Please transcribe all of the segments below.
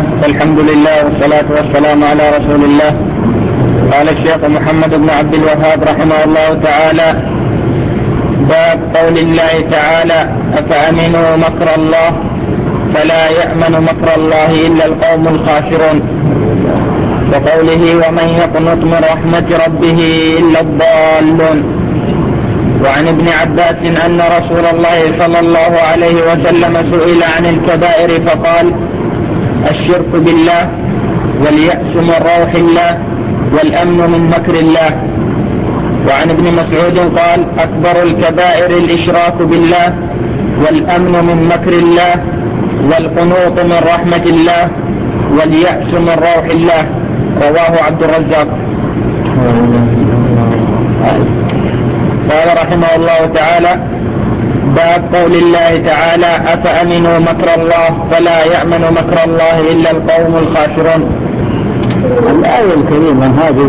والحمد لله والصلاة والسلام على رسول الله. قال الشيخ محمد بن عبد الوهاب رحمه الله تعالى: باب قول الله تعالى: أفأمنوا مكر الله فلا يأمن مكر الله إلا القوم الخاسرون، وقوله: ومن يقنط من رحمة ربه إلا الضالون. وعن ابن عباس أن رسول الله صلى الله عليه وسلم سئل عن الكبائر فقال: الشرك بالله، واليأس من روح الله، والأمن من مكر الله. وعن ابن مسعود قال: أكبر الكبائر الإشراك بالله، والأمن من مكر الله، والقنوط من رحمة الله، واليأس من روح الله. رواه عبد الرزاق. قال رحمه الله تعالى: باب قول الله تعالى: أفأمنوا مكر الله فلا يأمن مكر الله إلا القوم الخاسرون. الآية الكريمة هذه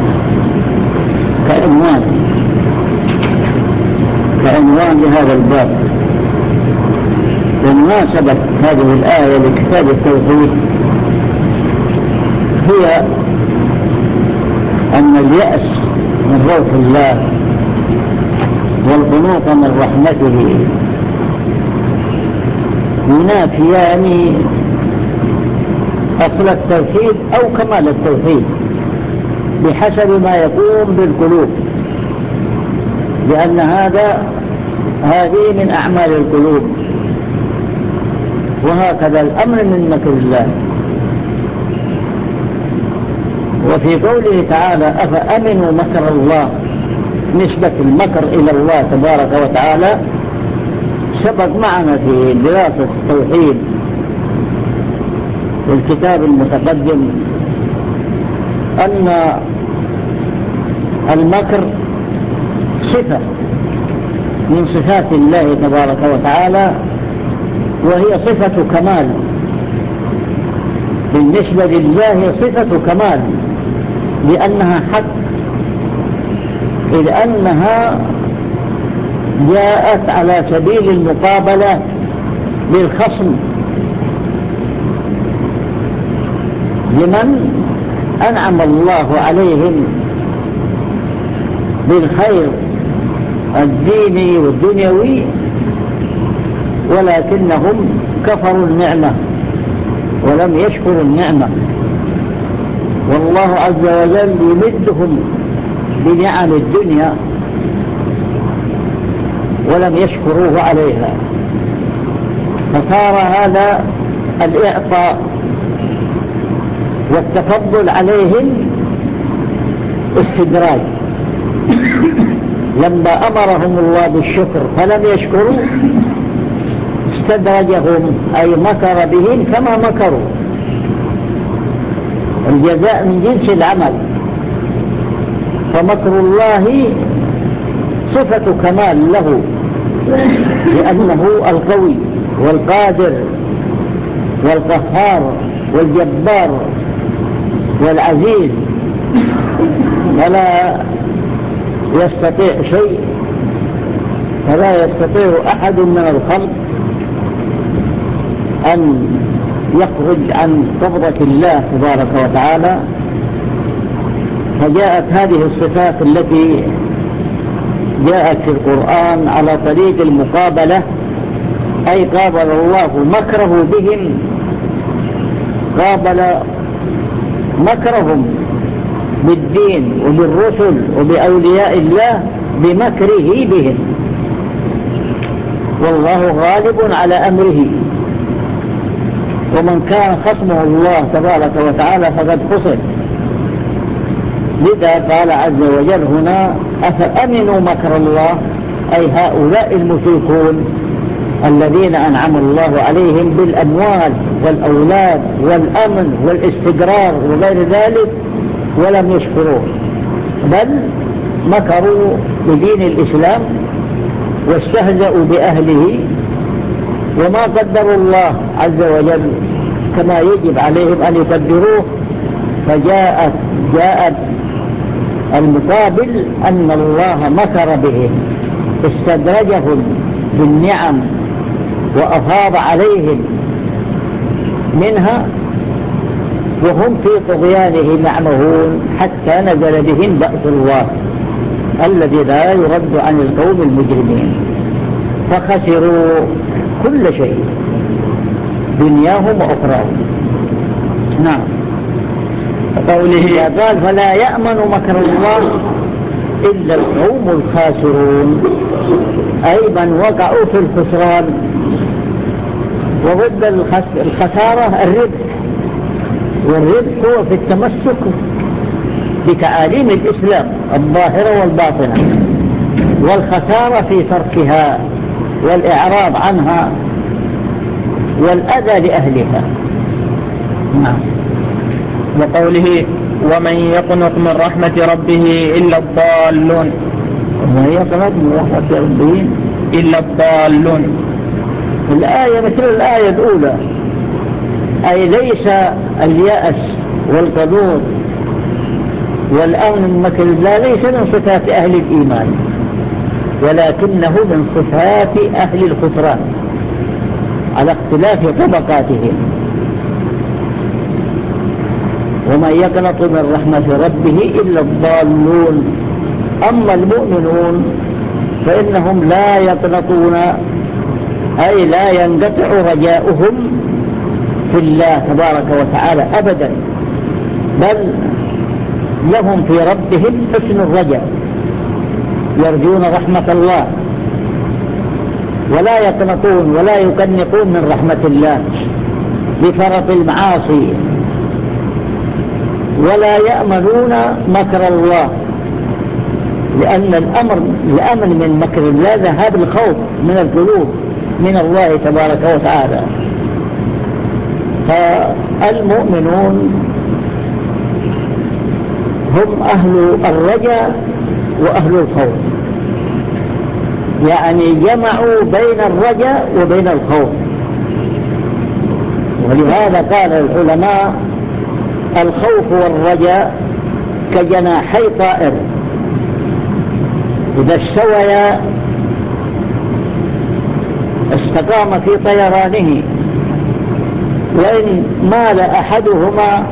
كعنوان لهذا الباب. ومناسبة هذه الآية لكتاب التوحيد هي أن اليأس من روح الله والقنوط من رحمته ينافيان أصل التوحيد أو كمال التوحيد بحسب ما يقوم بالقلوب، لأن هذه من أعمال القلوب، وهكذا الأمر من مكر الله. وفي قوله تعالى: أفأمنوا مكر الله، نسبة المكر إلى الله تبارك وتعالى سبق معنا في دراسة التوحيد في الكتاب المتقدم أن المكر صفة من صفات الله تبارك وتعالى، وهي صفة كمال. بالنسبة لله صفة كمال لأنها حق، إذ أنها جاءت على سبيل المقابلة للخصم لمن أنعم الله عليهم بالخير الديني والدنيوي ولكنهم كفروا النعمة ولم يشكروا النعمة، والله عز وجل يمدهم بنعم الدنيا ولم يشكروه عليها، فصار هذا الإعطاء والتفضل عليهم استدراج. لما أمرهم الله بالشكر فلم يشكروا استدرجهم، أي مكر بهم كما مكروا. الجزاء من جنس العمل، فمكر الله صفة كمال له لأنه القوي والقادر والقهار والجبار والعزيز، ولا يستطيع شيء، فلا يستطيع أحد من الخلق أن يخرج عن قبضة الله تبارك وتعالى. فجاءت هذه الصفات التي جاءت في القرآن على طريق المقابلة، أي قابل الله مكره بهم، قابل مكرهم بالدين وبالرسل وبأولياء الله بمكره بهم، والله غالب على أمره. ومن كان خصمه الله تبارك وتعالى فقد خسر. لذا قال عز وجل هنا: أفأمنوا مكر الله، أي هؤلاء المشركون الذين أنعم الله عليهم بالأموال والأولاد والأمن والاستقرار وغير ذلك ولم يشكروه، بل مكروا بدين الإسلام واستهزأوا بأهله وما قدروا الله عز وجل كما يجب عليهم أن يقدروه. فجاءت المقابل أن الله مكر بهم، استدرجهم بالنعم وأفاض عليهم منها وهم في طغيانهم يعمهون حتى نزل بهم بأس الله الذي لا يرد عن القوم المجرمين، فخسروا كل شيء دنياهم وأخراهم. نعم. قوله قال فلا يأمن مكر الله إلا القوم الخاسرون، أي من وقعوا في الخسران. وضد الخسارة الربح، والربح هو في التمسك بتعاليم الإسلام الظاهرة والباطنة، والخسارة في تركها والإعراض عنها والأذى لأهلها. نعم. وقوله ومن يقنط من رحمة ربه إلا الضالون، ومن يقنط من رحمة ربه إلا الضالون. الآية مثل الآية الأولى، أي ليس اليأس والقنوط والأمن من مكر الله ليس من صفات أهل الإيمان، ولكنه من صفات أهل الخسران على اختلاف طبقاتهم. ومن يقنط من رحمة ربه إلا الضالون. أما المؤمنون فإنهم لا يقنطون، أي لا ينقطع رجاؤهم في الله تبارك وتعالى أبدا، بل لهم في ربهم حسن الرجاء، يرجون رحمة الله ولا يقنطون ولا يقنطون من رحمة الله بفرط المعاصي، ولا يأمنون مكر الله، لأن الأمن من مكر الله ذهاب الخوف من القلوب من الله تبارك وتعالى. فالمؤمنون هم أهل الرجاء وأهل الخوف، يعني جمعوا بين الرجاء وبين الخوف. ولهذا قال العلماء الخوف والرجاء كجناحي طائر، إذا استويا استقام في طيرانه، وإن مال أحدهما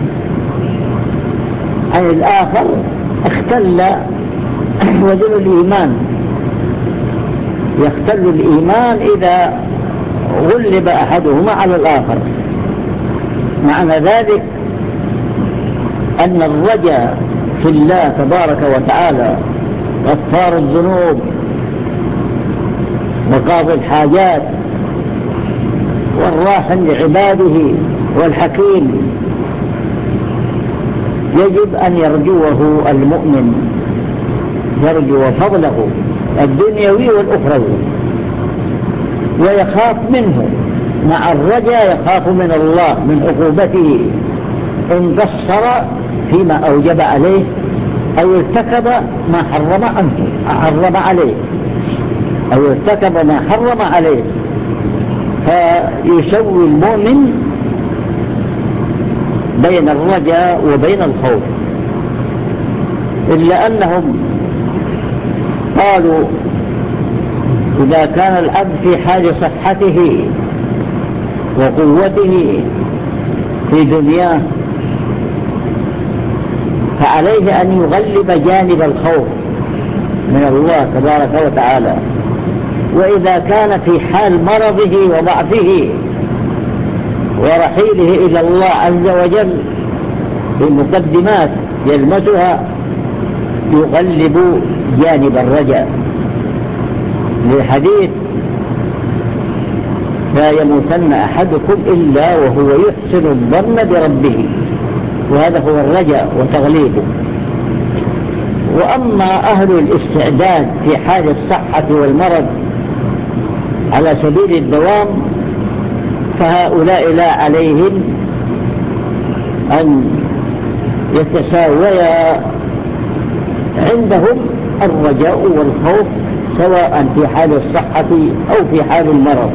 عن الآخر اختل وزن الإيمان. يختل الإيمان إذا غلب أحدهما على الآخر. معنى ذلك أن الرجاء في الله تبارك وتعالى غفار الذنوب وقاضي الحاجات والراحم لعباده والحكيم، يجب أن يرجوه المؤمن، يرجو فضله الدنيوي والأخروي، ويخاف منه. مع الرجاء يخاف من الله من عقوبته إن قصر فيما أوجب عليه أو ارتكب ما حرم عليه أو ارتكب ما حرم عليه، فيسوي المؤمن بين الرجاء وبين الخوف. إلا أنهم قالوا إذا كان العبد في حال صحته وقوته في دنياه فعليه أن يغلب جانب الخوف من الله تبارك وتعالى، وإذا كان في حال مرضه وضعفه ورحيله إلى الله عز وجل بمقدمات يلمسها يغلب جانب الرجاء، للحديث لا يموتن أحدكم إلا وهو يحسن الظن بربه، وهذا هو الرجاء وتغليبه. وأما أهل الاستعداد في حال الصحة والمرض على سبيل الدوام فهؤلاء لا عليهم أن يتساويا، عندهم الرجاء والخوف سواء في حال الصحة أو في حال المرض.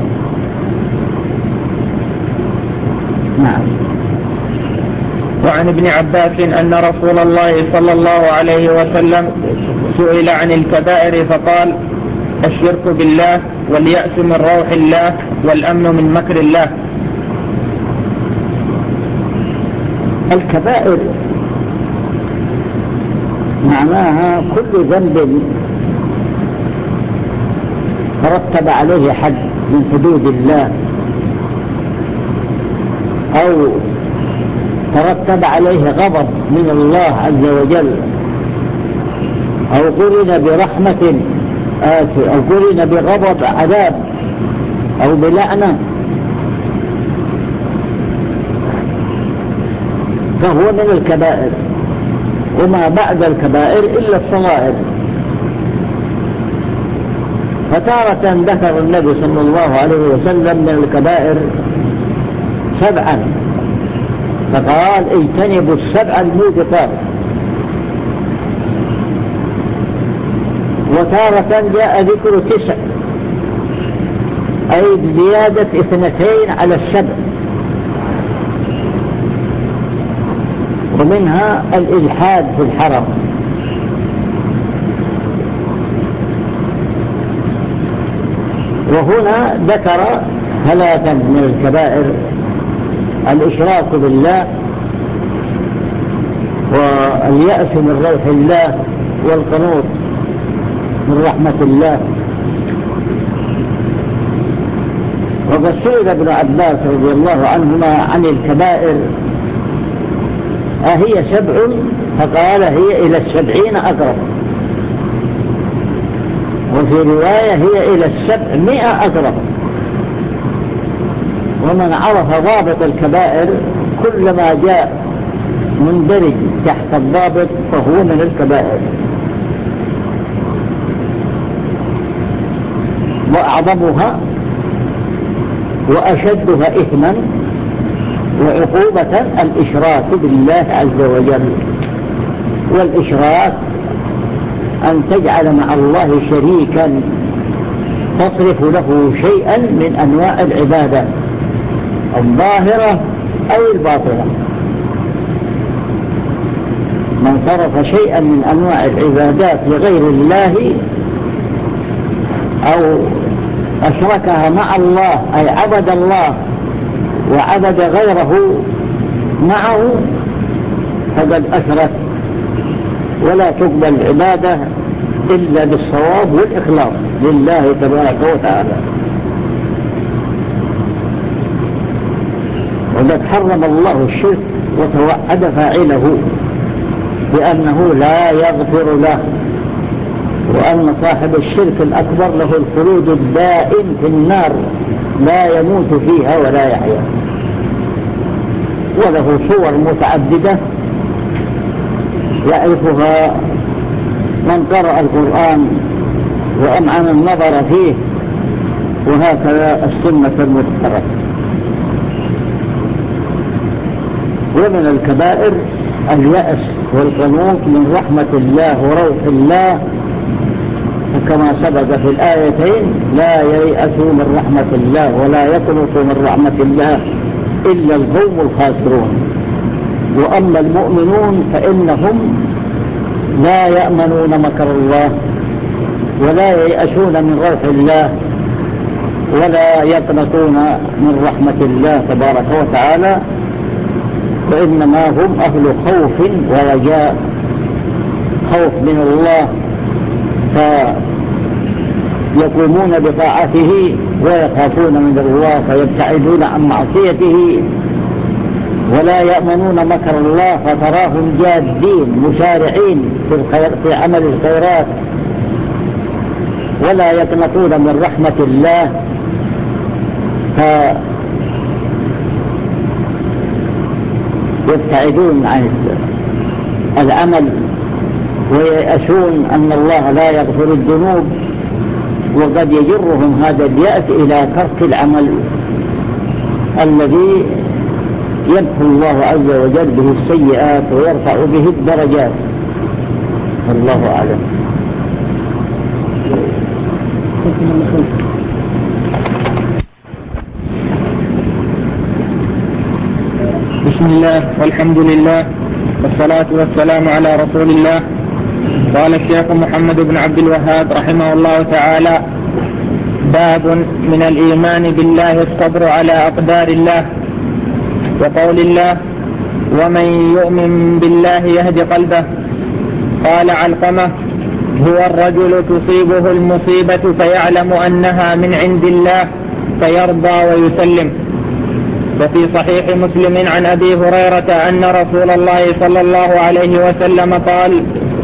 نعم. وعن ابن عباس أن رسول الله صلى الله عليه وسلم سئل عن الكبائر فقال: الشرك بالله، واليأس من روح الله، والأمن من مكر الله. الكبائر معناها كل ذنب ترتب عليه حد من حدود الله أو ترتب عليه غضب من الله عز وجل أو قرن برحمة أو قرن بغضب عذاب أو بلعنة فهو من الكبائر، وما بعد الكبائر إلا الصغائر. فتارة ذكر النبي صلى الله عليه وسلم من الكبائر 7 فقال اجتنبوا 7 الموبقات، وتارة جاء ذكر 9 أي زيادة 2 على 7، ومنها الإلحاد في الحرم. وهنا ذكر 3 من الكبائر: الإشراك بالله، واليأس من روح الله، والقنوط من رحمة الله. وقد سئل ابن عباس رضي الله عنهما عن الكبائر أهي 7؟ فقال هي إلى 70 أقرب، وفي رواية هي إلى 700 أقرب. ومن عرف ضابط الكبائر كلما جاء مندرج تحت الضابط فهو من الكبائر. وأعظمها وأشدها إثما وعقوبة الإشراك بالله عز وجل. والإشراك أن تجعل مع الله شريكا تصرف له شيئا من أنواع العبادة الظاهرة أو الباطنة. من صرف شيئا من أنواع العبادات لغير الله أو أشركها مع الله أي عبد الله وعبد غيره معه فقد أشرك، ولا تقبل العبادة إلا بالصواب والإخلاص لله تبارك وتعالى. وقد حرم الله الشرك وتوعد فاعله بأنه لا يغفر له، وأن صاحب الشرك الأكبر له الخلود الدائم في النار لا يموت فيها ولا يحيا. وله صور متعددة يعرفها من قرأ القرآن وأمعن النظر فيه، وهكذا السنة المذكرة. ومن الكبائر اليأس والقنوط من رحمة الله وروح الله، وكما سبق في الآيتين: لا ييأسوا من رحمة الله ولا يقنطوا من رحمة الله إلا القوم الخاسرون. وأما المؤمنون فإنهم لا يأمنون مكر الله ولا ييأسون من روح الله ولا يقنطون من رحمة الله تبارك وتعالى، وإنما هم أهل خوف ورجاء، خوف من الله فيقومون بطاعته ويخافون من الله فيبتعدون عن معصيته، ولا يأمنون مكر الله فتراهم جادين مسارعين في عمل الخيرات، ولا يقنطون من رحمة الله فيبتعدون عن العمل ويأسون أن الله لا يغفر الذنوب. وقد يجرهم هذا اليأس إلى ترك العمل الذي يمحو الله عز وجل به السيئات ويرفع به الدرجات. الله أعلم. بسم الله والحمد لله والصلاة والسلام على رسول الله. قال الشيخ محمد بن عبد الوهاب رحمه الله تعالى: باب من الإيمان بالله الصبر على أقدار الله. وقول الله: ومن يؤمن بالله يهد قلبه. قال علقمة: هو الرجل تصيبه المصيبة فيعلم أنها من عند الله فيرضى ويسلم. وفي صحيح مسلم عن أبي هريرة أن رسول الله صلى الله عليه وسلم قال: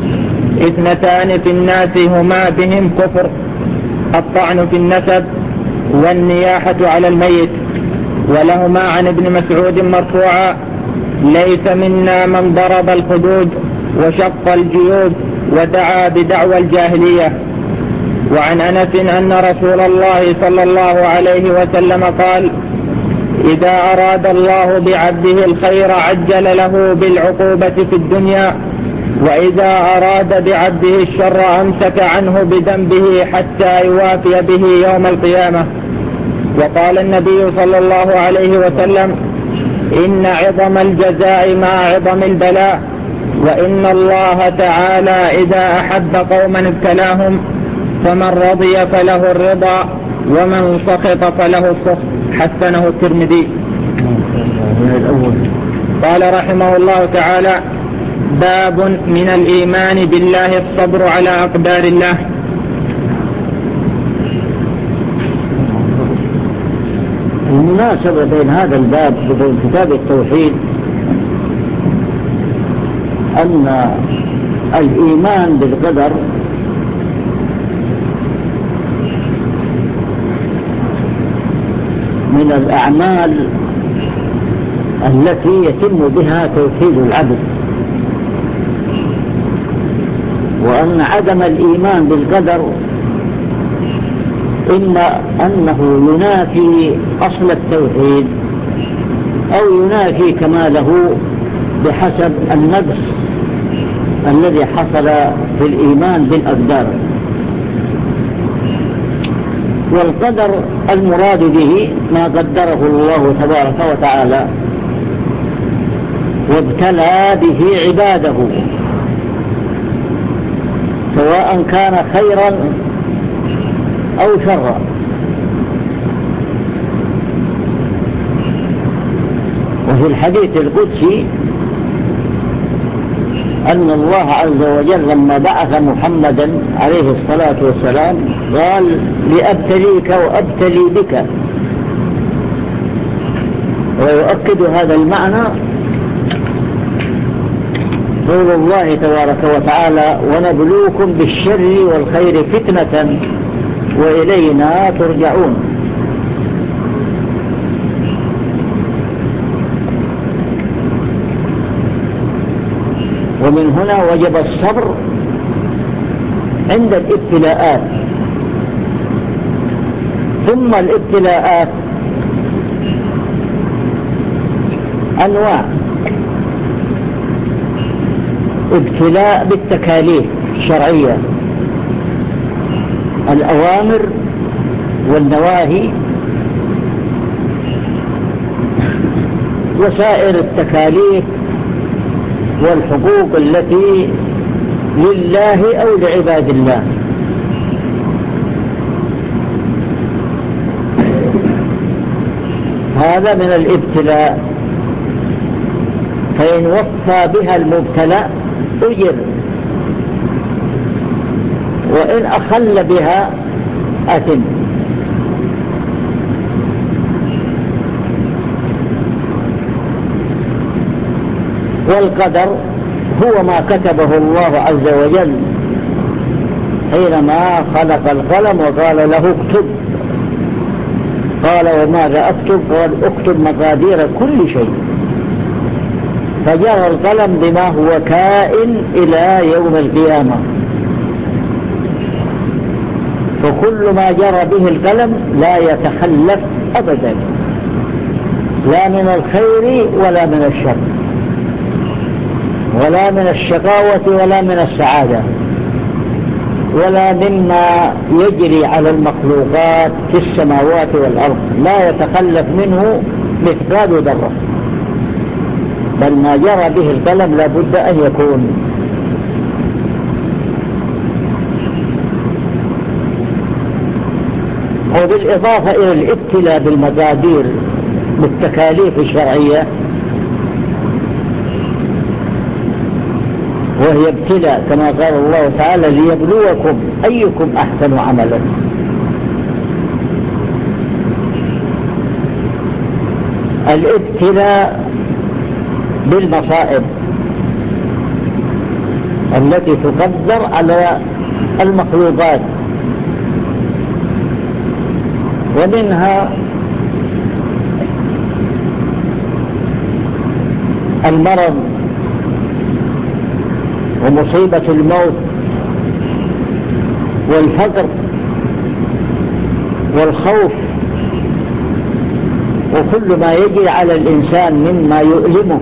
2 في الناس هما بهم كفر: الطعن في النسب والنياحة على الميت. ولهما عن ابن مسعود مرفوعا: ليس منا من ضرب الخدود وشق الجيوب ودعا بدعوى الجاهلية. وعن أنس أن رسول الله صلى الله عليه وسلم قال: إذا أراد الله بعبده الخير عجل له بالعقوبة في الدنيا، وإذا أراد بعبده الشر أمسك عنه بذنبه حتى يوافي به يوم القيامة. وقال النبي صلى الله عليه وسلم: إن عظم الجزاء مع عظم البلاء، وإن الله تعالى إذا أحب قوما ابتلاهم، فمن رضي فله الرضا ومن سخط فله السخط. حسنه الترمذي. قال رحمه الله تعالى: باب من الإيمان بالله الصبر على أقدار الله. المناسبة بين هذا الباب وبين كتاب التوحيد أن الإيمان بالقدر من الأعمال التي يتم بها توحيد العبد، وأن عدم الإيمان بالقدر إما أنه ينافي أصل التوحيد أو ينافي كماله بحسب النقص الذي حصل في الإيمان بالأقدار. والقدر المراد به ما قدره الله تبارك وتعالى وابتلى به عباده، سواء كان خيرا أو شرا. وفي الحديث القدسي أن الله عز وجل لما بعث محمدا عليه الصلاة والسلام قال: لأبتليك وأبتلي بك. ويؤكد هذا المعنى قول الله تبارك وتعالى: ونبلوكم بالشر والخير فتنة وإلينا ترجعون. ومن هنا وجب الصبر عند الابتلاءات. ثم الابتلاءات أنواع: ابتلاء بالتكاليف الشرعية، الأوامر والنواهي وسائر التكاليف والحقوق التي لله أو لعباد الله. هذا من الابتلاء، فإن وفى بها المبتلى أجر، وإن أخل بها أثم. والقدر هو ما كتبه الله عز وجل حينما خلق القلم وقال له اكتب. قال: وماذا أكتب؟ قال: اكتب مقادير كل شيء. فجرى القلم بما هو كائن إلى يوم القيامة. فكل ما جرى به القلم لا يتخلف أبدا، لا من الخير ولا من الشر، ولا من الشقاوة ولا من السعادة، ولا مما يجري على المخلوقات في السماوات والأرض، لا يتخلف منه مثقال ذرة، بل ما جرى به القلم لا بد أن يكون. وبالإضافة إلى الابتلاء بالمقادير بالتكاليف الشرعية وهي ابتلاء كما قال الله تعالى ليبلوكم أيكم أحسن عملا. الابتلاء بالمصائب التي تقدر على المخلوقات، ومنها المرض ومصيبة الموت والفقر والخوف وكل ما يجري على الإنسان مما يؤلمه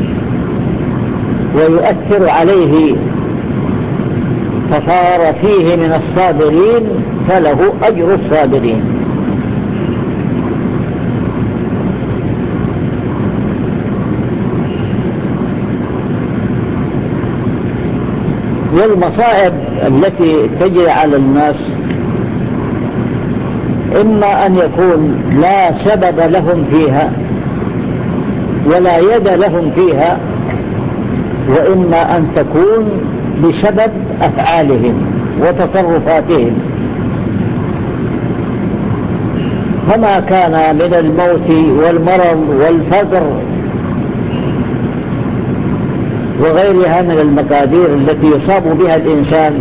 ويؤثر عليه فصار فيه من الصابرين فله أجر الصابرين. والمصائب التي تجري على الناس إما أن يكون لا سبب لهم فيها ولا يد لهم فيها، وإما أن تكون بسبب أفعالهم وتصرفاتهم. فما كان من الموت والمرض والفقر وغيرها من المقادير التي يصاب بها الإنسان،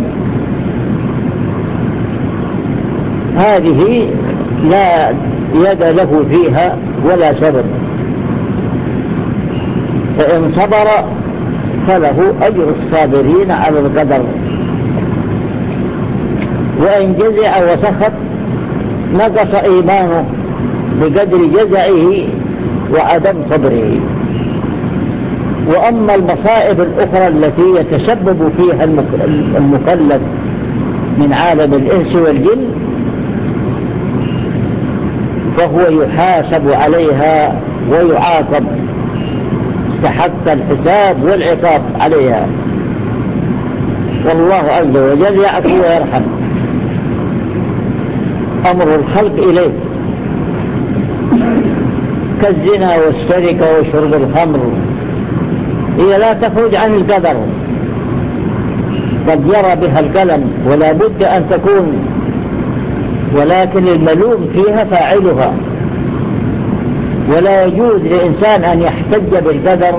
هذه لا يد له فيها ولا سبب، فإن صبر فله أجر الصابرين على القدر، وإن جزع وسخط نقص إيمانه بقدر جزعه وعدم صبره. وأما المصائب الأخرى التي يتسبب فيها المكلف من عالم الإنس والجن فهو يحاسب عليها ويعاقب، استحق الحساب والعقاب عليها، والله عز وجل يعفو ويرحم. أمر الخلق إليه كالزنا والسرقة وشرب الخمر هي لا تخرج عن القدر، قد جرى بها القلم ولا بد أن تكون، ولكن الملوم فيها فاعلها، ولا يجوز لإنسان أن يحتج بالقدر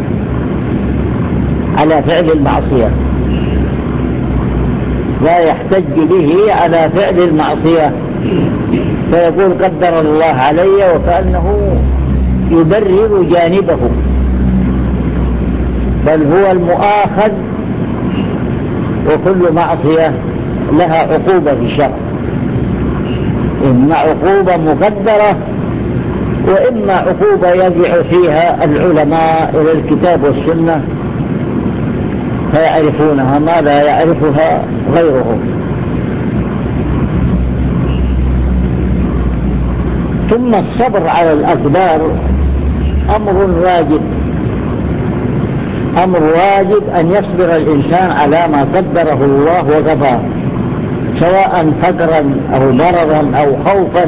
على فعل المعصية، لا يحتج به على فعل المعصية فيقول قدر الله علي، وكأنه يبرر جانبه، بل هو المؤاخذ، وكل معصية لها عقوبة في الشرع، إما عقوبة مقدرة وإما عقوبة يرجع فيها العلماء إلى الكتاب والسنة فيعرفونها ما لا يعرفها غيرهم. ثم الصبر على الأقدار أمر واجب، أمر واجب أن يصبر الإنسان على ما قدره الله وقضاه، سواء فقرا أو مرضا أو خوفا.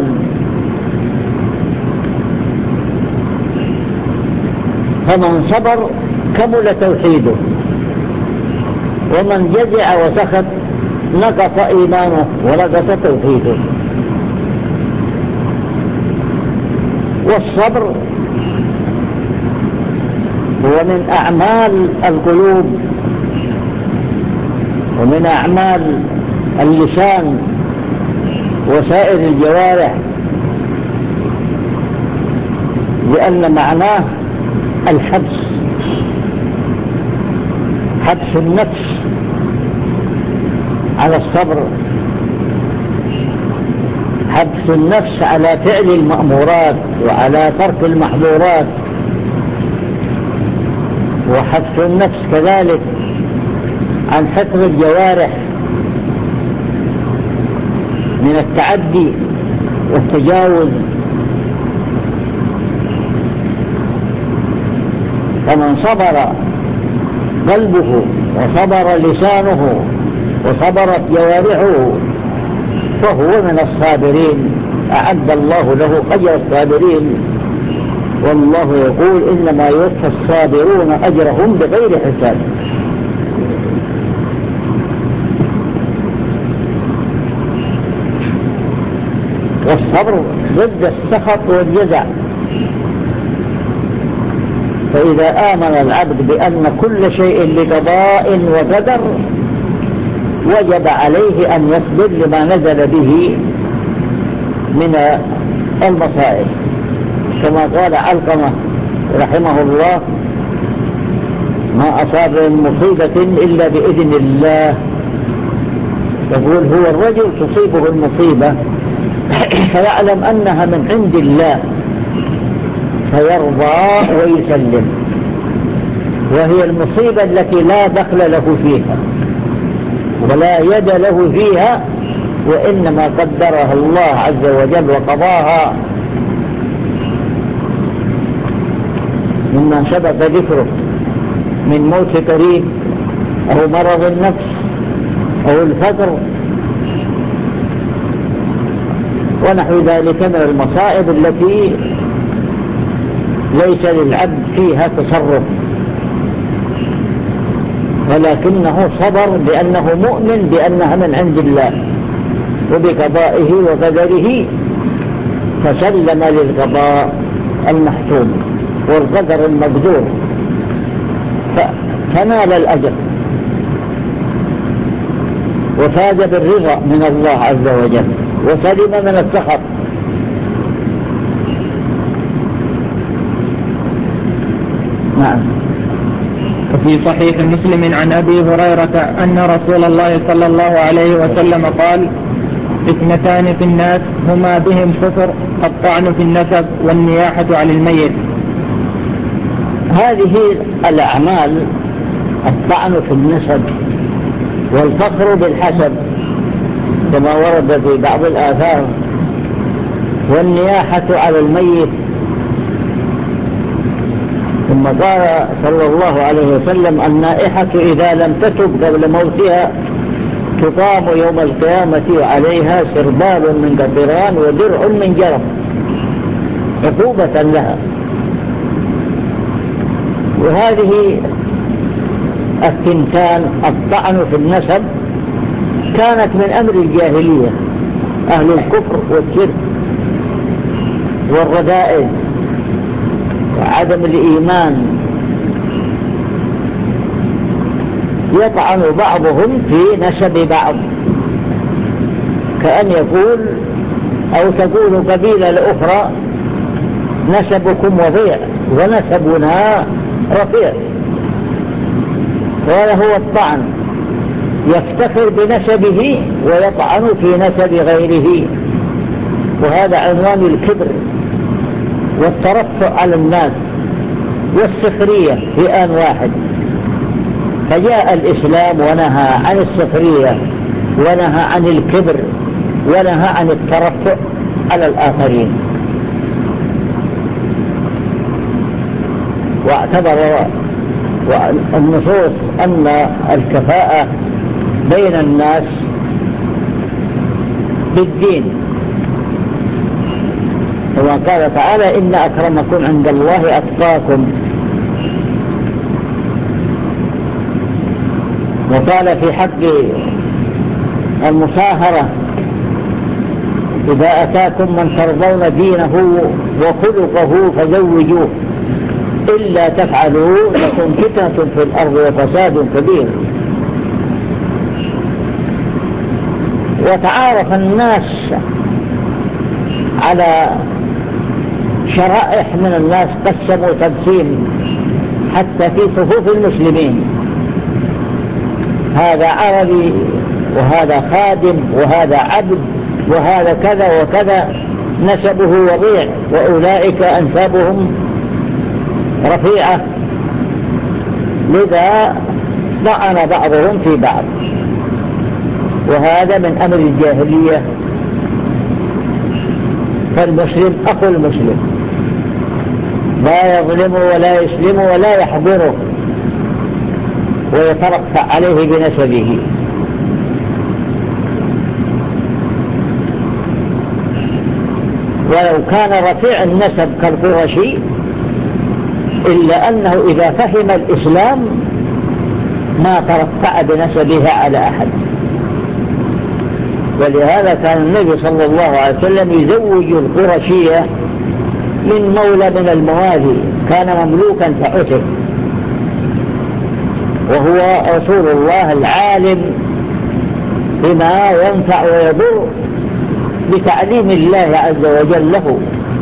فمن صبر كمل توحيده، ومن جزع وسخط نقص إيمانه ونقص توحيده. والصبر هو من أعمال القلوب ومن أعمال اللسان وسائر الجوارح، لأن معناه الحبس، حبس النفس على الصبر، حبس النفس على فعل المأمورات وعلى ترك المحظورات، وحبس النفس كذلك عن حكم الجوارح من التعدي والتجاوز. فمن صبر قلبه وصبر لسانه وصبرت جوارحه فهو من الصابرين، أعد الله له أجر الصابرين. والله يقول إنما يوفى الصابرون أجرهم بغير حساب. والصبر ضد السخط والجزع. فإذا آمن العبد بأن كل شيء لقضاء وقدر وجب عليه أن يصبر لما نزل به من المصائب، كما قال علقمة رحمه الله: ما أصاب من مصيبة إلا بإذن الله. يقول هو الرجل تصيبه المصيبة فيعلم أنها من عند الله فيرضى ويسلم، وهي المصيبة التي لا دخل له فيها ولا يد له فيها، وإنما قدرها الله عز وجل وقضاها، مما سبق ذكره من موت قريب أو مرض النفس أو الفقر ونحو ذلك من المصائب التي ليس للعبد فيها تصرف، ولكنه صبر بأنه مؤمن بأنها من عند الله وبقضائه وقدره، فسلم للقضاء المحتوم والقدر المقدور فنال الأجر وفاز بالرضا من الله عز وجل وسلم من السخط. نعم. وفي صحيح مسلم عن أبي هريرة أن رسول الله صلى الله عليه وسلم قال: اثنتان في الناس هما بهم كفر، الطعن في النسب والنياحة على الميت. هذه الأعمال، الطعن في النسب والفخر بالحسب كما ورد في بعض الآثار، والنياحة على الميت. ثم قال صلى الله عليه وسلم: النائحة إذا لم تتب قبل موتها تقام يوم القيامة وعليها سربال من قطران ودرع من جرب عقوبة لها. وهذه الثنتان، الطعن في النسب، كانت من أمر الجاهلية، أهل الكفر والشرك والرذائل وعدم الإيمان، يطعن بعضهم في نسب بعض، كأن يقول أو تقول قبيلة لأخرى: نسبكم وضيع ونسبنا رفيع. وهذا هو الطعن، يفتخر بنسبه ويطعن في نسب غيره، وهذا عنوان الكبر والترفع على الناس والسخرية في آن واحد. فجاء الإسلام ونهى عن السخرية ونهى عن الكبر ونهى عن الترفع على الآخرين، واعتبر النصوص أن الكفاءة بين الناس بالدين، كما قال تعالى: إن أكرمكم عند الله أتقاكم. وقال في حق المصاهرة: إذا أتاكم من ترضون دينه وخلقه فزوجوه، إلا تفعلوا لكم فتنة في الأرض وفساد كبير. وتعارف الناس على شرائح من الناس، قسموا تقسيم حتى في صفوف المسلمين: هذا عربي وهذا خادم وهذا عبد وهذا كذا وكذا، نسبه وضيع، وأولئك أنسابهم رفيعة. لذا طعن بعضهم في بعض، وهذا من أمر الجاهلية. فالمسلم أخو المسلم لا يظلم ولا يسلم ولا يحضره ويترفع عليه بنسبه. ولو كان رفيع النسب كالقرشي، إلا أنه إذا فهم الإسلام ما ترفع بنسبها على أحد، ولهذا كان النبي صلى الله عليه وسلم يزوج القرشية من مولى من الموالي كان مملوكا فعتق، وهو رسول الله العالم بما ينفع ويضر بتعليم الله عز وجل له،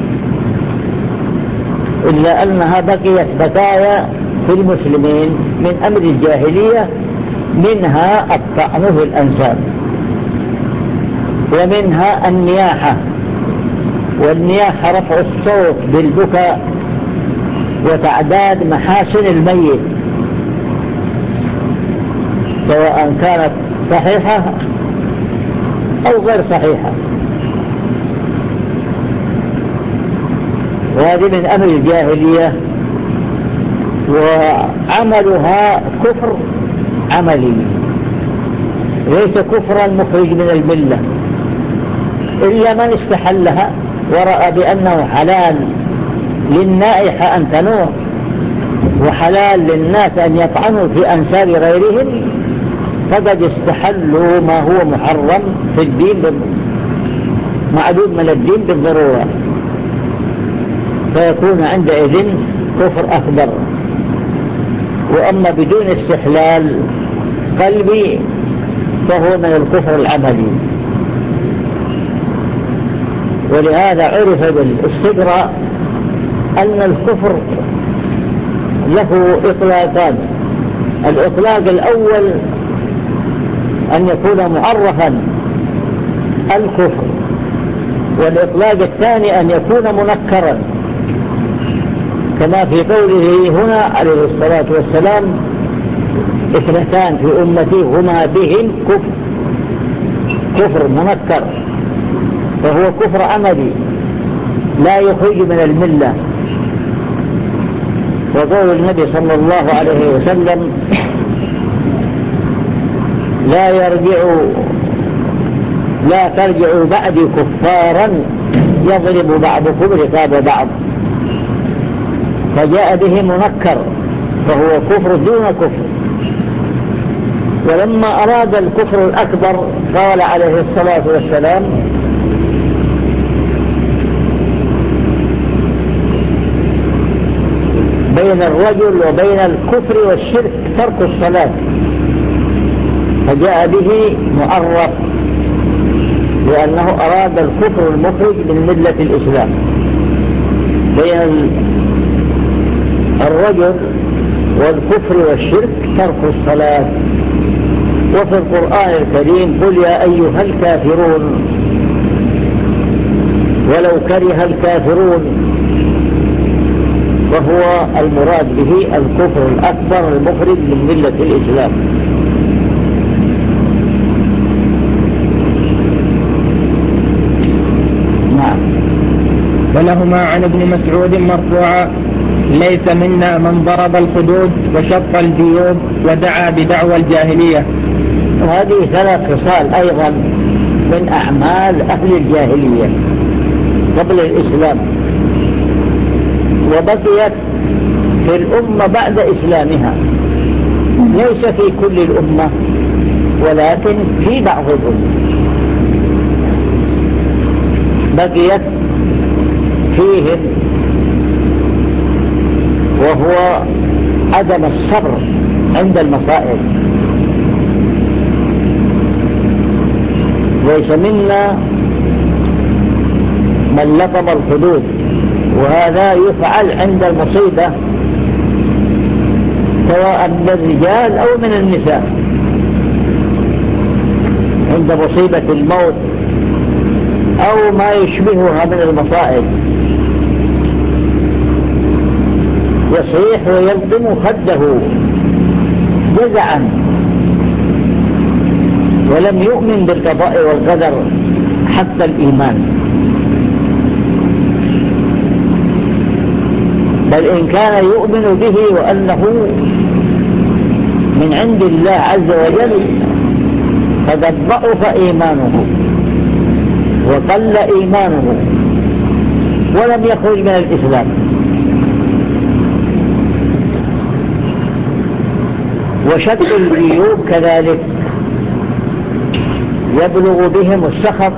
إلا أنها بقيت بقايا في المسلمين من أمر الجاهلية، منها الطعن في الأنساب، ومنها النياحة، والنياحة رفع الصوت بالبكاء وتعداد محاسن الميت سواء كانت صحيحة أو غير صحيحة، وهذه من أمر الجاهلية، وعملها كفر عملي ليس كفرا مخرج من الملة، إلا من استحلها ورأى بأنه حلال للنائحة أن تنوح وحلال للناس أن يطعنوا في أنساب غيرهم، فقد استحلوا ما هو محرم في الدين معدود من الدين بالضرورة، فيكون عندئذ كفر أكبر. وأما بدون استحلال قلبي فهو من الكفر العملي. ولهذا عرف بالاستقراء أن الكفر له إطلاقان: الإطلاق الأول أن يكون معرفا الكفر، والإطلاق الثاني أن يكون منكرا، كما في قوله هنا عليه الصلاة والسلام: اثنتان في أمتي هما بهن كفر منكر، فهو كفر عملي لا يخرج من الملة. وقول النبي صلى الله عليه وسلم: لا ترجعوا بعدي كفارا يضرب بعضكم رقاب بعض، فجاء به منكر فهو كفر دون كفر. ولما أراد الكفر الأكبر قال عليه الصلاة والسلام: بين الرجل وبين الكفر والشرك ترك الصلاة، فجاء به معرف لأنه أراد الكفر المخرج من ملة الإسلام. بين الرجل والكفر والشرك ترك الصلاة. وفي القرآن الكريم: قل يا أيها الكافرون، ولو كره الكافرون، وهو المراد به الكفر الأكبر المخرج من ملة الإسلام. نعم. ولهما عن ابن مسعود مرفوعا: ليس منا من ضرب الخدود وشق الجيوب ودعا بدعوى الجاهلية. وهذه ثلاث خصال أيضا من أعمال أهل الجاهلية قبل الإسلام، وبقيت في الأمة بعد إسلامها، ليس في كل الأمة ولكن في بعض الأمة بقيت فيهم، وهو عدم الصبر عند المصائب. ليس منا من لطم الحدود، وهذا يفعل عند المصيبة سواء من الرجال أو من النساء، عند مصيبة الموت أو ما يشبهها من المصائب، يصيح ويلطم خده جزعا، ولم يؤمن بالقضاء والقدر حتى الإيمان، بل إن كان يؤمن به وأنه من عند الله عز وجل فقد ضعف إيمانه وقل إيمانه ولم يخرج من الإسلام. وشق الجيوب كذلك، يبلغ بهم السخط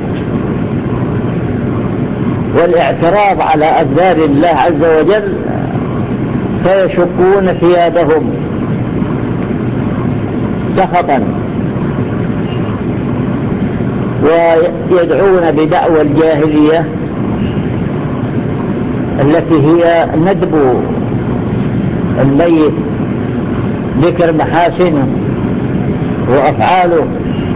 والاعتراض على أقدار الله عز وجل، فيشقون ثيابهم سخطا ويدعون بدعوى الجاهلية التي هي ندب الميت، ذكر محاسنه وأفعاله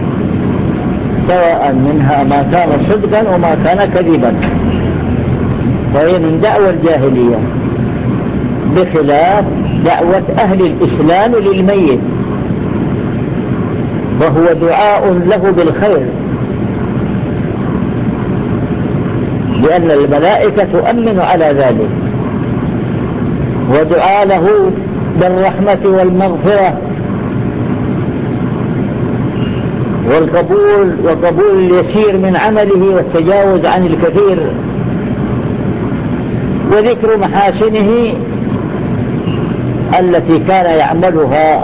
سواء منها ما كان صدقا وما كان كذبا، وهي من دعوى الجاهلية، بخلاف دعوة أهل الإسلام للميت، وهو دعاء له بالخير، لأن الملائكة تؤمن على ذلك، ودعاء له بالرحمة والمغفرة والقبول، وقبول اليسير من عمله والتجاوز عن الكثير، وذكر محاسنه التي كان يعملها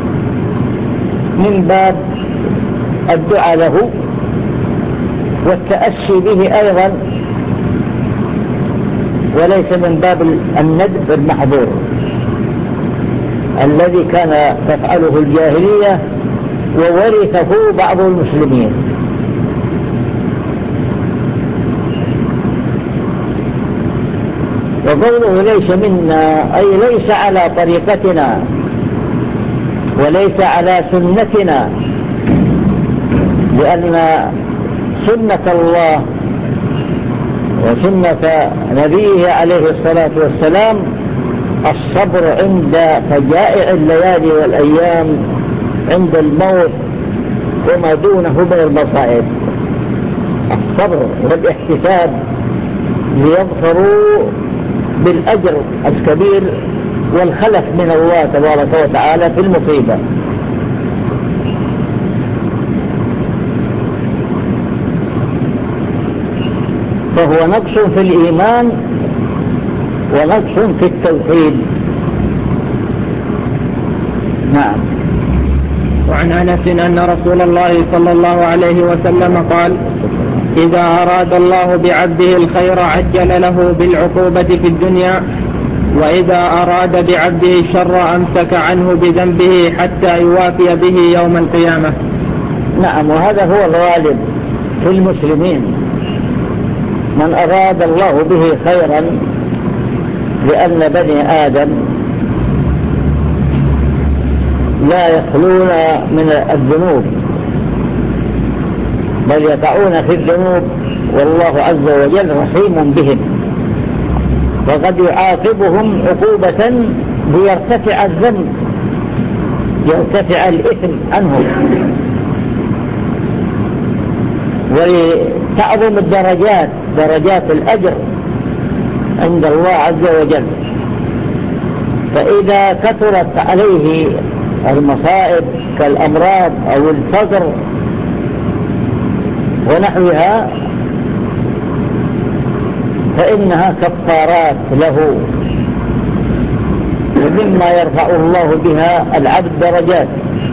من باب الدعاء له والتأسي به أيضا، وليس من باب الندب المحظور الذي كان تفعله الجاهلية وورثه بعض المسلمين. وقوله ليس منا أي ليس على طريقتنا وليس على سنتنا، لأن سنة الله وسنة نبيه عليه الصلاة والسلام الصبر عند فجائع الليالي والأيام، عند الموت وما دونه من المصائب، الصبر والاحتساب ليظفروا بالأجر الكبير والخلف من الله تبارك وتعالى في المصيبة. فهو نقص في الإيمان ونقص في التوحيد. نعم. وعن أنس أن رسول الله صلى الله عليه وسلم قال: إذا أراد الله بعبده الخير عجل له بالعقوبة في الدنيا، وإذا أراد بعبده الشر أمسك عنه بذنبه حتى يوافي به يوم القيامة. نعم، وهذا هو الغالب في المسلمين، من أراد الله به خيرا، لأن بني آدم لا يخلون من الذنوب، بل يقعون في الذنوب، والله عز وجل رحيم بهم، وقد يعاقبهم عقوبة ليرتفع الذنب، يرتفع الإثم عنهم، ولتعظم الدرجات، درجات الأجر عند الله عز وجل. فإذا كثرت عليه المصائب كالأمراض أو الفقر ونحوها، فإنها كفارات له، ومما يرفع الله بها العبد درجات،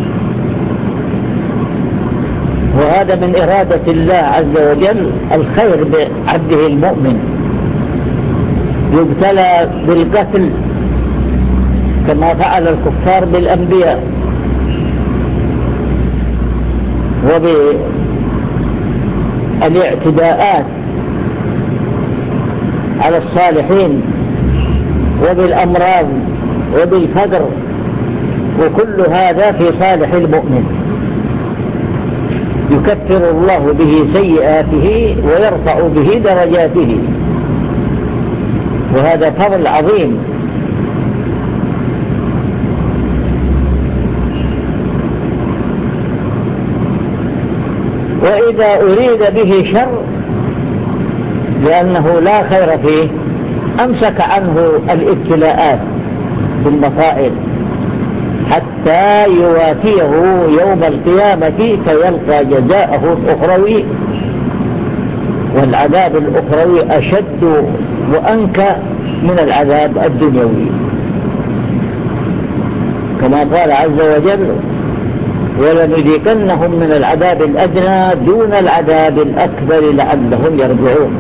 وهذا من إرادة الله عز وجل الخير بعبده المؤمن. يبتلى بالقتل كما فعل الكفار بالأنبياء، وبالاعتداءات على الصالحين، وبالأمراض وبالفقر، وكل هذا في صالح المؤمن، يكفر الله به سيئاته ويرفع به درجاته، وهذا فضل عظيم. وإذا أريد به شر لأنه لا خير فيه، أمسك عنه الابتلاءات بالمصائب حتى يوافيه يوم القيامة فيلقى جزاءه الأخروي، والعذاب الأخروي أشد وأنكى من العذاب الدنيوي، كما قال عز وجل: ولنذيقنهم من العذاب الأدنى دون العذاب الأكبر لعلهم يرجعون.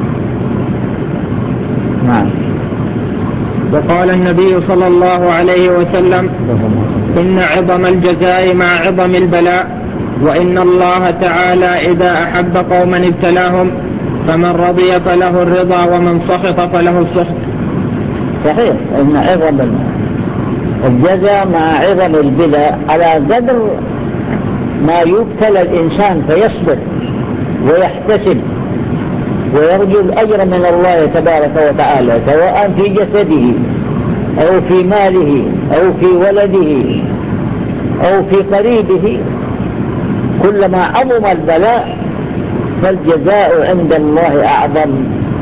نعم. وقال النبي صلى الله عليه وسلم: إن عظم الجزاء مع عظم البلاء، وإن الله تعالى إذا أحب قوما ابتلاهم، فمن رضي فله الرضا ومن سخط فله السخط. صحيح، إن عظم الجزاء مع عظم البلاء على قدر ما يبتلى الإنسان فيصبر ويحتسب ويرجو الأجر من الله تبارك وتعالى، سواء في جسده أو في ماله أو في ولده أو في قريبه. كلما عظم البلاء فالجزاء عند الله أعظم.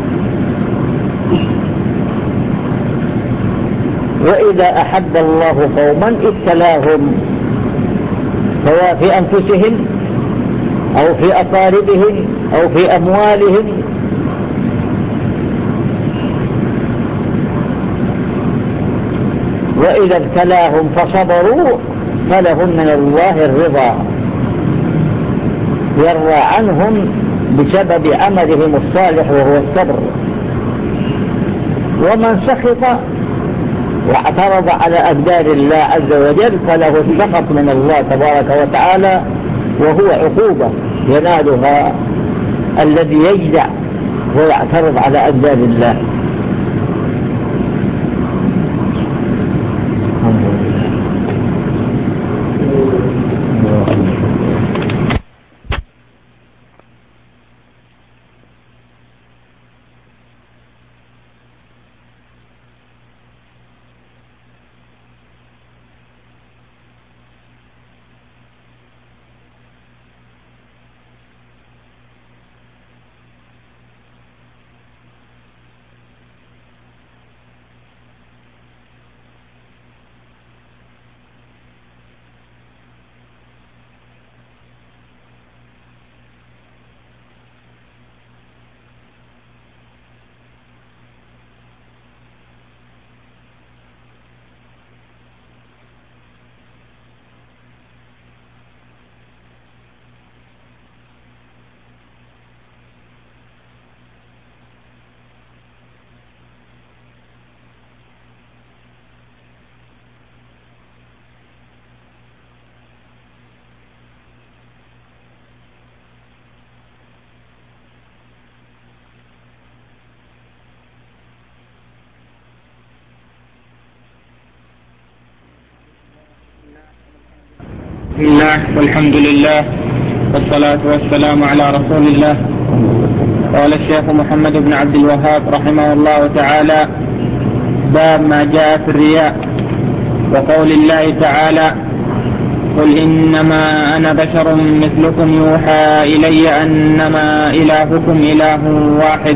وإذا أحب الله قوما ابتلاهم، سواء في أنفسهم أو في أقاربهم أو في أموالهم. وإذا ابتلاهم فصبروا فلهم من الله الرضا، يرضى عنهم بسبب عملهم الصالح وهو الصبر. ومن سخط واعترض على أقدار الله عز وجل فله السخط من الله تبارك وتعالى، وهو عقوبة ينالها الذي يجزع ويعترض على أقدار الله. بسم الله والحمد لله والصلاة والسلام على رسول الله. قال الشيخ محمد بن عبد الوهاب رحمه الله تعالى: باب ما جاء في الرياء. وقول الله تعالى: قل إنما أنا بشر مثلكم يوحى إلي أنما إلهكم إله واحد.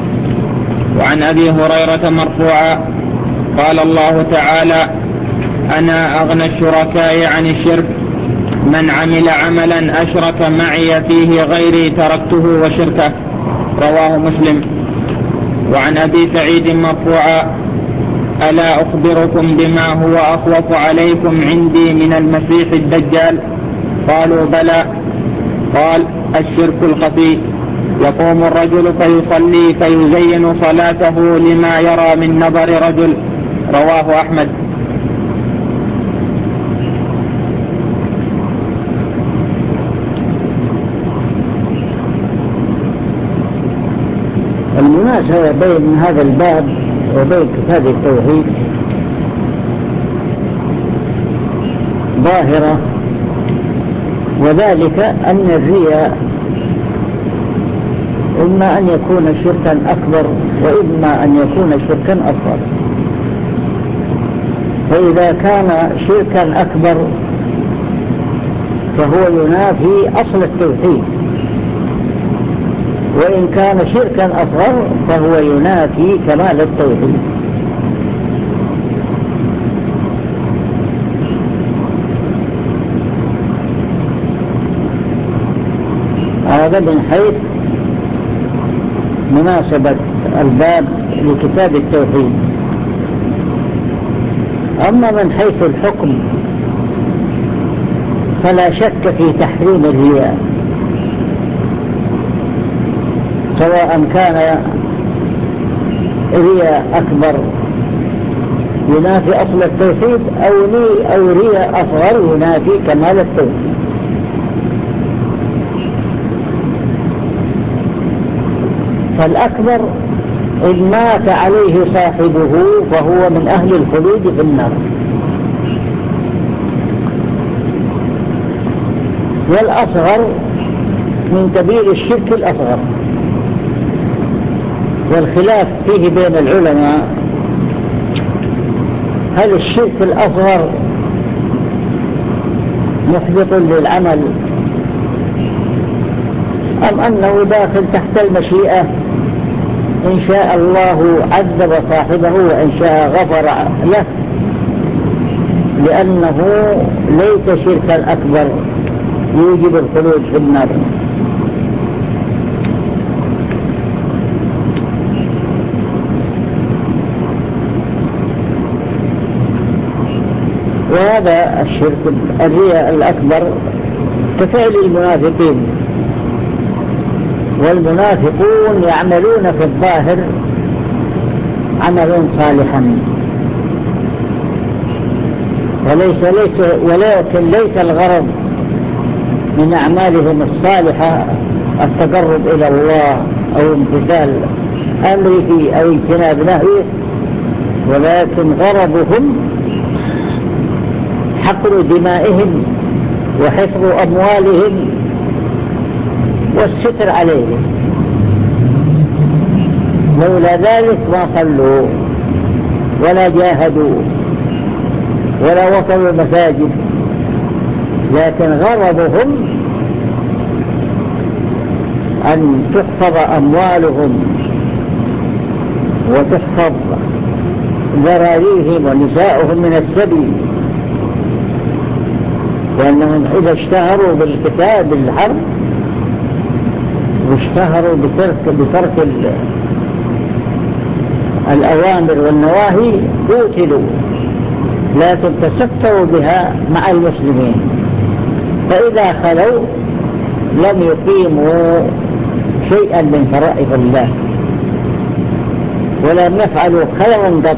وعن أبي هريرة مرفوعا قال الله تعالى: أنا أغنى الشركاء عن الشرك، من عمل عملا أشرك معي فيه غيري تركته وشركه. رواه مسلم. وعن أبي سعيد مرفوعا: ألا أخبركم بما هو أخوف عليكم عندي من المسيح الدجال؟ قالوا بلى. قال: الشرك الخفي، يقوم الرجل فيصلي فيزين صلاته لما يرى من نظر رجل. رواه أحمد. المناسبة بين هذا الباب وبين كتاب التوحيد ظاهرة، وذلك أن الرياء إما أن يكون شركا أكبر وإما أن يكون شركا أصغر. فإذا كان شركا أكبر فهو ينافي أصل التوحيد، وإن كان شركا أصغر فهو ينافي كمال التوحيد. هذا من حيث مناسبة الباب لكتاب التوحيد. أما من حيث الحكم فلا شك في تحريم الرياء، سواء كان رياء أكبر ينافي أصل التوحيد أو رياء أصغر ينافي كمال التوحيد. فالأكبر إن مات عليه صاحبه فهو من أهل الخلود في النار، والأصغر من كبير الشرك الأصغر. والخلاف فيه بين العلماء هل الشرك الأصغر محبط للعمل أم أنه داخل تحت المشيئة، إن شاء الله عذب صاحبه وإن شاء غفر له، لأنه ليس شركا أكبر يوجب الخلود في النار. وهذا الشرك الرياء الأكبر كفعل المنافقين، والمنافقون يعملون في الظاهر عملا صالحا ولكن ليس الغرض من أعمالهم الصالحة التقرب إلى الله أو امتثال أمره أو اجتناب نهيه، ولكن غرضهم حقن دمائهم وحفظ أموالهم والستر عليهم. لولا ذلك ما صلوا ولا جاهدوا ولا وصلوا المساجد، لكن غرضهم أن تحفظ أموالهم وتحفظ ذراريهم ونساؤهم من السبي، لأنهم إذا اشتهروا بالقتال بالحرب واشتهروا بترك الأوامر والنواهي قتلوا، لكن تستروا بها مع المسلمين، فإذا خلوا لم يقيموا شيئا من فرائض الله ولم يفعلوا خيرا قط،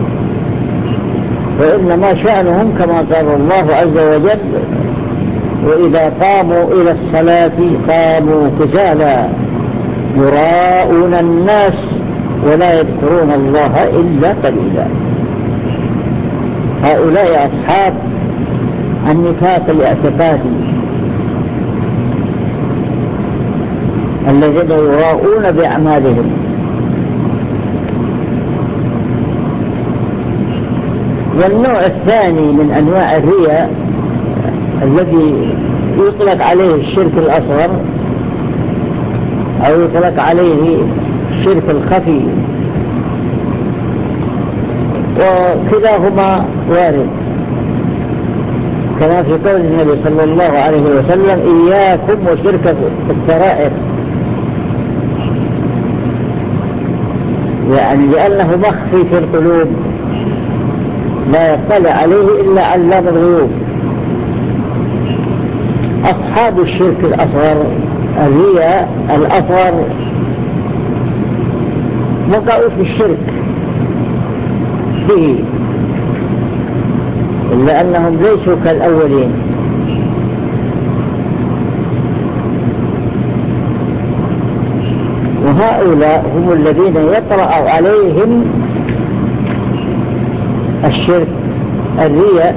وإنما شأنهم كما قال الله عز وجل: وإذا قاموا إلى الصلاة قاموا كسالى يراءون الناس ولا يذكرون الله إلا قليلا. هؤلاء أصحاب النفاق الاعتقادي الذين يراءون بأعمالهم. والنوع الثاني من أنواع الرياء الذي يطلق عليه الشرك الأصغر أو يطلق عليه الشرك الخفي، وكلاهما وارد، كما في قول النبي صلى الله عليه وسلم: إياكم وشرك السرائر، يعني لأنه مخفي في القلوب لا يطلع عليه إلا علام الغيوب. أصحاب الشرك الأصغر الرياء الأصغر وقعوا في الشرك به، إلا أنهم ليسوا كالأولين. وهؤلاء هم الذين يطرأ عليهم الشرك الرياء،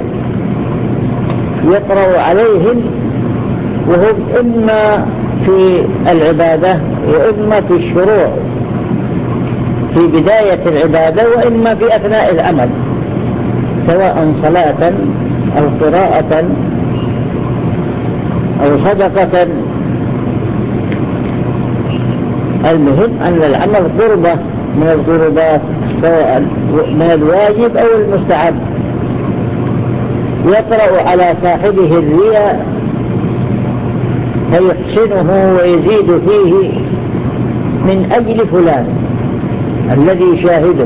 يطرأ عليهم وهم إما في العبادة وإما في الشروع في بداية العبادة وإما في أثناء العمل، سواء صلاة أو قراءة أو صدقة. المهم أن العمل قربة من القربات، سواء من الواجب أو المستحب، يطرأ على صاحبه الرياء فيحسنه ويزيد فيه من أجل فلان الذي شاهده،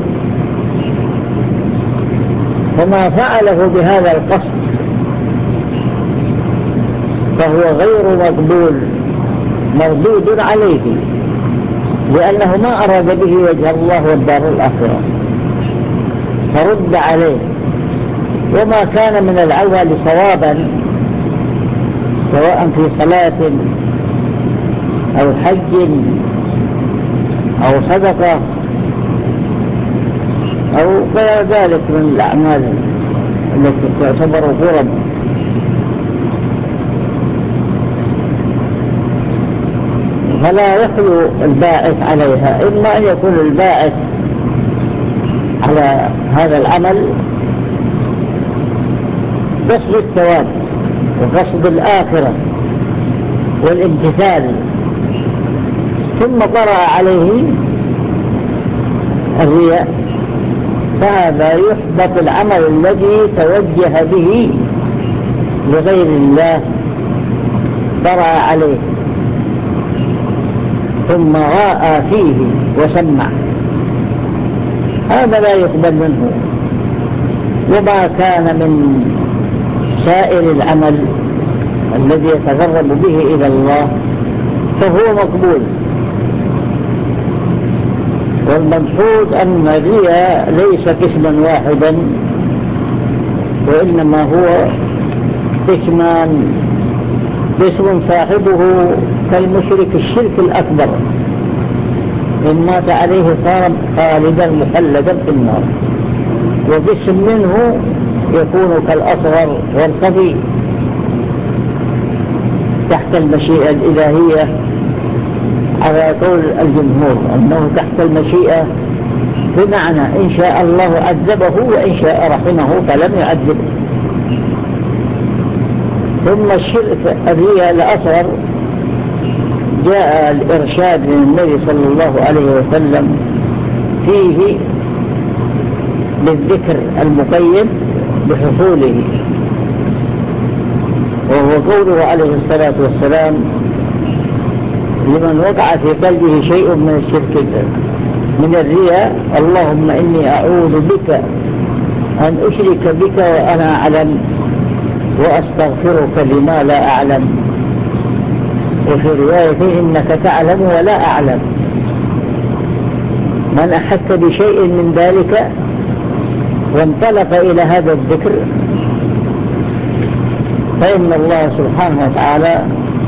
فما فعله بهذا القصد فهو غير مقبول مردود عليه، لأنه ما أراد به وجه الله والدار الآخرة، فرد عليه. وما كان من العمل صوابا سواء في صلاة أو حج أو صدقة أو غير ذلك من الأعمال التي تعتبر قرب، فلا يخلو الباعث عليها، إما أن يكون الباعث على هذا العمل قصد الثواب وقصد الآخرة والامتثال، ثم طرأ عليه الرياء، فهذا يحبط العمل الذي توجه به لغير الله، طرأ عليه ثم راء فيه وسمع، هذا لا يقبل منه. وما كان من سائر العمل الذي يتقرب به إلى الله فهو مقبول. والمقصود أن الرياء ليس قسما واحدا، وإنما هو قسمان: قسم صاحبه كالمشرك الشرك الأكبر إن مات عليه صار خالدا مخلدا في النار، وقسم منه يكون كالأصغر والخفي تحت المشيئة الإلهية، على قول الجمهور أنه تحت المشيئة، بمعنى إن شاء الله عذبه وإن شاء رحمه فلم يعذبه. ثم الشرك الرياء الأصغر جاء الإرشاد من النبي صلى الله عليه وسلم فيه بالذكر المقيد بحصوله، وهو قوله عليه الصلاة والسلام لمن وقع في قلبه شيء من الشرك من الرياء: اللهم إني أعوذ بك أن أشرك بك وأنا أعلم وأستغفرك لما لا أعلم، وفي رواية إنك تعلم ولا أعلم. من أحس بشيء من ذلك وانطلق إلى هذا الذكر فإن الله سبحانه وتعالى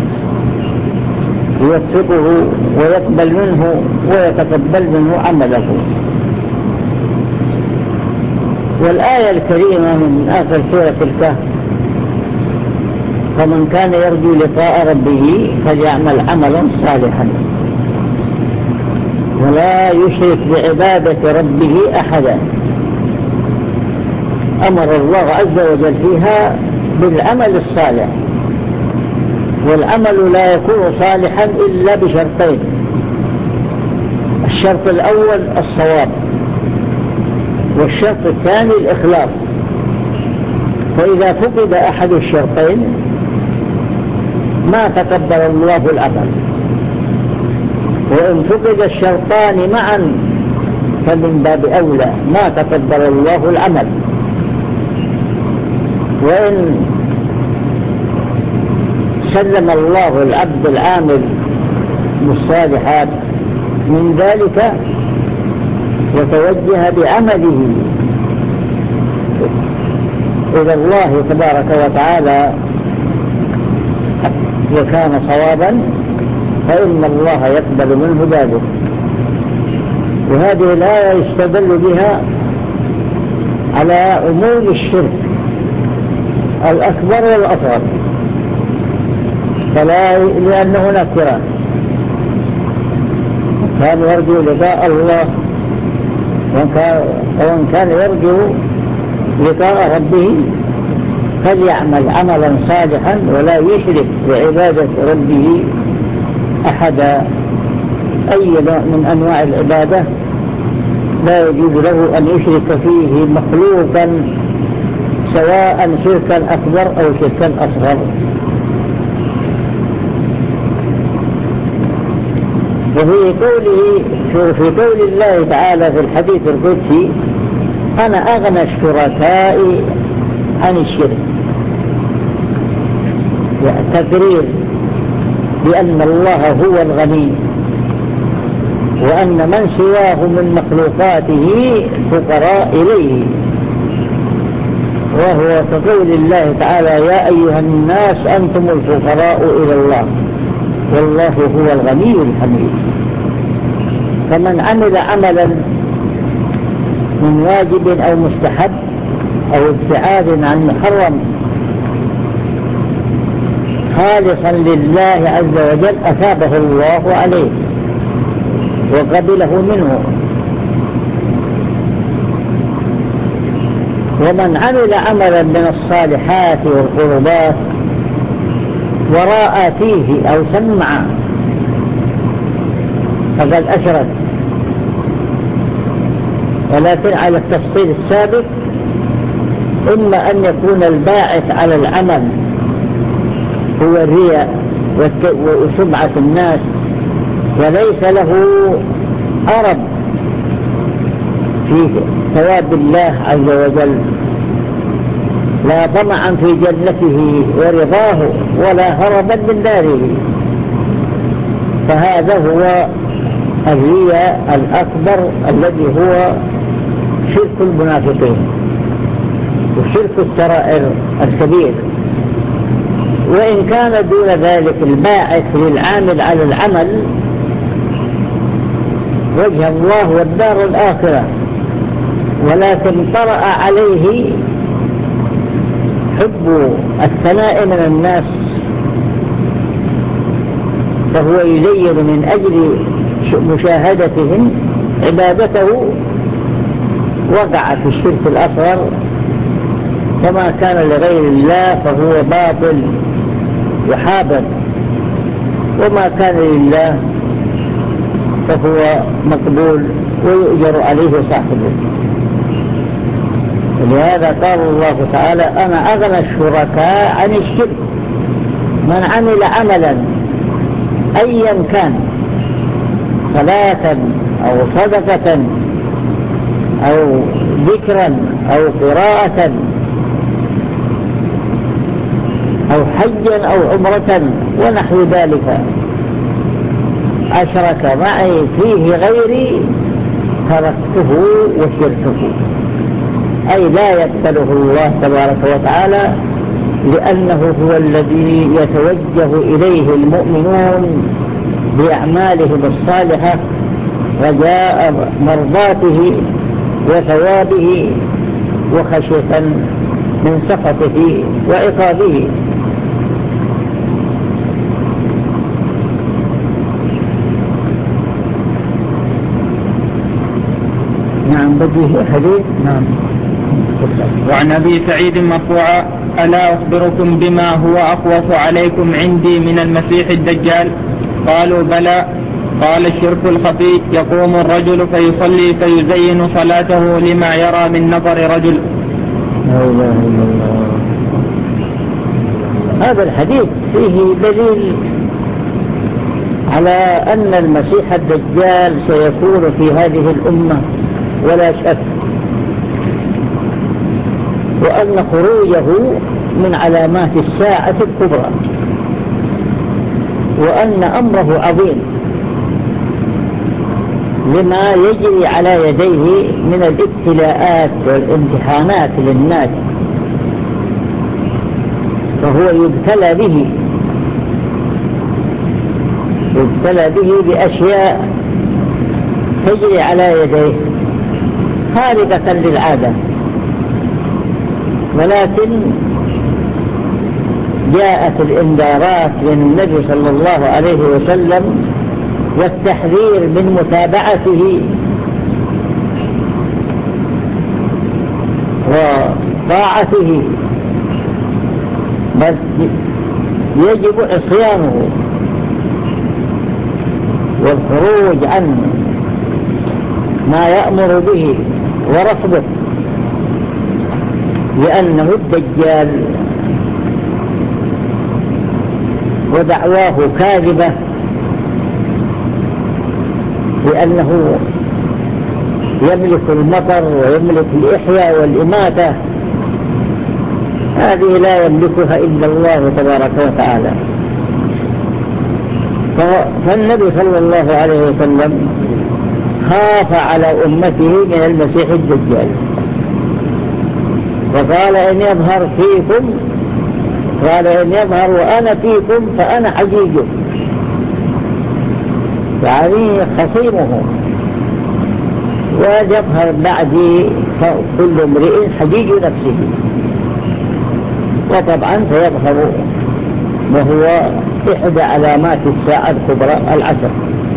يوفقه ويقبل منه ويتقبل منه عمله. والآية الكريمة من آخر سورة الكهف: فمن كان يرجو لقاء ربه فليعمل عملا صالحا ولا يشرك بعبادة ربه أحدا. أمر الله عز وجل فيها بالعمل الصالح، والعمل لا يكون صالحا إلا بشرطين: الشرط الأول الصواب، والشرط الثاني الإخلاص. فإذا فقد أحد الشرطين ما تقبل الله العمل، وإن فقد الشرطان معا فمن باب أولى ما تقبل الله العمل. وإن سلم الله العبد العامل بالصالحات من ذلك وتوجه بعمله إلى الله تبارك وتعالى وكان صوابا فإن الله يقبل منه ذلك. وهذه الآية يستدل بها على عموم الشرك الأكبر والأصغر، لأنه نكرة. كان يرجو لقاء الله، وإن كان يرجو لقاء ربه فليعمل عملا صالحا ولا يشرك بعبادة ربه أحدا. أي نوع من أنواع العبادة لا يجوز له أن يشرك فيه مخلوقا، سواء شركا أكبر أو شركا أصغر. وفي قول الله تعالى في الحديث القدسي: أنا أغنى الشركاء عن الشرك. تقرير بأن الله هو الغني، وأن من سواه من مخلوقاته فقراء إليه، وهو كقول الله تعالى: يا أيها الناس أنتم الفقراء إلى الله والله هو الغني الحميد. فمن عمل عملا من واجب أو مستحب أو ابتعاد عن محرم خالصا لله عز وجل أثابه الله عليه وقبله منه. ومن عمل عملا من الصالحات والقربات ورأى فيه أو سمع فقد أشرك. ولكن على التفصيل السابق إما أن يكون الباعث على العمل هو الرياء وسمعة الناس، وليس له أرب في ثواب الله عز وجل، لا طمعا في جنته ورضاه ولا هربا من ناره، فهذا هو الرياء الأكبر الذي هو شرك المنافقين وشرك السرائر الكبير. وإن كان دون ذلك الباعث للعامل على العمل وجه الله والدار الآخرة، ولكن طرأ عليه حب الثناء من الناس فهو يزين من أجل مشاهدتهم عبادته، وقع في الشرك الأصغر. وما كان لغير الله فهو باطل وحابط، وما كان لله فهو مقبول ويؤجر عليه صاحبه. ولهذا قال الله تعالى: أنا أغنى الشركاء عن الشرك. من عمل عملا أيا كان، صلاة أو صدقة أو ذكرا أو قراءة أو حجا أو عمرة ونحو ذلك، أشرك معي فيه غيري تركته وشركه، أي لا يقبله الله تبارك وتعالى، لأنه هو الذي يتوجه إليه المؤمنون بأعمالهم الصالحة رجاء مرضاته وثوابه وخشية من سخطه وعقابه. نعم، بديه حديث. نعم. وعن أبي سعيد مرفوعا: ألا أخبركم بما هو أخوف عليكم عندي من المسيح الدجال؟ قالوا: بلى. قال: الشرك الخفي، يقوم الرجل فيصلي فيزين صلاته لما يرى من نظر رجل. لا إله إلا الله. هذا الحديث فيه دليل على أن المسيح الدجال سيكون في هذه الأمة ولا شك، وأن خروجه من علامات الساعة الكبرى، وأن أمره عظيم لما يجري على يديه من الابتلاءات والامتحانات للناس، فهو يبتلى به بأشياء تجري على يديه خارقة للعادة، ولكن جاءت الإنذارات للنبي صلى الله عليه وسلم والتحذير من متابعته وطاعته، بل يجب عصيانه والخروج عن ما يأمر به ورفضه، لأنه الدجال ودعواه كاذبة، لأنه يملك المطر ويملك الإحياء والإماتة هذه لا يملكها إلا الله تبارك وتعالى. فالنبي صلى الله عليه وسلم خاف على أمته من المسيح الدجال، وقال إن يظهر فيكم، قال إن يظهر وأنا فيكم فأنا حجيجه، يعني خصيمه، ويظهر بعدي كل امرئ حجيج نفسه. وطبعا سيظهر وهو إحدى علامات الساعة الكبرى العشر.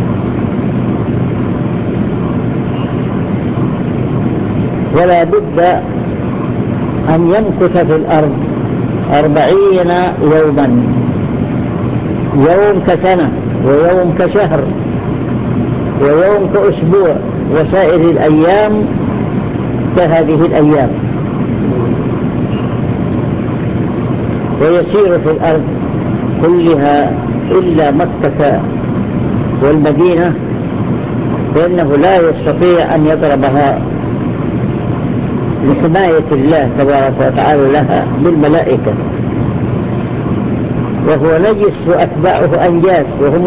ولا بد أن يمكث في الأرض 40 يوما، يوم كسنة ويوم كشهر ويوم كأسبوع، وسائر الأيام كهذه الأيام. ويسير في الأرض كلها إلا مكة والمدينة، فإنه لا يستطيع أن يضربها لحماية الله تبارك وتعالى لها بالملائكة. وهو نجس وأتباعه أنجاس، وهم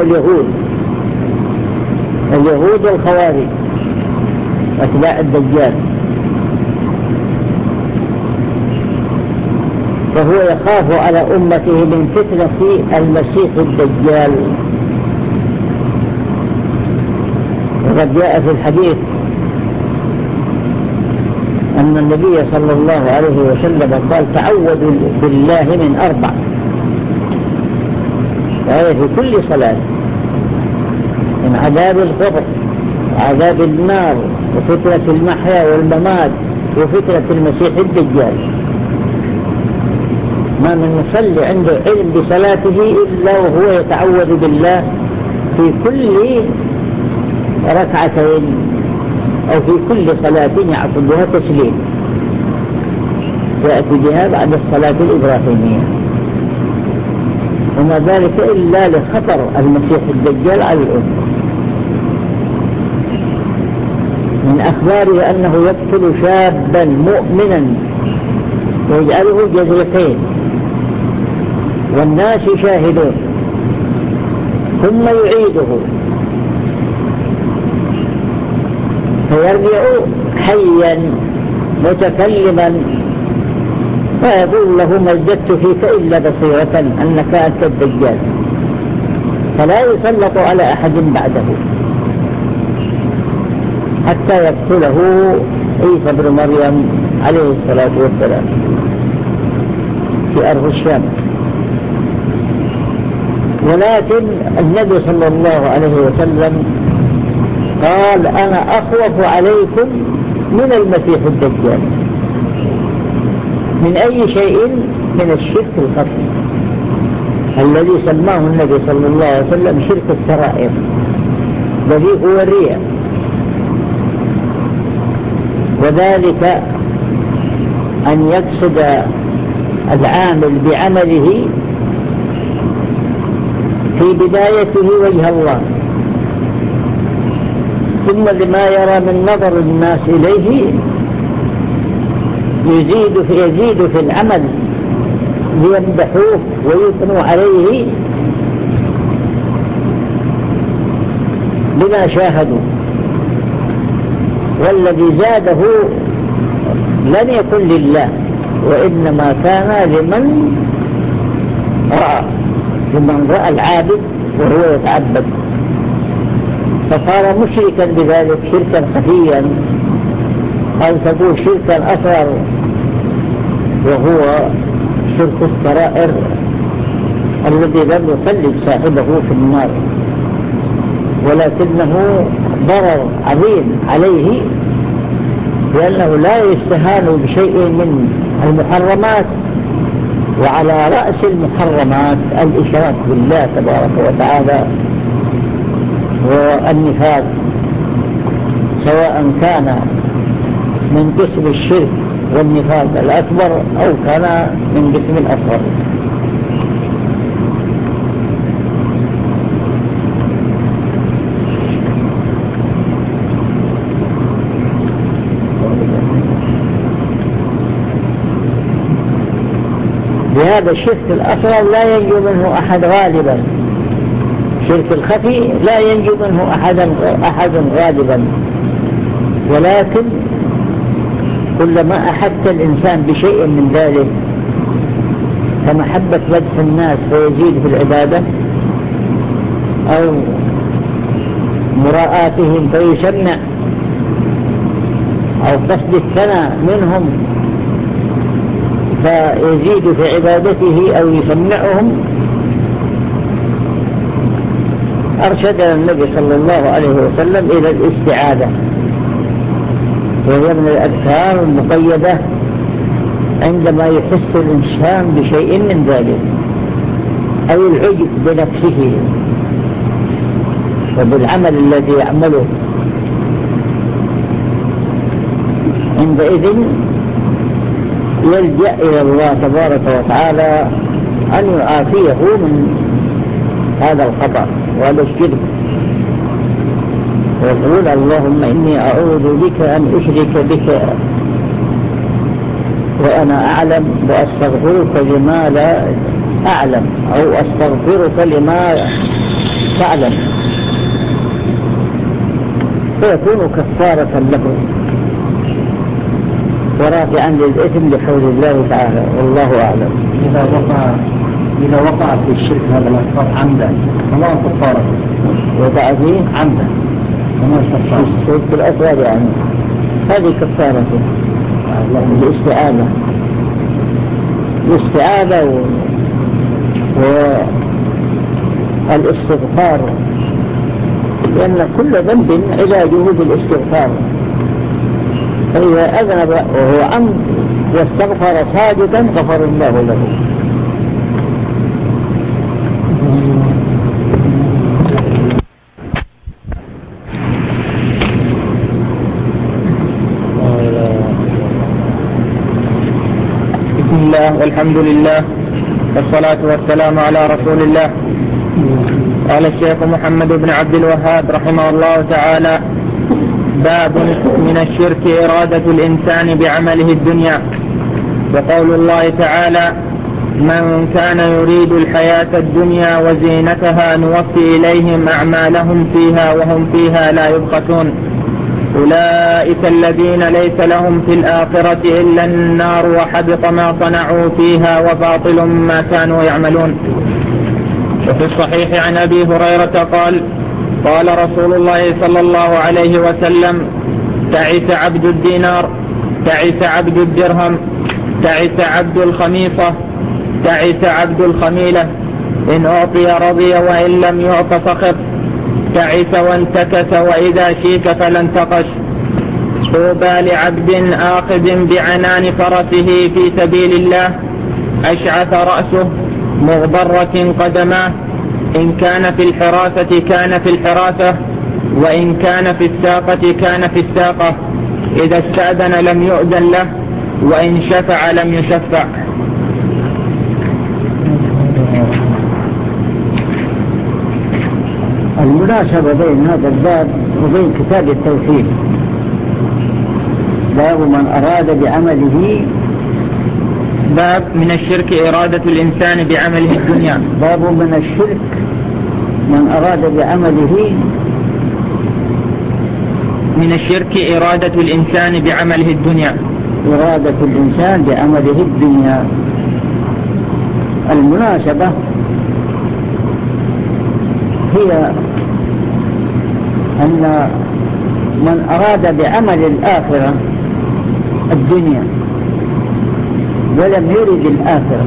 اليهود والخوارج أتباع الدجال. فهو يخاف على أمته من فتنة المسيح الدجال. وقد جاء في الحديث أن النبي صلى الله عليه وسلم قال تعوذوا بالله من 4، وهي في كل صلاة: من عذاب القبر وعذاب النار وفتنة المحيا والممات وفتنة المسيح الدجال. ما من مصلي عنده علم بصلاته إلا وهو يتعوذ بالله في كل ركعتين أو في كل صلاة يعقدها تسليم، يأتي بها بعد الصلاة الإبراهيمية. وما ذلك إلا لخطر المسيح الدجال على الأمة. من أخباره أنه يقتل شابا مؤمنا ويجعله جزرتين والناس شاهدون، ثم يعيده فيرجع حيا متكلما، فيقول له ما ازددت فيك إلا بصيرة أنك أنت الدجال، فلا يسلط على أحد بعده حتى يقتله عيسى بن مريم عليه الصلاة والسلام في أرض الشام. ولكن النبي صلى الله عليه وسلم قال أنا أخوف عليكم من المسيح الدجال من أي شيء؟ من الشرك الخفي الذي سماه النبي صلى الله عليه وسلم شرك السرائر، الذي هو الرياء. وذلك أن يقصد العامل بعمله في بدايته وجه الله، ثم لما يرى من نظر الناس إليه يزيد في العمل ليمدحوه ويثنوا عليه بما شاهدوا. والذي زاده لم يكن لله، وإنما كان لمن رأى العابد وهو يتعبد، فصار مشركا بذلك شركا خفيا، أو تقول شركا أصغر، وهو شرك السرائر الذي لم يخلد صاحبه في النار، ولكنه ضرر عظيم عليه، لأنه لا يستهان بشيء من المحرمات. وعلى رأس المحرمات الإشراك بالله تبارك وتعالى والنفاق، سواء كان من قسم الشرك والنفاق الأكبر أو كان من قسم الأصغر. لهذا الشرك الأصغر لا ينجو منه أحد غالبا، الشرك الخفي لا ينجو منه أحد غالبا، ولكن كلما أحس الإنسان بشيء من ذلك كمحبة مدح الناس فيزيد في العبادة، أو مراءاتهم فيسمع، أو قصد الثناء منهم فيزيد في عبادته أو يسمعهم، أرشدنا النبي صلى الله عليه وسلم إلى الاستعاذة، وهي من الأذكار المقيدة عندما يحس الإنسان بشيء من ذلك، أو العجب بنفسه وبالعمل الذي يعمله، عندئذ يلجأ إلى الله تبارك وتعالى أن يعافيه من هذا الخطأ وهذا الشرك، ويقول اللهم إني أعوذ بك أن أشرك بك وأنا أعلم، وأستغفرك لما لا أعلم، أو أستغفرك لما تعلم، فيكون كفارة له ورافعا للإثم بحول الله تعالى، والله أعلم. إذا وقع في الشرك هذا الأكبر عمدا فما كفارة؟ وقع فيه عمدا فما كفارة؟ الشرك الأصغر يعني هذه كفارته الاستعاذة والاستغفار، لأن كل ذنب علاجه بالاستغفار، فإذا أذنب وهو عمد واستغفر صادقا غفر الله له. بسم الله والحمد لله والصلاة والسلام على رسول الله. قال الشيخ محمد بن عبد الوهاب رحمه الله تعالى: باب من الشرك إرادة الإنسان بعمله الدنيا. وقول الله تعالى: من كان يريد الحياة الدنيا وزينتها نوفي إليهم أعمالهم فيها وهم فيها لا يبخسون، أولئك الذين ليس لهم في الآخرة إلا النار وحبط ما صنعوا فيها وباطل ما كانوا يعملون. وفي الصحيح عن أبي هريرة قال: قال رسول الله صلى الله عليه وسلم: تعس عبد الدينار، تعس عبد الدرهم، تعس عبد الخميصة، تعس عبد الخميلة، إن أعطي رضي وإن لم يعط سخط، تعس وانتكس وإذا شيك فلا انتقش. طوبى لعبد آخذ بعنان فرسه في سبيل الله، أشعث رأسه مغبرة قدماه، إن كان في الحراسة كان في الحراسة، وإن كان في الساقة كان في الساقة، إذا استأذن لم يؤذن له، وإن شفع لم يشفع. المناسبة بين هذا الباب وبين كتاب التوحيد: باب من أراد بعمله، باب من الشرك إرادة الإنسان بعمله الدنيا. باب من الشرك من أراد بعمله، من الشرك إرادة الإنسان بعمله الدنيا. إرادة الإنسان بعمله الدنيا. المناسبة هي أن من أراد بعمل الآخرة الدنيا ولم يرد الآخرة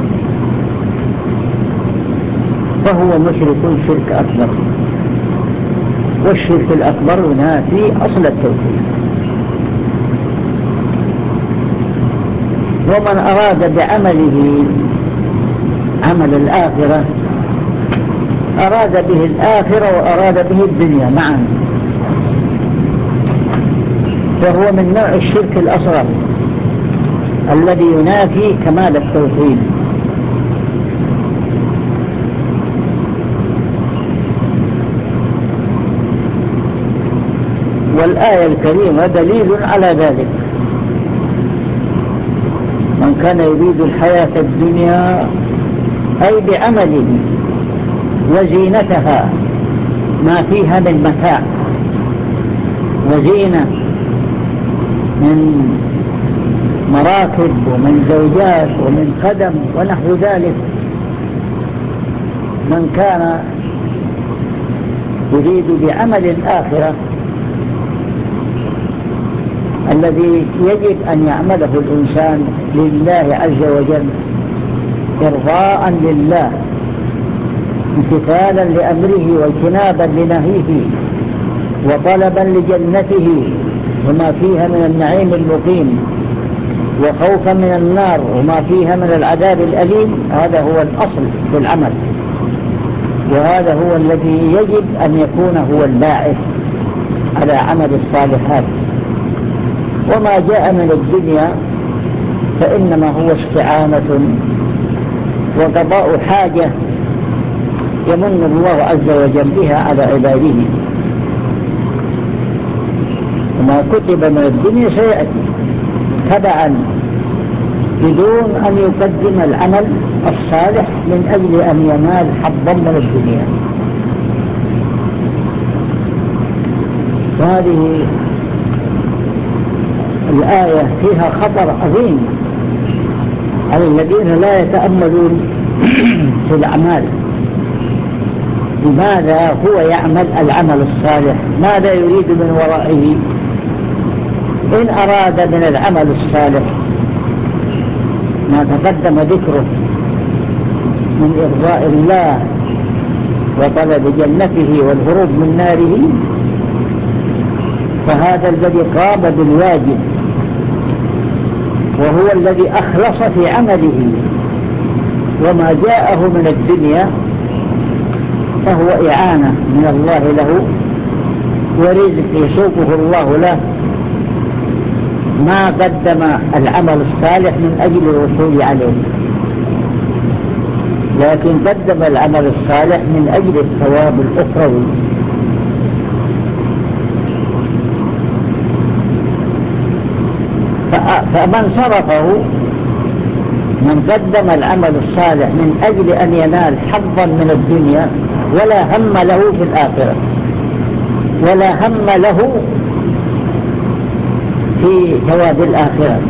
فهو مشرك شرك أكبر، والشرك الأكبر ينافي أصل التوحيد. ومن أراد بعمله عمل الآخرة أراد به الآخرة وأراد به الدنيا معا، فهو من نوع الشرك الأصغر الذي ينافي كمال التوحيد. والآية الكريمة دليل على ذلك: من كان يريد الحياة الدنيا أي بعمله وزينتها ما فيها من متاع وزينة من مراكب ومن زوجات ومن خدم ونحو ذلك. من كان يريد بعمل الآخرة الذي يجب أن يعمله الإنسان لله عز وجل إرضاء لله امتثالا لأمره واجتنابا لنهيه وطلبا لجنته وما فيها من النعيم المقيم وخوفا من النار وما فيها من العذاب الأليم. هذا هو الأصل في العمل، وهذا هو الذي يجب أن يكون هو الباعث على عمل الصالحات. وما جاء من الدنيا فإنما هو استعانة وقضاء حاجة يمن الله عز وجل بها على عباده. وما كتب من الدنيا سيأتي تبعا بدون أن يقدم العمل الصالح من أجل أن ينال حظا من الدنيا. وهذه الآية فيها خطر عظيم على الذين لا يتأملون في الأعمال. لماذا هو يعمل العمل الصالح؟ ماذا يريد من ورائه؟ إن أراد من العمل الصالح ما تقدم ذكره من إرضاء الله وطلب جنته والهروب من ناره فهذا الذي قام بالواجب وهو الذي أخلص في عمله. وما جاءه من الدنيا فهو إعانة من الله له ورزق يسوقه الله له، ما قدم العمل الصالح من أجل الوصول عليه، لكن قدم العمل الصالح من أجل الثواب الأخروي. فمن صرفه من قدم العمل الصالح من أجل أن ينال حظا من الدنيا ولا هم له في الآخرة ولا هم له في ثواب الآخرة،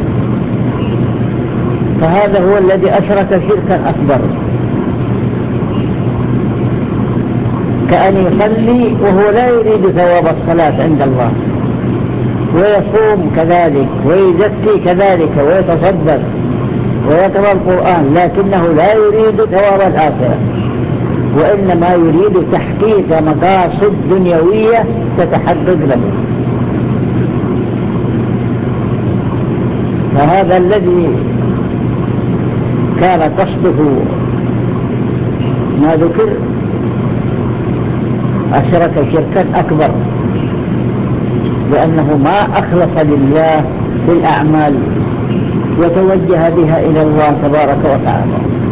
فهذا هو الذي أشرك شركا أكبر، كأن يصلي وهو لا يريد ثواب الصلاة عند الله، ويصوم كذلك ويزكي كذلك ويتصدق ويقرأ القرآن، لكنه لا يريد ثواب الآخرة وإنما يريد تحقيق مقاصد دنيوية تتحقق له. فهذا الذي كان قصده ما ذكر أشرك شركا أكبر، لأنه ما أخلص لله في الأعمال وتوجه بها إلى الله تبارك وتعالى.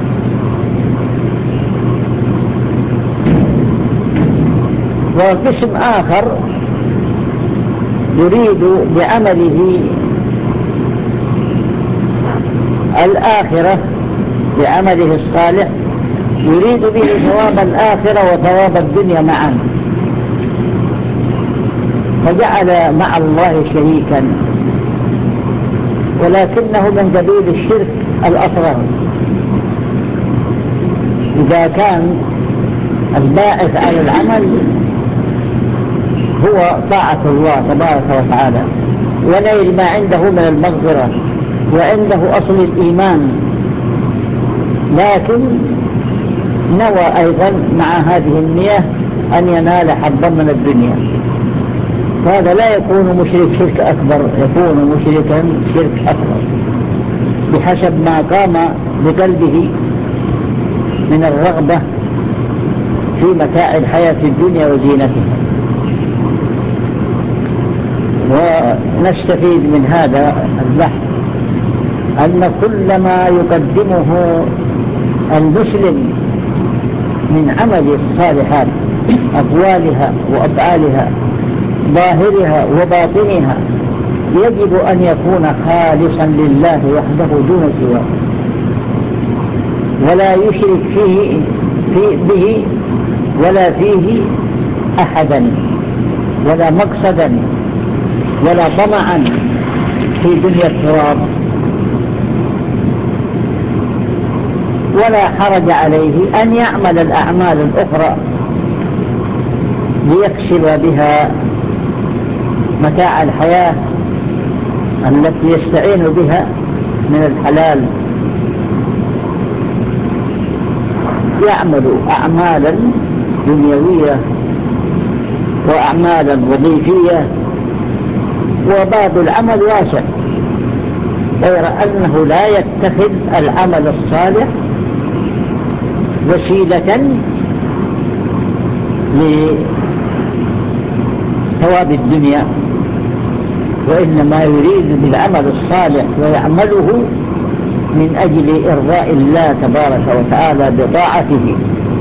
وقسم آخر يريد بعمله الآخرة بعمله الصالح، يريد به ثواب الآخرة وثواب الدنيا معا، فجعل مع الله شريكا، ولكنه من قبيل الشرك الأصغر. إذا كان الباعث على العمل هو طاعة الله تبارك وتعالى ونيل ما عنده من المغفرة وعنده أصل الإيمان، لكن نوى أيضا مع هذه النية أن ينال حظا من الدنيا، فهذا لا يكون مشرك شرك أكبر، يكون مشركا شرك أكبر بحسب ما قام بقلبه من الرغبة في متاع الحياة الدنيا وزينتها. ونستفيد من هذا البحث أن كل ما يقدمه المسلم من عمل الصالحات أقوالها وأفعالها ظاهرها وباطنها يجب أن يكون خالصا لله وحده دون سواه، ولا يشرك به ولا فيه أحدا ولا مقصدا ولا طمعا في دنيا التراب، ولا حرج عليه أن يعمل الأعمال الأخرى ليكسب بها متاع الحياة التي يستعين بها من الحلال، يعمل أعمالا دنيوية وأعمالا وظيفية، وباب العمل واسع، غير أنه لا يتخذ العمل الصالح وسيلة لثواب الدنيا، وإنما يريد بالعمل الصالح ويعمله من أجل إرضاء الله تبارك وتعالى بطاعته،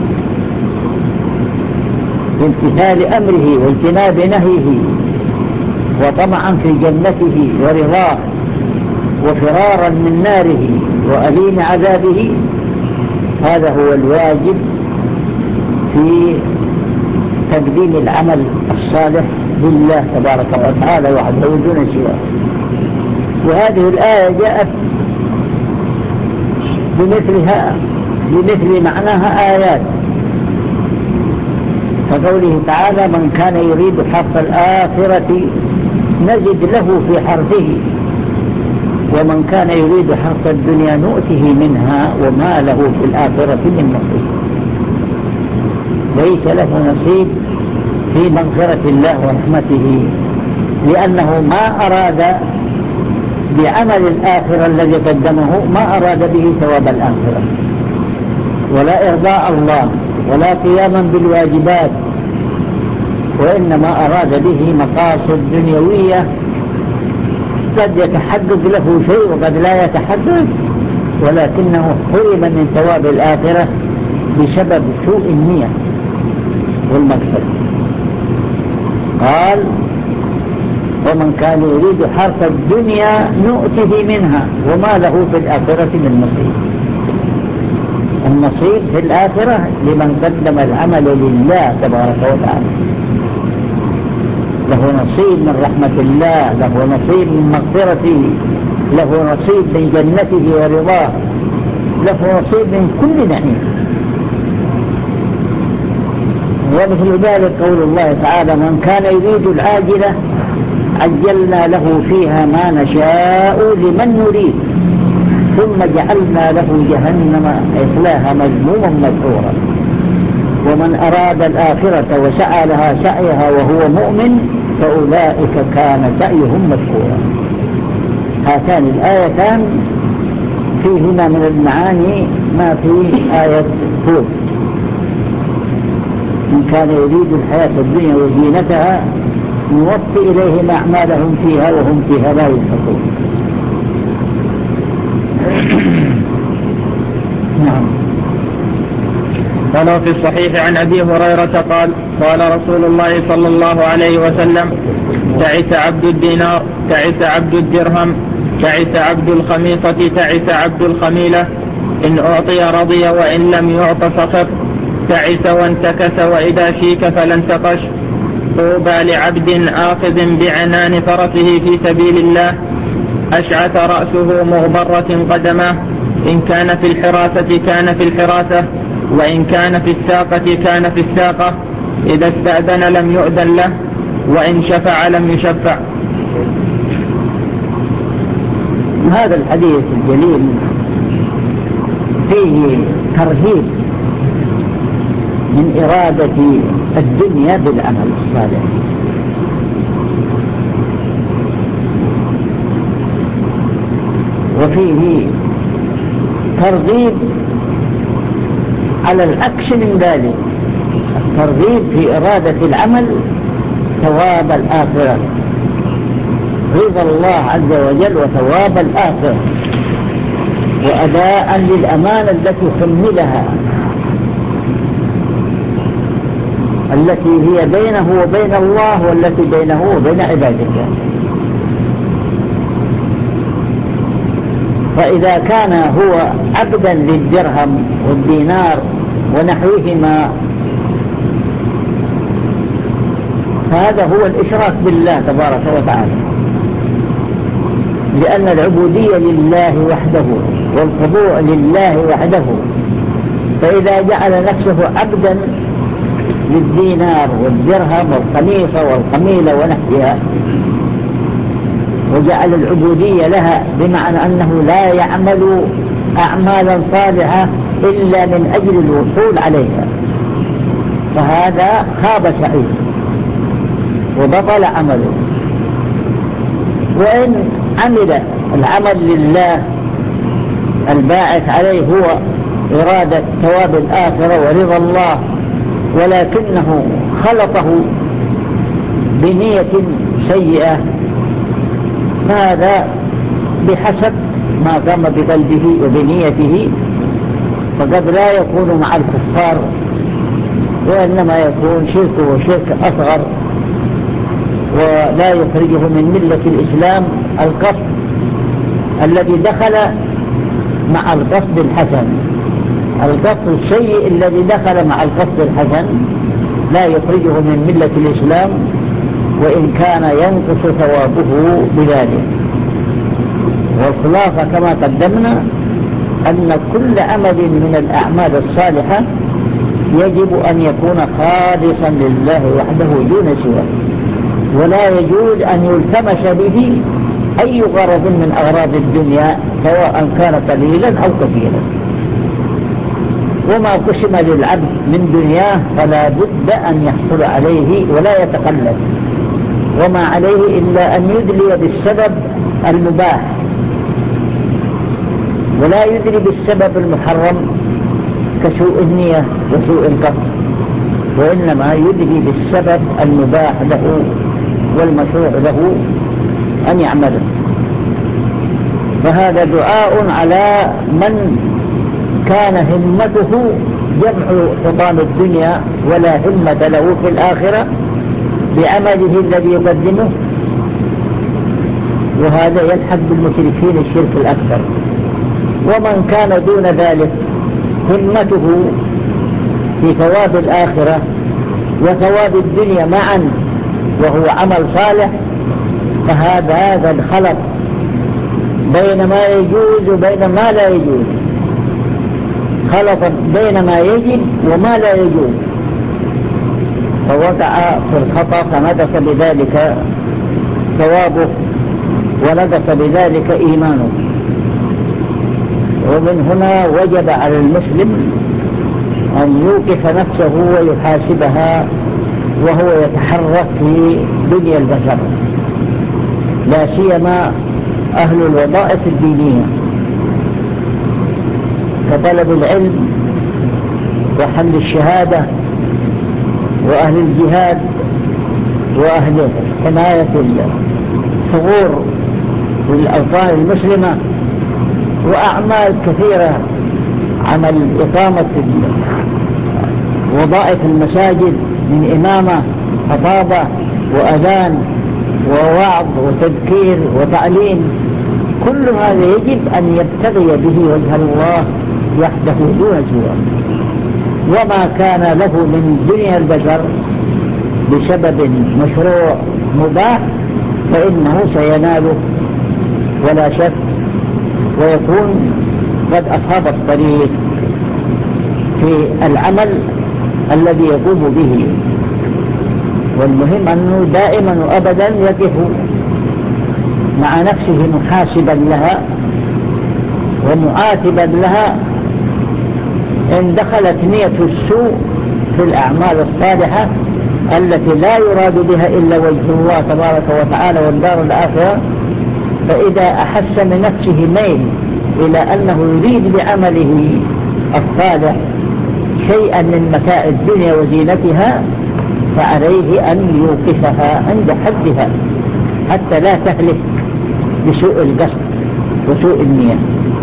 بامتثال أمره واجتناب نهيه، وطمعا في جنته ورضاه، وفرارا من ناره وأليم عذابه. هذا هو الواجب في تقديم العمل الصالح لله تبارك وتعالى وحده دون سواه. وهذه الآية جاءت بمثل معناها آيات، كقوله تعالى: من كان يريد حرث الآخرة نجد له في حرثه، ومن كان يريد حرث الدنيا نؤته منها وما له في الآخرة من نصيب. ليس له نصيب في مغفرة الله ورحمته، لأنه ما أراد بعمل الآخرة الذي قدمه، ما أراد به ثواب الآخرة ولا إرضاء الله ولا قياما بالواجبات، وإنما أراد به مقاصد دنيوية قد يتحقق له شيء وقد لا يتحقق، ولكنه حرم من ثواب الآخرة بسبب سوء النية والمقصد. قال: ومن كان يريد حرث الدنيا نؤته منها وما له في الآخرة من نصيب. النصيب في الآخرة لمن قدم العمل لله تبارك وتعالى، له نصيب من رحمة الله، له نصيب من مغفرته، له نصيب من جنته ورضاه، له نصيب من كل نعيم. ومثل ذلك قول الله تعالى: من كان يريد العاجلة عجلنا له فيها ما نشاء لمن نريد ثم جعلنا له جهنم يصلاها مذموما مدحورا. ومن أراد الآخرة وسعى لها سعيها وهو مؤمن فأولئك كان سعيهم مشكورا. هاتان الآيتان فيهما من المعاني ما في آية هود: من كان يريد الحياة الدنيا وزينتها نوفي إليهم أعمالهم فيها وهم فيها لا يسقطون. نعم. قال في الصحيح عن أبي هريرة قال: قال رسول الله صلى الله عليه وسلم: تعس عبد الدينار، تعس عبد الدرهم، تعس عبد الخميصة، تعس عبد الخميلة، إن أعطي رضي وإن لم يعط سخط، تعس وانتكس وإذا شيك فلا انتقش. طوبى لعبد آخذ بعنان فرسه في سبيل الله، أشعث رأسه مغبرة قدماه، إن كان في الحراسة كان في الحراسة، وإن كان في الساقة كان في الساقة، إذا استأذن لم يؤذن له، وإن شفع لم يشفع. هذا الحديث الجليل فيه ترهيب من إرادة الدنيا بالعمل الصالح، وفيه ترغيب على العكس من ذلك، الترغيب في إرادة العمل ثواب الآخرة، رضا الله عز وجل وثواب الآخرة، وأداء للأمانة التي حملها، التي هي بينه وبين الله والتي بينه وبين عباد الله. فإذا كان هو عبدا للدرهم والدينار ونحوهما فهذا هو الإشراك بالله تبارك وتعالى، لأن العبودية لله وحده والخضوع لله وحده. فإذا جعل نفسه عبدا للدينار والدرهم والقميصة والقميلة ونحوها وجعل العبودية لها بمعنى أنه لا يعمل أعمالا صالحة إلا من أجل الوصول عليها، فهذا خاب سعيه وبطل عمله. وإن عمل العمل لله الباعث عليه هو إرادة ثواب الآخرة ورضا الله، ولكنه خلطه بنية سيئة، فهذا بحسب ما قام بقلبه وبنيته، فقد لا يكون مع الكفار وإنما يكون شركه شرك أصغر، ولا يخرجه من ملة الإسلام القصد الذي دخل مع القصد الحسن. القصد السيء الذي دخل مع القصد الحسن لا يخرجه من ملة الإسلام وإن كان ينقص ثوابه بذلك. والخلاصة كما قدمنا أن كل عمل من الأعمال الصالحة يجب أن يكون خالصا لله وحده دون سواه، ولا يجوز أن يلتمس به أي غرض من أغراض الدنيا سواء كان قليلا أو كثيرا. وما قسم للعبد من دنياه فلا بد أن يحصل عليه ولا يتقلد، وما عليه إلا أن يدلي بالسبب المباح ولا يدري بالسبب المحرم كسوء النية وسوء القصد، وإنما يدري بالسبب المباح له والمشروع له أن يعمله. فهذا دعاء على من كان همته جمع حطام الدنيا ولا همة له في الآخرة بعمله الذي يقدمه، وهذا يلحق بالمشركين الشرك الأكبر. ومن كان دون ذلك همته في ثواب الآخرة وثواب الدنيا معا وهو عمل صالح، فهذا الخلط بين ما يجوز وبين ما لا يجوز، خلط بين ما يجب وما لا يجوز، فوقع في الخطأ فنقص بذلك ثوابه ونقص بذلك إيمانه. ومن هنا وجب على المسلم أن يوقف نفسه ويحاسبها وهو يتحرك في دنيا البشر، لا سيما أهل الوظائف الدينية كطلب العلم وحمل الشهادة وأهل الجهاد وأهل حماية الثغور والأوطان المسلمة وأعمال كثيرة، عمل إقامة وظائف المساجد من إمامة خطابة وأذان ووعظ وتذكير وتعليم، كل هذا يجب أن يبتغي به وجه الله وحده دون سواه. وما كان له من دنيا البشر بسبب مشروع مباح فإنه سيناله ولا شك، ويكون قد أصاب الطريق في العمل الذي يقوم به. والمهم أنه دائما وأبدا يقف مع نفسه محاسبا لها ومعاتبا لها إن دخلت نية السوء في الأعمال الصالحة التي لا يراد بها إلا وجه الله تبارك وتعالى والدار الآخرة. فإذا أحس من نفسه ميل إلى أنه يريد بعمله الصالح شيئا من متاع الدنيا وزينتها فعليه أن يوقفها عند حدها حتى لا تهلك بسوء القصد وسوء النية.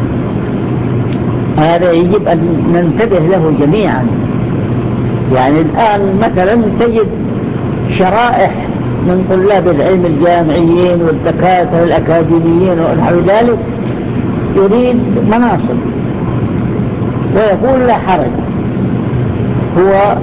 هذا يجب أن ننتبه له جميعا. يعني الآن مثلا تجد شرائح من طلاب العلم الجامعيين والدكاترة الأكاديميين ونحو ذلك يريد مناصب ويقول لا حرج، هو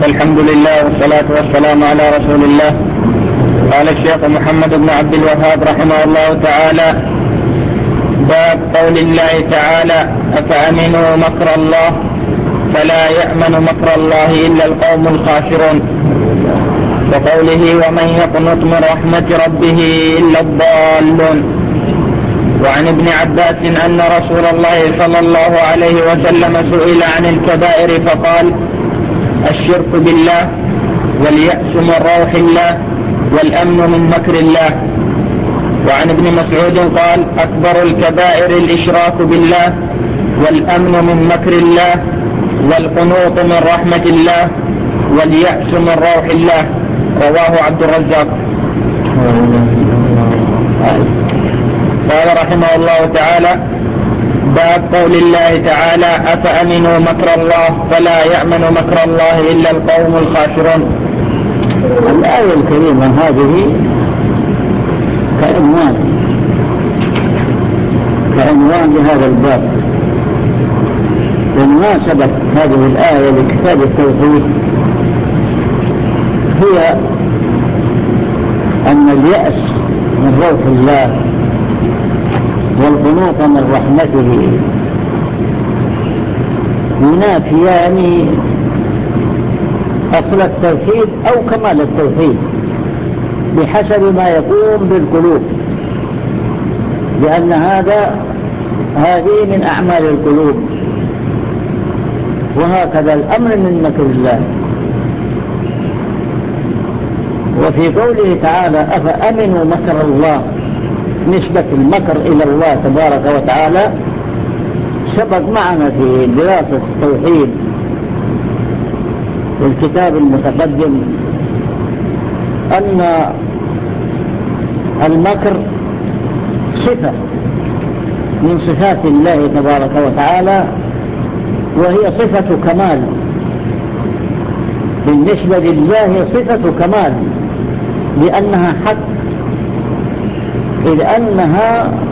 الحمد لله والصلاة والسلام على رسول الله. قال الشيخ محمد بن عبد الوهاب رحمه الله تعالى: باب قول الله تعالى: أفأمنوا مكر الله فلا يأمن مكر الله إلا القوم الخاسرون، وقوله: ومن يقنط من رحمة ربه إلا الضالون. وعن ابن عباس أن رسول الله صلى الله عليه وسلم سئل عن الكبائر فقال: الشرك بالله، واليأس من روح الله، والأمن من مكر الله. وعن ابن مسعود قال: أكبر الكبائر الإشراك بالله، والأمن من مكر الله، والقنوط من رحمة الله، واليأس من روح الله. رواه عبد الرزاق. قال رحمه الله تعالى: باب قول الله تعالى: أفأمنوا مكر الله فلا يأمن مكر الله إلا القوم الخاسرون. الآية الكريمة هذه كعنوان لهذا الباب. ومناسبة هذه الآية لكتاب التوحيد هي أن اليأس من روح الله والقنوط من رحمته ينافيان أصل التوحيد أو كمال التوحيد بحسب ما يقوم بالقلوب، لأن هذه من أعمال القلوب. وهكذا الأمر من مكر الله. وفي قوله تعالى: أفأمنوا مكر الله، نسبة المكر إلى الله تبارك وتعالى. سبق معنا في دراسة التوحيد والكتاب المتقدم أن المكر صفة من صفات الله تبارك وتعالى، وهي صفة كمال. بالنسبة لله صفة كمال لأنها حق، إذ أنها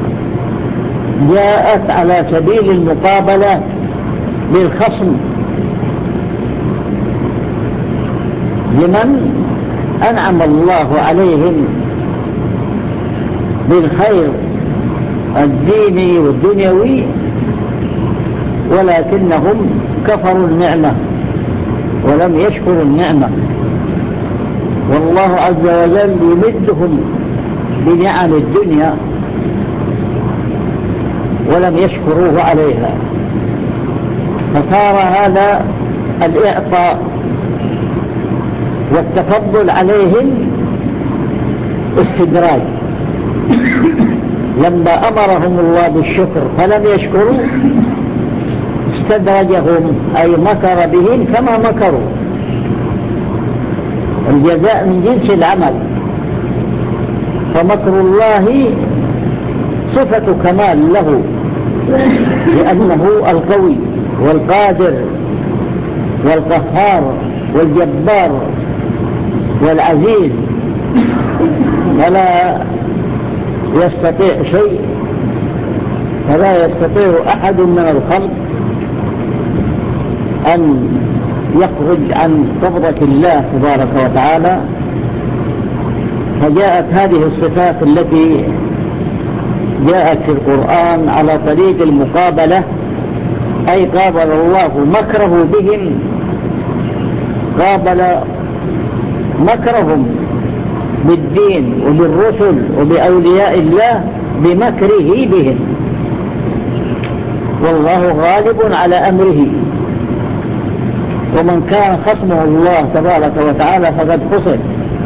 جاءت على سبيل المقابلة للخصم لمن أنعم الله عليهم بالخير الديني والدنيوي، ولكنهم كفروا النعمة ولم يشكروا النعمة. والله عز وجل يمدهم بنعم الدنيا ولم يشكروه عليها، فصار هذا الإعطاء والتفضل عليهم استدراج. لما أمرهم الله بالشكر فلم يشكروا استدرجهم، أي مكر بهم كما مكروا. الجزاء من جنس العمل. فمكر الله صفة كمال له، لأنه القوي والقادر والقهار والجبار والعزيز، فلا يستطيع شيء، فلا يستطيع أحد من الخلق أن يخرج عن قبضة الله تبارك وتعالى. فجاءت هذه الصفات التي جاءت في القرآن على طريق المقابلة، أي قابل الله مكره بهم، قابل مكرهم بالدين وبالرسل وبأولياء الله بمكره بهم، والله غالب على أمره. ومن كان خصمه الله تبارك وتعالى فقد خسر.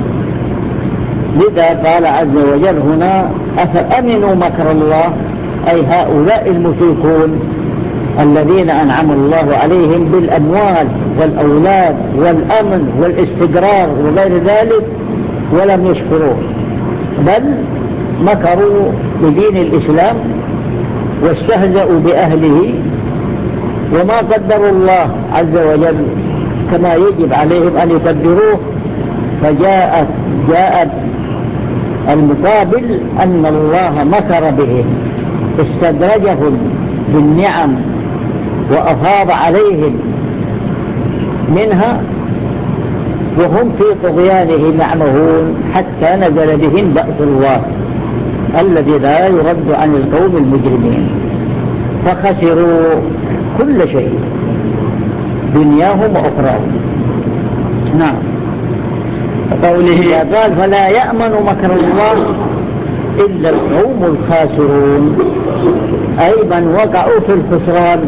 لذا قال عز وجل هنا: أفأمنوا مكر الله، أي هؤلاء المشركون الذين أنعم الله عليهم بالأموال والأولاد والأمن والاستقرار وغير ذلك ولم يشكروه، بل مكروا بدين الإسلام واستهزأوا بأهله وما قدروا الله عز وجل كما يجب عليهم أن يقدروه. فجاءت المقابل أن الله مكر بهم، استدرجهم بالنعم وأفاض عليهم منها وهم في طغيانهم يعمهون حتى نزل بهم بأس الله الذي لا يرد عن القوم المجرمين، فخسروا كل شيء دنياهم وأخراهم. نعم. وقوله قال فلا يأمن مكر الله إلا القوم الخاسرون، أي من وقعوا في الخسران.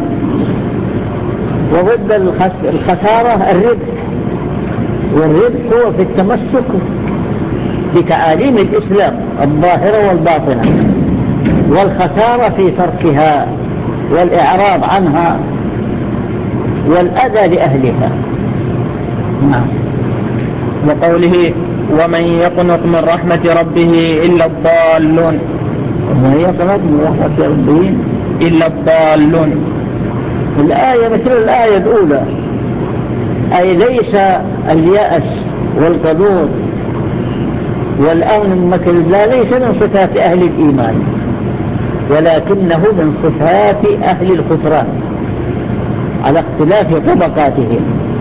وضد الخسارة الربح، والربح هو في التمسك بتعاليم الإسلام الظاهرة والباطنة، والخسارة في تركها والإعراض عنها والأذى لأهلها. نعم. وقوله ومن يقنط من رحمة ربه إلا الضالون، ومن يقنط من رحمة ربه إلا الضالون. الآية مثل الآية الأولى، أي ليس اليأس والقنوط والأمن من مكر الله ليس من صفات أهل الإيمان، ولكنه من صفات أهل الخسران على اختلاف طبقاتهم.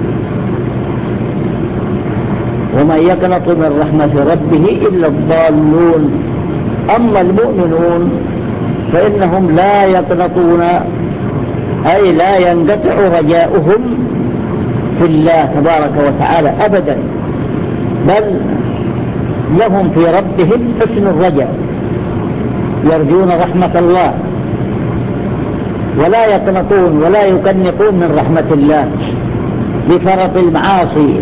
ومن يقنط من رحمة ربه إلا الضالون. أما المؤمنون فإنهم لا يقنطون، أي لا ينقطع رجاؤهم في الله تبارك وتعالى أبدا، بل لهم في ربهم حسن الرجاء، يرجون رحمة الله ولا يقنطون ولا يقنطون من رحمة الله بفرط المعاصي،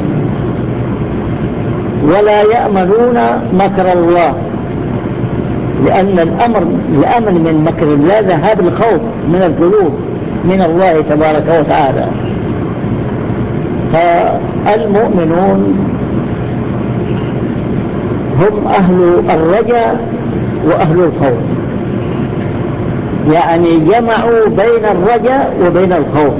ولا يأمنون مكر الله، لأن الأمن من مكر الله ذهاب الخوف من القلوب من الله تبارك وتعالى. فالمؤمنون هم أهل الرجاء وأهل الخوف، يعني جمعوا بين الرجاء وبين الخوف.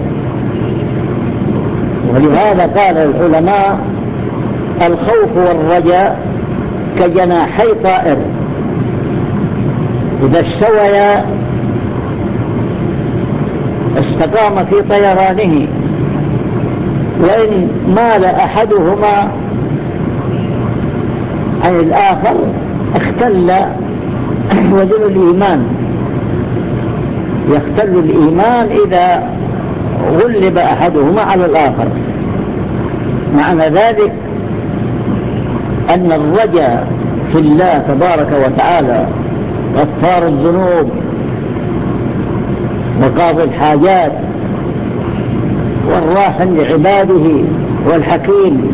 ولهذا قال العلماء الخوف والرجاء كجناحي طائر، إذا استويا استقام في طيرانه، وإن مال أحدهما عن الآخر اختل وزن الإيمان. يختل الإيمان إذا غلب أحدهما على الآخر. معنى ذلك أن الرجاء في الله تبارك وتعالى غفار الذنوب وقاضي الحاجات والراحم لعباده والحكيم،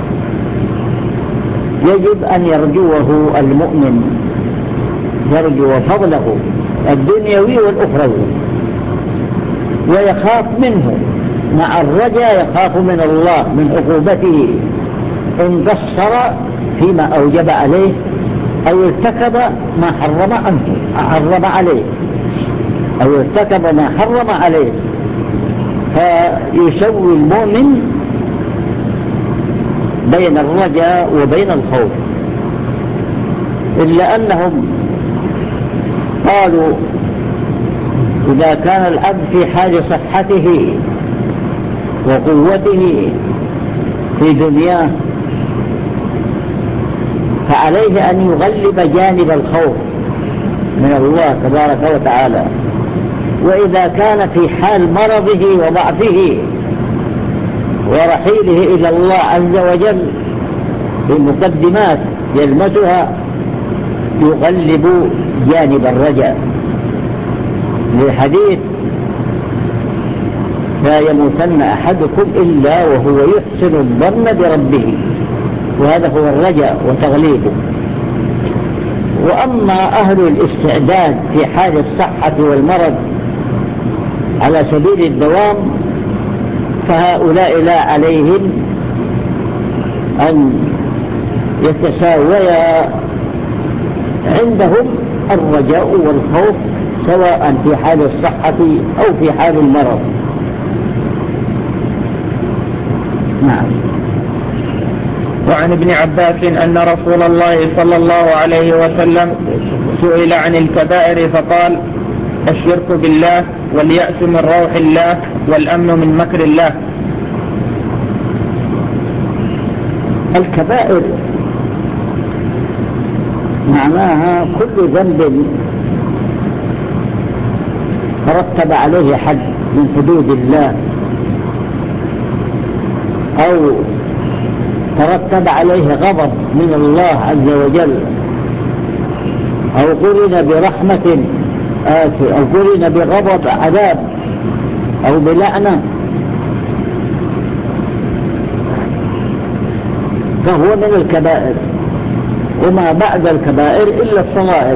يجب أن يرجوه المؤمن، يرجو فضله الدنيوي والأخروي ويخاف منه. مع الرجاء يخاف من الله من عقوبته إن قصر فيما أوجب عليه أو ارتكب ما حرم عليه أو ارتكب ما حرم عليه، فيسوي المؤمن بين الرجاء وبين الخوف. إلا أنهم قالوا إذا كان العبد في حال صحته وقوته في دنياه فعليه أن يغلب جانب الخوف من الله تبارك وتعالى، وإذا كان في حال مرضه وضعفه ورحيله إلى الله عز وجل بمقدمات يلمسها يغلب جانب الرجاء، للحديث لا يموتن أحدكم إلا وهو يحسن الظن بربه، وهذا هو الرجاء وتغليبه. وأما أهل الاستعداد في حال الصحة والمرض على سبيل الدوام فهؤلاء لا عليهم أن يتساويا، عندهم الرجاء والخوف سواء في حال الصحة أو في حال المرض. نعم. وعن ابن عباس أن رسول الله صلى الله عليه وسلم سئل عن الكبائر فقال الشرك بالله واليأس من روح الله والأمن من مكر الله. الكبائر معناها كل ذنب ترتب عليه حد من حدود الله أو ترتب عليه غضب من الله عز وجل أو قرن برحمة أو قرن بغضب عذاب أو بلعنة، فهو من الكبائر، وما بعد الكبائر إلا الصغائر.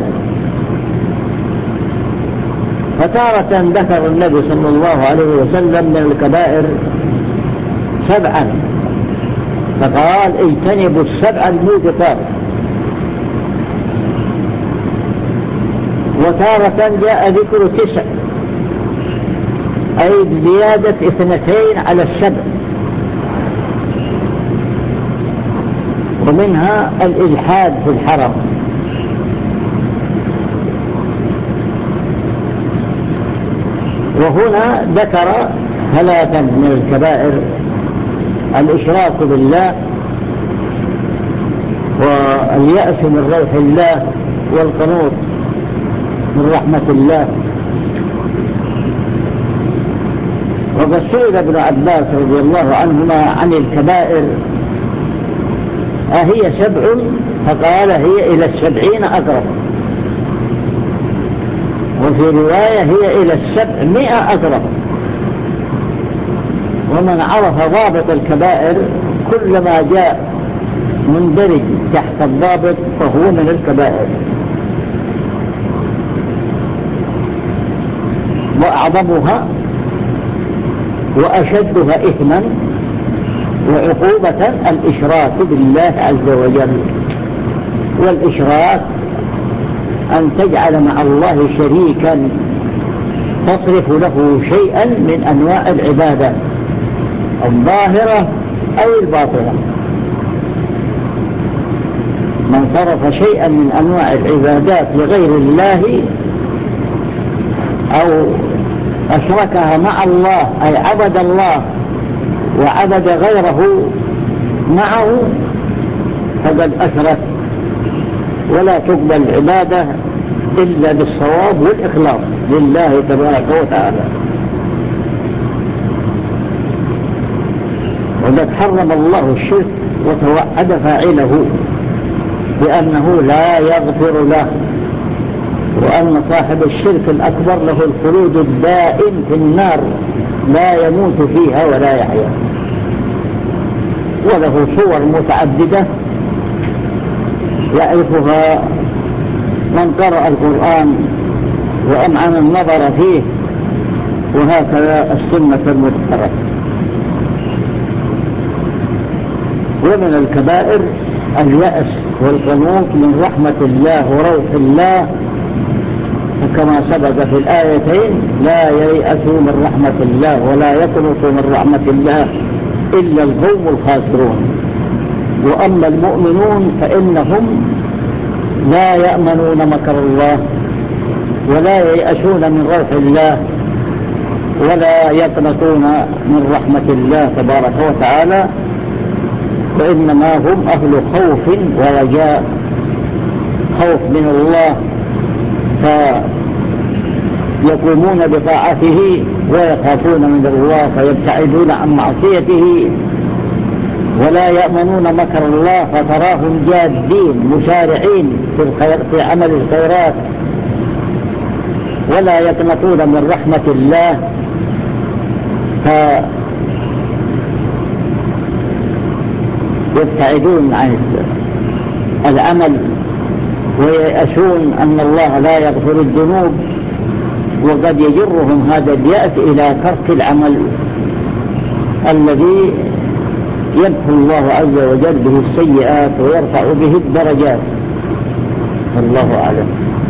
فتارة ذكر النبي صلى الله عليه وسلم من الكبائر 7 فقال اجتنبوا 7 الموبقات، وتارة جاء ذكر 9 أي زيادة 2 على 7، ومنها الإلحاد في الحرم. وهنا ذكر 3 من الكبائر: الإشراك بالله، واليأس من روح الله، والقنوط من رحمة الله. وقد سئل ابن عباس رضي الله عنهما عن الكبائر أهي 7؟ فقال هي إلى 70 أقرب، وفي رواية هي إلى 700 أقرب. ومن عرف ضابط الكبائر كلما جاء مندرج تحت الضابط فهو من الكبائر. وأعظمها وأشدها إثما وعقوبة الإشراك بالله عز وجل. والإشراك أن تجعل مع الله شريكا تصرف له شيئا من أنواع العبادة الظاهرة أو الباطنة. من صرف شيئا من أنواع العبادات لغير الله أو أشركها مع الله أي عبد الله وعبد غيره معه فقد أشرك، ولا تقبل العبادة إلا بالصواب والإخلاص لله تبارك وتعالى. وقد حرم الله الشرك وتوعد فاعله بأنه لا يغفر له، وأن صاحب الشرك الأكبر له الخلود الدائم في النار لا يموت فيها ولا يحيا. وله صور متعددة يعرفها من قرأ القرآن وأمعن النظر فيه، وهكذا السنة المذكرة. ومن الكبائر اليأس والقنوط من رحمة الله وروح الله، كما سبق في الآيتين: لا ييأسوا من رحمة الله ولا يقنطوا من رحمة الله إلا القوم الخاسرون. وأما المؤمنون فإنهم لا يأمنون مكر الله ولا ييأسون من روح الله ولا يقنطون من رحمة الله تبارك وتعالى، وإنما هم أهل خوف ورجاء. خوف من الله فيقومون بطاعته، ويخافون من الله فيبتعدون عن معصيته، ولا يأمنون مكر الله فتراهم جادين مسارعين في عمل الخيرات، ولا يقنطون من رحمة الله فيبتعدون عن العمل ويأسون أن الله لا يغفر الذنوب. وقد يجرهم هذا اليأس إلى ترك العمل الذي يمحو الله عز وجل به السيئات ويرفع به الدرجات. الله أعلم.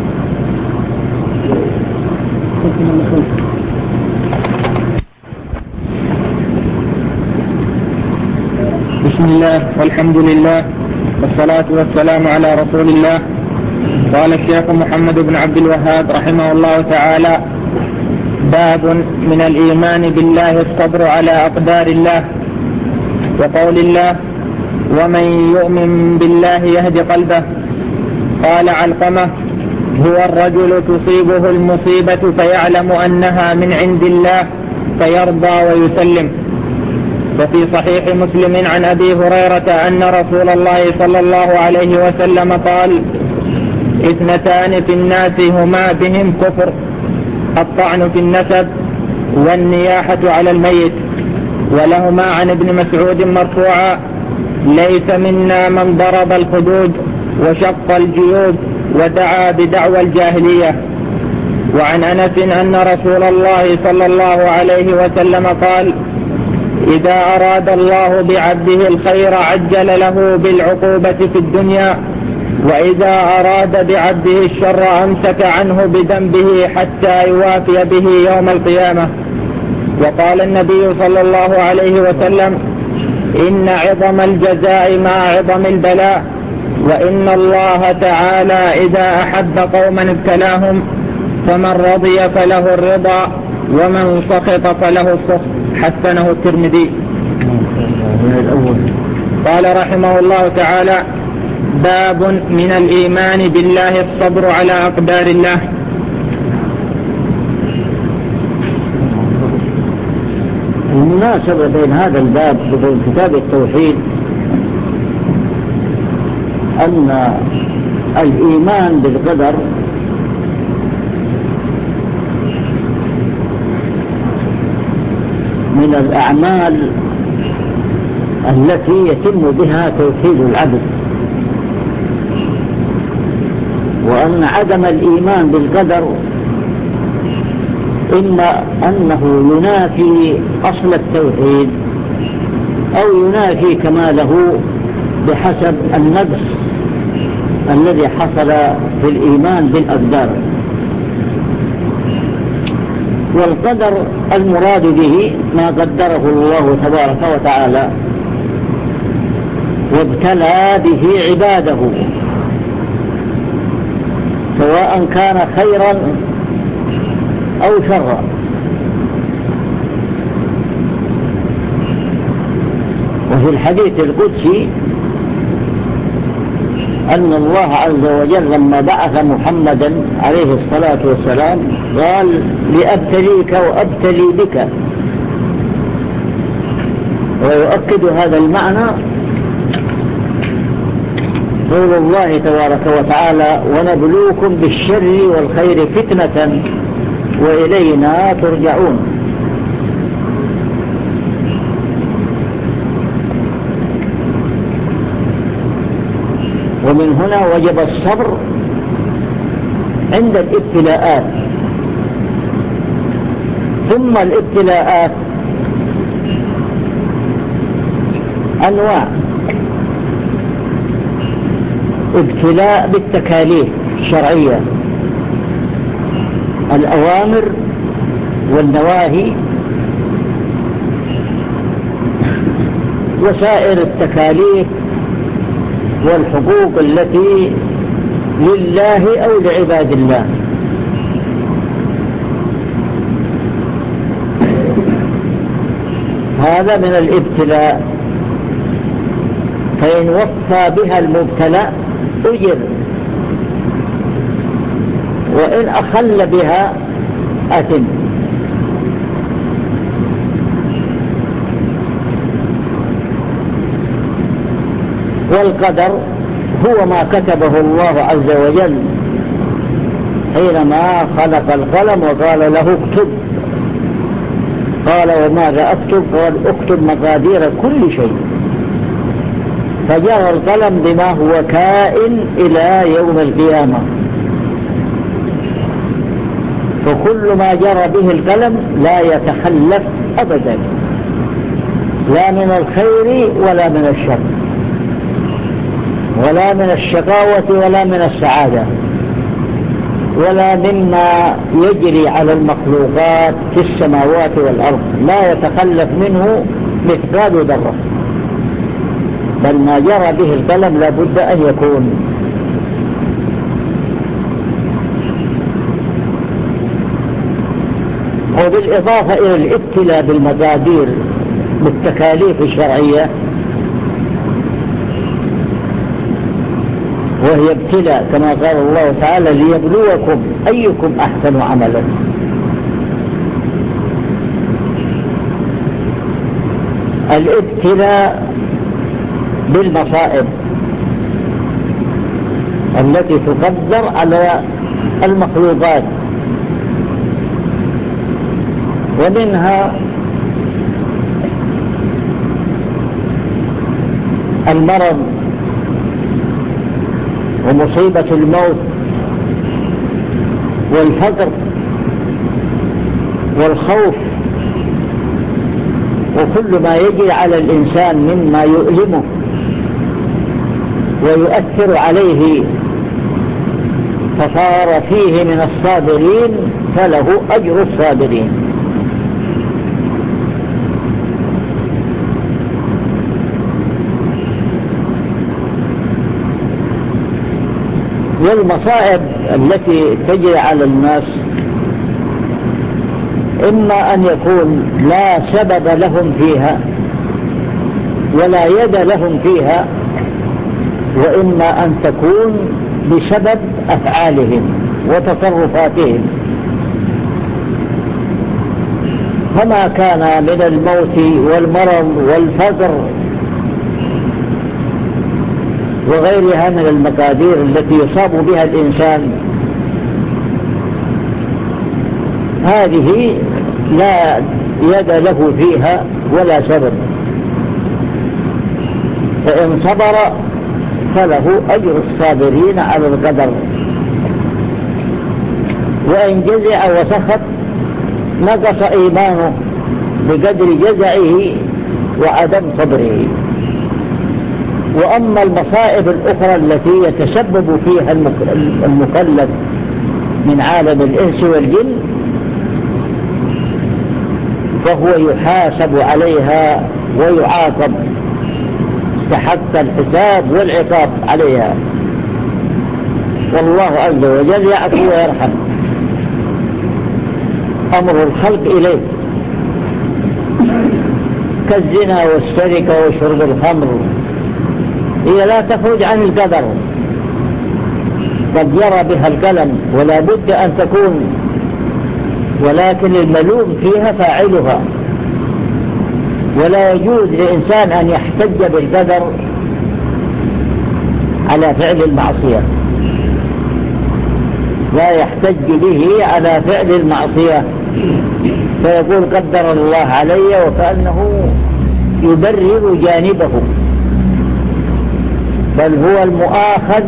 بسم الله والحمد لله والصلاة والسلام على رسول الله. قال الشيخ محمد بن عبد الوهاب رحمه الله تعالى: باب من الإيمان بالله الصبر على أقدار الله. وقول الله: ومن يؤمن بالله يهد قلبه. قال علقمة: هو الرجل تصيبه المصيبة فيعلم أنها من عند الله فيرضى ويسلم. وفي صحيح مسلم عن أبي هريرة أن رسول الله صلى الله عليه وسلم قال: 2 في الناس هما بهم كفر: الطعن في النسب والنياحة على الميت. ولهما عن ابن مسعود مرفوعا: ليس منا من ضرب الخدود وشق الجيوب ودعا بدعوى الجاهلية. وعن أنس أن رسول الله صلى الله عليه وسلم قال: إذا أراد الله بعبده الخير عجل له بالعقوبة في الدنيا، وإذا أراد بعبده الشر أمسك عنه بذنبه حتى يوافي به يوم القيامة. وقال النبي صلى الله عليه وسلم: إن عظم الجزاء مع عظم البلاء، وإن الله تعالى إذا أحب قوما ابتلاهم، فمن رضي فله الرضا ومن سخط فله السخط. حسنه الترمذي. قال رحمه الله تعالى: باب من الإيمان بالله الصبر على أقدار الله. المناسبة بين هذا الباب وبين كتاب التوحيد أن الإيمان بالقدر من الأعمال التي يتم بها توحيد العبد، وأن عدم الإيمان بالقدر إما أنه ينافي أصل التوحيد أو ينافي كماله بحسب النقص الذي حصل في الإيمان بالأقدار. والقدر المراد به ما قدره الله تبارك وتعالى وابتلى به عباده، سواء كان خيرا أو شرا. وفي الحديث القدسي أن الله عز وجل لما بعث محمدا عليه الصلاة والسلام قال: لأبتليك وأبتلي بك. ويؤكد هذا المعنى قول الله تبارك وتعالى: ونبلوكم بالشر والخير فتنة وإلينا ترجعون. ومن هنا وجب الصبر عند الابتلاءات. ثم الابتلاءات أنواع: ابتلاء بالتكاليف الشرعية، الأوامر والنواهي وسائر التكاليف والحقوق التي لله أو لعباد الله. هذا من الابتلاء، فإن وفى بها المبتلى أجر، وإن أخل بها أثم. والقدر هو ما كتبه الله عز وجل حينما خلق القلم وقال له اكتب. قال: وماذا أكتب؟ قال: اكتب مقادير كل شيء. فجرى القلم بما هو كائن إلى يوم القيامة. فكل ما جرى به القلم لا يتخلف أبدا، لا من الخير ولا من الشر، ولا من الشقاوة ولا من السعادة، ولا مما يجري على المخلوقات في السماوات والأرض، لا يتخلف منه مثقال ذرة، بل ما جرى به القلم لا بد أن يكون. وبالإضافة إلى الابتلاء بالمقادير بالتكاليف الشرعية وهي ابتلاء كما قال الله تعالى ليبلوكم أيكم أحسن عملا. الابتلاء بالمصائب التي تقدر على المخلوقات، ومنها المرض ومصيبة الموت والفقر والخوف وكل ما يجري على الإنسان مما يؤلمه ويؤثر عليه فصار فيه من الصابرين فله أجر الصابرين. والمصائب التي تجري على الناس إما أن يكون لا سبب لهم فيها ولا يد لهم فيها، وإما أن تكون بسبب أفعالهم وتصرفاتهم. فما كان من الموت والمرض والفقر وغيرها من المقادير التي يصاب بها الإنسان، هذه لا يد له فيها ولا سبب، فإن صبر فله أجر الصابرين على القدر، وإن جزع وسخط نقص إيمانه بقدر جزعه وعدم صبره. وأما المصائب الأخرى التي يتسبب فيها المكلف من عالم الإنس والجن فهو يحاسب عليها ويعاقب، استحق الحساب والعقاب عليها، والله عز وجل يعفو ويرحم. أمر الخلق إليه كالزنا والسرقة وشرب الخمر هي لا تخرج عن القدر، قد يرى بها القلم ولا بد أن تكون، ولكن الملوم فيها فاعلها، ولا يجوز لإنسان أن يحتج بالقدر على فعل المعصية، لا يحتج به على فعل المعصية فيقول قدر الله علي، وكأنه يبرر جانبه، بل هو المؤاخذ،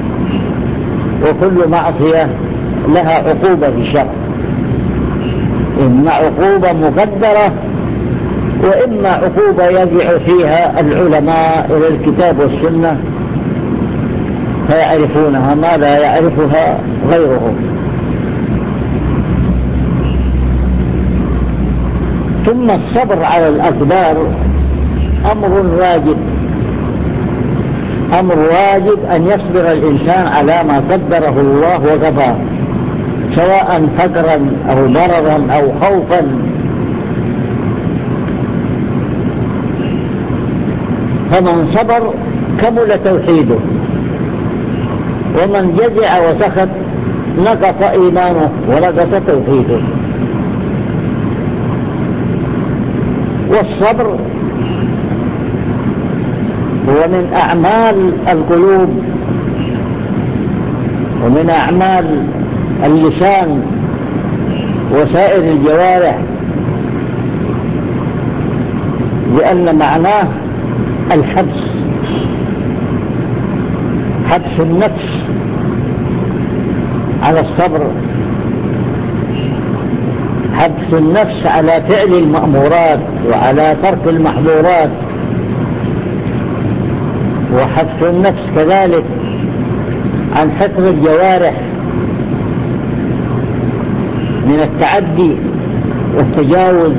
وكل معصية لها عقوبة في الشرع، إما عقوبة مقدرة وإما عقوبة يرجع فيها العلماء إلى الكتاب والسنة فيعرفونها ما لا يعرفها غيرهم. ثم الصبر على الأقدار أمر واجب، أمر واجب أن يصبر الإنسان على ما قدره الله وقضاه، سواء فقرا أو مرضا أو خوفا. فمن صبر كمل توحيده، ومن جزع وسخط نقص إيمانه ونقص توحيده. والصبر هو من أعمال القلوب ومن أعمال اللسان وسائر الجوارح، لأن معناه الحبس، حبس النفس على الصبر، حبس النفس على فعل المأمورات وعلى ترك المحظورات، وحبس النفس كذلك عن حفظ الجوارح من التعدي والتجاوز.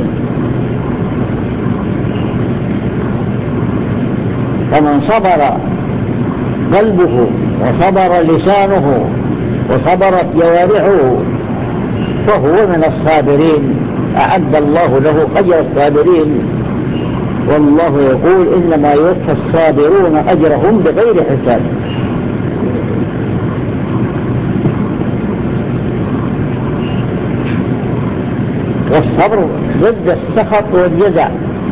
فمن صبر قلبه وصبر لسانه وصبرت جوارحه فهو من الصابرين، أعد الله له أجر الصابرين. والله يقول إنما يوفى الصابرون أجرهم بغير حساب. والصبر ضد السخط والجزع.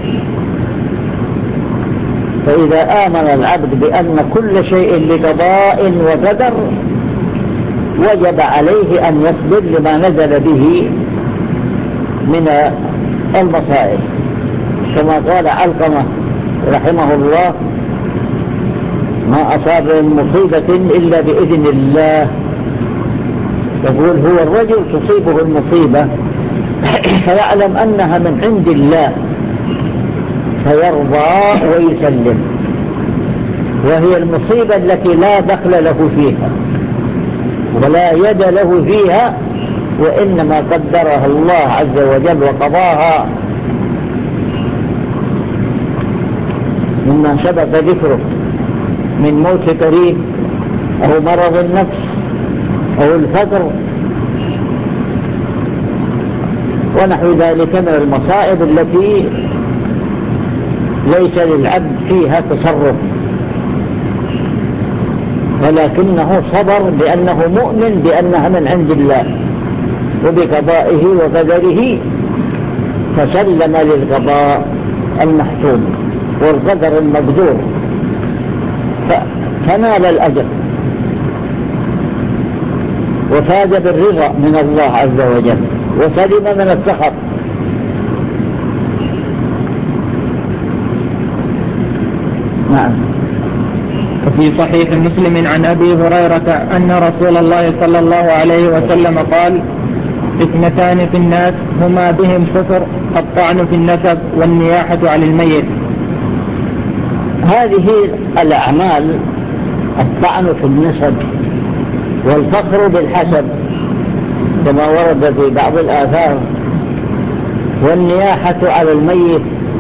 فإذا آمن العبد بأن كل شيء لقضاء وقدر وجب عليه أن يصبر لما نزل به من المصائب، كما قال علقمة رحمه الله: ما أصاب من مصيبة إلا بإذن الله. يقول هو الرجل تصيبه المصيبة فيعلم أنها من عند الله فيرضى ويسلم، وهي المصيبة التي لا دخل له فيها ولا يد له فيها، وإنما قدرها الله عز وجل وقضاها مما سبق ذكره من موت قريب أو مرض النفس أو الفقر ونحو ذلك من المصائب التي ليس للعبد فيها تصرف، ولكنه صبر لأنه مؤمن بأنها من عند الله وبقضائه وقدره، فسلم للقضاء المحتوم والقدر المقدور فنال الأجر وفاز بالرضا من الله عز وجل وسلم من السخط. نعم. وفي صحيح مسلم عن أبي هريرة أن رسول الله صلى الله عليه وسلم قال: اثنتان في الناس هما بهم كفر، الطعن في النسب والنياحة على الميت. هذه الأعمال، الطعن في النسب والفخر بالحسب كما ورد في بعض الآثار، والنياحة على الميت.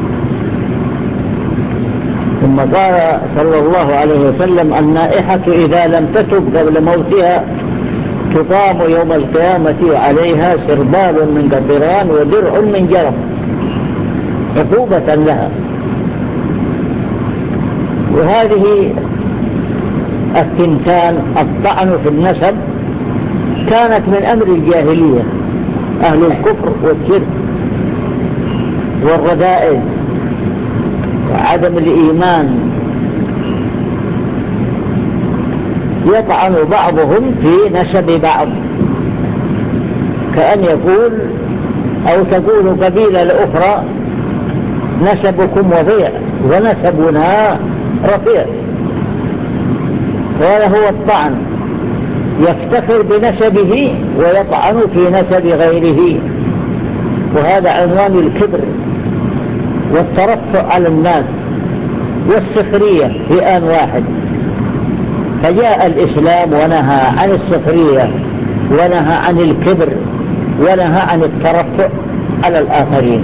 ثم قال صلى الله عليه وسلم: النائحة إذا لم تتب قبل موتها تقام يوم القيامة عليها سربال من قطران ودرع من جرب عقوبة لها. وهذه الثنتان، الطعن في النسب، كانت من أمر الجاهلية، أهل الكفر والشرك والرذائل وعدم الإيمان، يطعن بعضهم في نسب بعض، كأن يقول أو تقول قبيلة لأخرى: نسبكم وضيع ونسبنا رفيع. وهذا هو الطعن، يفتخر بنسبه ويطعن في نسب غيره، وهذا عنوان الكبر والترفع على الناس والسخرية في آن واحد. فجاء الإسلام ونهى عن السخرية ونهى عن الكبر ونهى عن الترفع على الآخرين،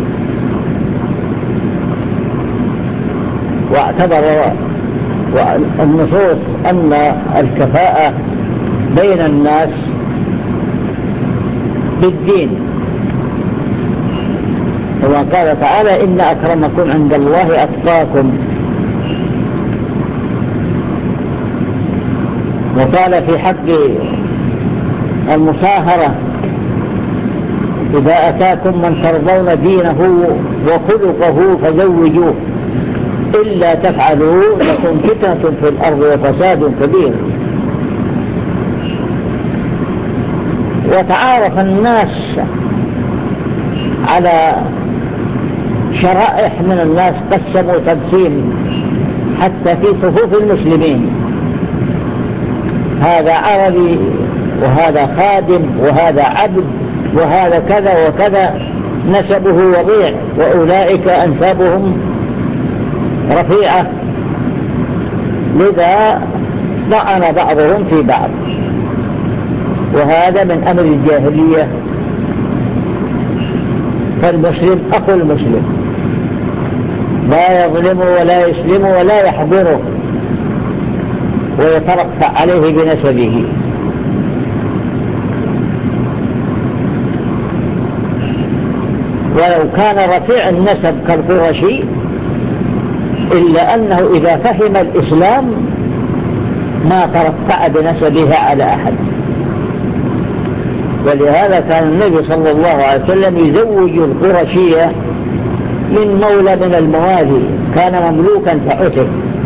واعتبر النصوص أن الكفاءة بين الناس بالدين، كما قال تعالى: إن أكرمكم عند الله أتقاكم. وقال في حق المصاهرة: إذا أتاكم من ترضون دينه وخلقه فزوجوه، إلا تفعلوا لكم فتنة في الأرض وفساد كبير. وتعارف الناس على شرائح من الناس، قسموا تقسيم حتى في صفوف المسلمين: هذا عربي وهذا خادم وهذا عبد وهذا كذا وكذا، نسبه وضيع، وأولئك أنسابهم رفيعة. لذا طعن بعضهم في بعض، وهذا من أمر الجاهلية. فالمسلم أخو المسلم، لا يظلم ولا يسلم ولا يحضره ويترفع عليه بنسبه. ولو كان رفيع النسب كالقرشي، إلا أنه إذا فهم الإسلام ما ترفع بنسبه على أحد، ولهذا كان النبي صلى الله عليه وسلم يزوج القرشية من مولى من الموالي كان مملوكا فعتق،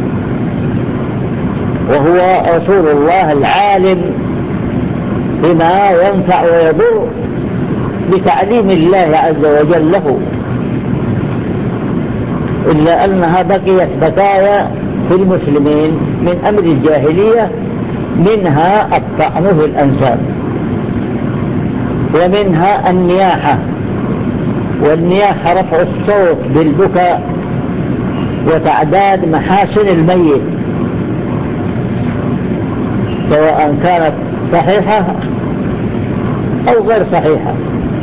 وهو رسول الله العالم بما ينفع ويضر بتعليم الله عز وجل له، إلا أنها بقيت بقايا في المسلمين من أمر الجاهلية، منها الطعن في الأنساب، ومنها النياحة، والنياحة رفع الصوت بالبكاء وتعداد محاسن الميت سواء كانت صحيحة أو غير صحيحة،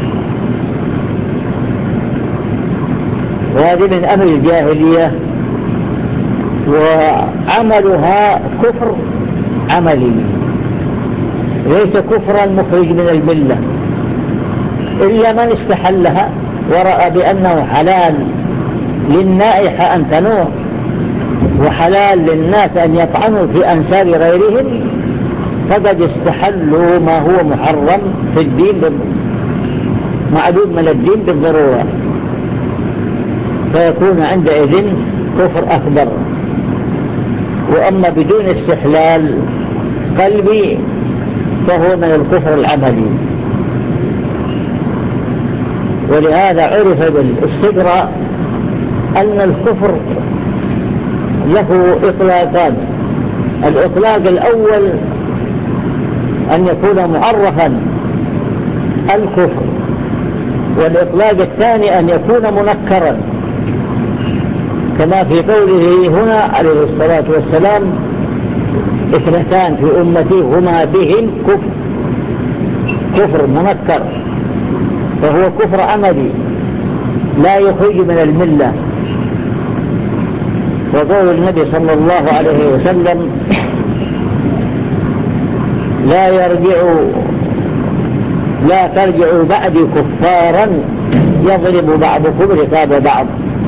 وهذه من أمر الجاهلية، وعملها كفر عملي ليس كفرا مخرج من الملة، إلا من استحلها ورأى بأنه حلال للنائحة أن تنوح وحلال للناس أن يطعنوا في أنساب غيرهم، فقد استحلوا ما هو محرم في الدين معدود من الدين بالضرورة، فيكون عندئذ كفر أكبر. وأما بدون استحلال قلبي فهو من الكفر العملي. ولهذا عرف بالاستقراء أن الكفر له إطلاقان: الإطلاق الأول أن يكون معرفا الكفر، والإطلاق الثاني أن يكون منكرا، كما في قوله هنا عليه الصلاة والسلام: اثنتان في أمتي هما بهم كفر منكر، فهو كفر عملي لا يخرج من الملة. وقول النبي صلى الله عليه وسلم: لا ترجعوا بعدي كفارا يضرب بعضكم رقاب بعض،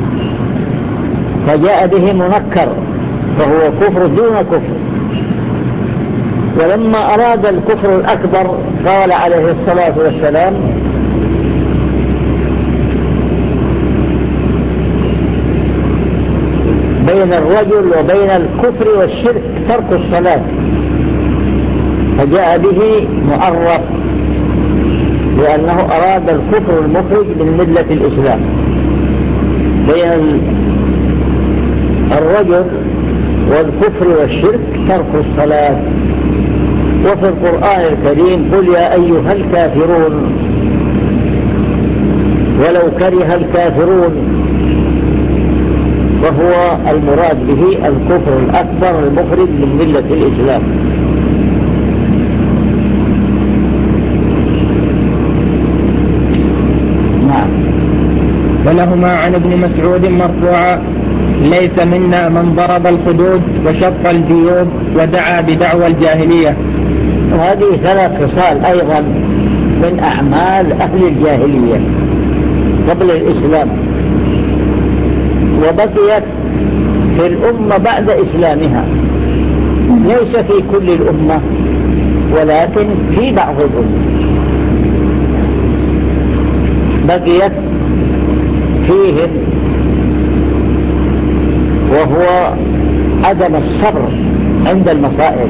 فجاء به منكر فهو كفر دون كفر. ولما أراد الكفر الأكبر قال عليه الصلاة والسلام: بين الرجل وبين الكفر والشرك ترك الصلاة، فجاء به معرف لأنه أراد الكفر المخرج من ملة الإسلام. بين الرجل والكفر والشرك ترك الصلاة. وفي القرآن الكريم: قل يا أيها الكافرون، ولو كره الكافرون، وهو المراد به الكفر الأكبر المخرج من ملة الإسلام. نعم. ولهما عن ابن مسعود مرفوعا: ليس منا من ضرب الخدود وشق الجيوب ودعا بدعوى الجاهلية. وهذه ثلاث خصال أيضا من أعمال أهل الجاهلية قبل الإسلام، وبقيت في الأمة بعد إسلامها، ليس في كل الأمة ولكن في بعض الأمة بقيت فيهم، وهو عدم الصبر عند المصائب.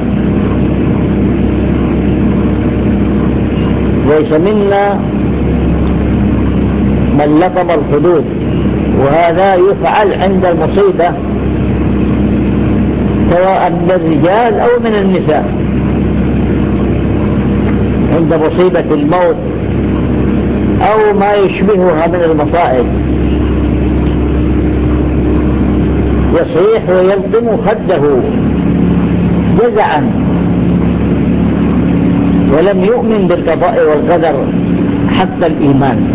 ليس منا من لطم الحدود، وهذا يفعل عند المصيبة سواء من الرجال أو من النساء، عند مصيبة الموت أو ما يشبهها من المصائب، يصيح ويلطم خده جزعا، ولم يؤمن بالقضاء والقدر حتى الإيمان.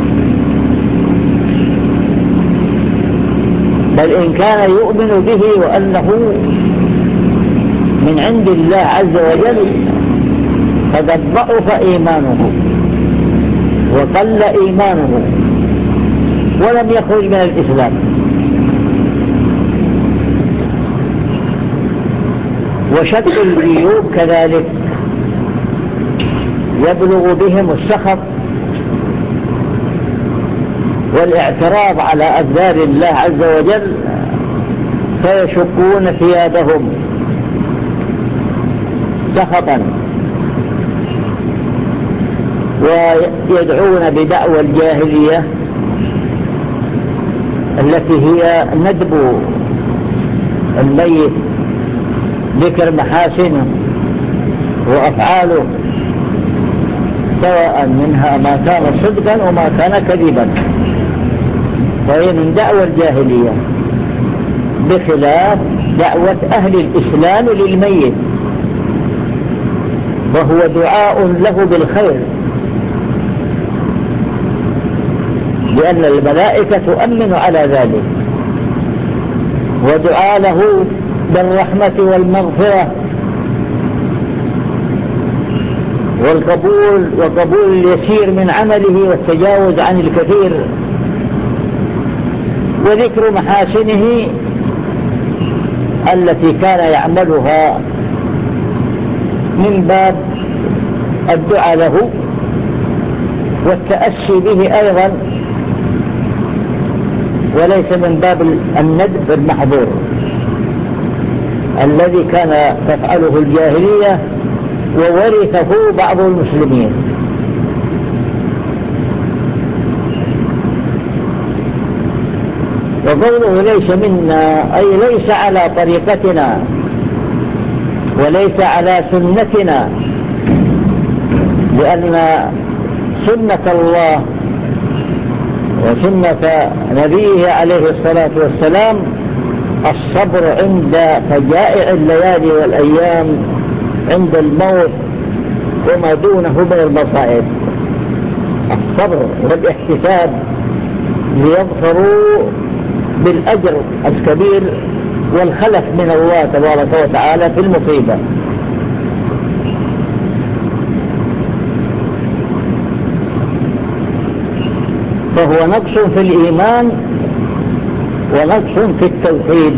بل إن كان يؤمن به وأنه من عند الله عز وجل فقد ضعف إيمانه وقل إيمانه ولم يخرج من الإسلام. وشق الجيوب كذلك، يبلغ بهم السخط والاعتراض على أقدار الله عز وجل، فيشقون ثيابهم سخطا ويدعون بدعوى الجاهلية التي هي ندب الميت، ذكر محاسنه وأفعاله سواء منها ما كان صدقا وما كان كذبا، وهي من دعوى الجاهلية، بخلاف دعوة أهل الإسلام للميت، وهو دعاء له بالخير، لأن الملائكة تؤمن على ذلك، ودعاء له بالرحمة والمغفرة والقبول، وقبول اليسير من عمله والتجاوز عن الكثير، وذكر محاسنه التي كان يعملها من باب الدعاء له والتأسي به أيضا، وليس من باب الندب المحظور الذي كان تفعله الجاهلية وورثه بعض المسلمين. وقوله ليس منا أي ليس على طريقتنا وليس على سنتنا، لأن سنة الله وسنة نبيه عليه الصلاة والسلام الصبر عند فجائع الليالي والأيام، عند الموت وما دونه من المصائب، الصبر والاحتساب ليظفروا بالأجر الكبير والخلف من الله تبارك وتعالى في المصيبة. فهو نقص في الإيمان ونقص في التوحيد.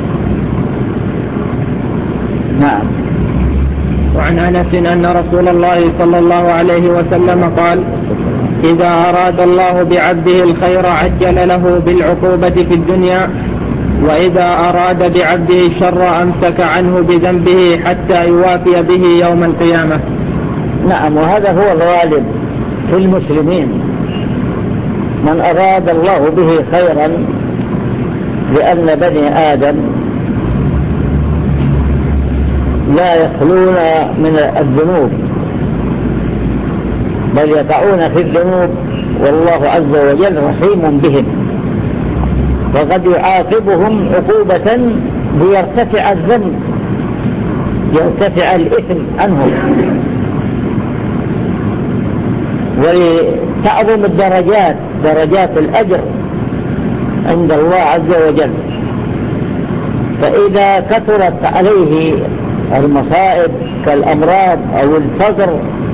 نعم. وعن أنس أن رسول الله صلى الله عليه وسلم قال: إذا أراد الله بعبده الخير عجل له بالعقوبة في الدنيا، وإذا أراد بعبده الشر أمسك عنه بذنبه حتى يوافي به يوم القيامة. نعم، وهذا هو الغالب في المسلمين، من أراد الله به خيرا، لأن بني آدم لا يخلون من الذنوب، بل يقعون في الذنوب، والله عز وجل رحيم بهم، وقد يعاقبهم عقوبة ليرتفع الذنب، يرتفع الإثم عنهم، ولتعظم الدرجات، درجات الأجر عند الله عز وجل. فإذا كثرت عليه المصائب كالأمراض أو الفقر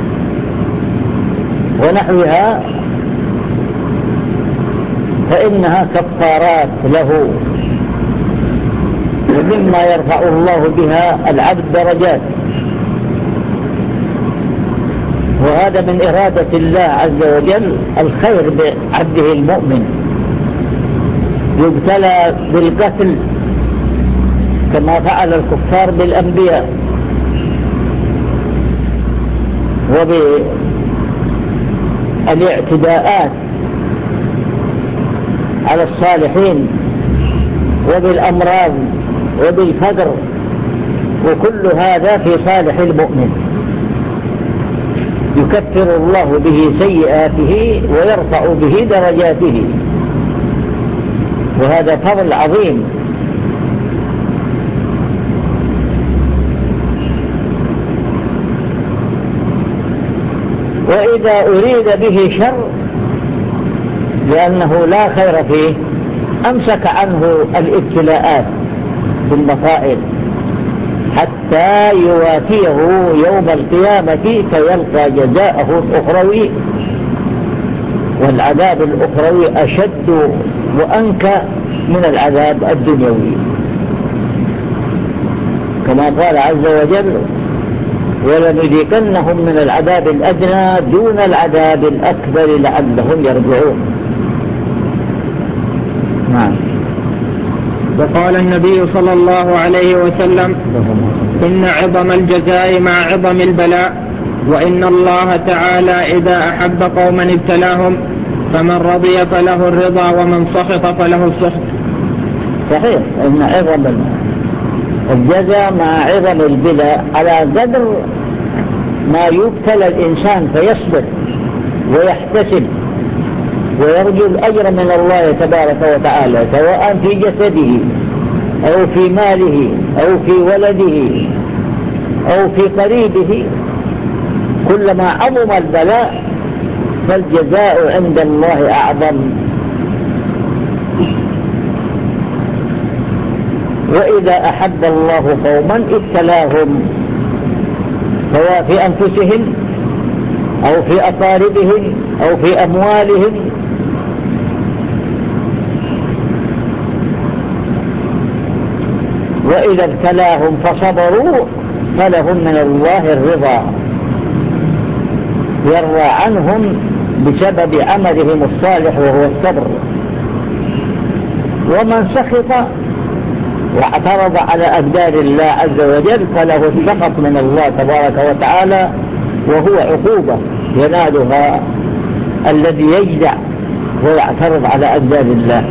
ونحوها، فإنها كفارات له، ومما يرفع الله بها العبد درجات، وهذا من إرادة الله عز وجل الخير بعبده المؤمن. يبتلى بالقتل كما فعل الكفار بالأنبياء، وبالاعتداءات على الصالحين، وبالأمراض وبالفقر، وكل هذا في صالح المؤمن، يكفر الله به سيئاته ويرفع به درجاته، وهذا فضل عظيم. وإذا أريد به شر لأنه لا خير فيه، أمسك عنه الابتلاءات بالمصائب حتى يوافيه يوم القيامة فيلقى جزاءه الأخروي، والعذاب الأخروي أشد وأنكى من العذاب الدنيوي، كما قال عز وجل: ولنذيقنهم من العذاب الأدنى دون العذاب الأكبر لعلهم يرجعون. نعم. وقال النبي صلى الله عليه وسلم: إن عظم الجزاء مع عظم البلاء، وإن الله تعالى إذا أحب قوما ابتلاهم، فمن رضي فله الرضا ومن سخط فله السخط. صحيح، إن عظم الجزاء مع عظم البلاء على قدر ما يبتلى الإنسان فيصبر ويحتسب ويرجو الأجر من الله تبارك وتعالى، سواء في جسده أو في ماله أو في ولده أو في قريبه. كلما عظم البلاء فالجزاء عند الله أعظم. وإذا أحب الله قوما ابتلاهم، سواء في أنفسهم أو في أقاربهم أو في أموالهم. وإذا ابتلاهم فصبروا فلهم من الله الرضا، يرضى عنهم بسبب عملهم الصالح وهو الصبر. ومن سخط واعترض على أقدار الله عز وجل فله السخط من الله تبارك وتعالى، وهو عقوبة ينالها الذي يجزع ويعترض على أقدار الله.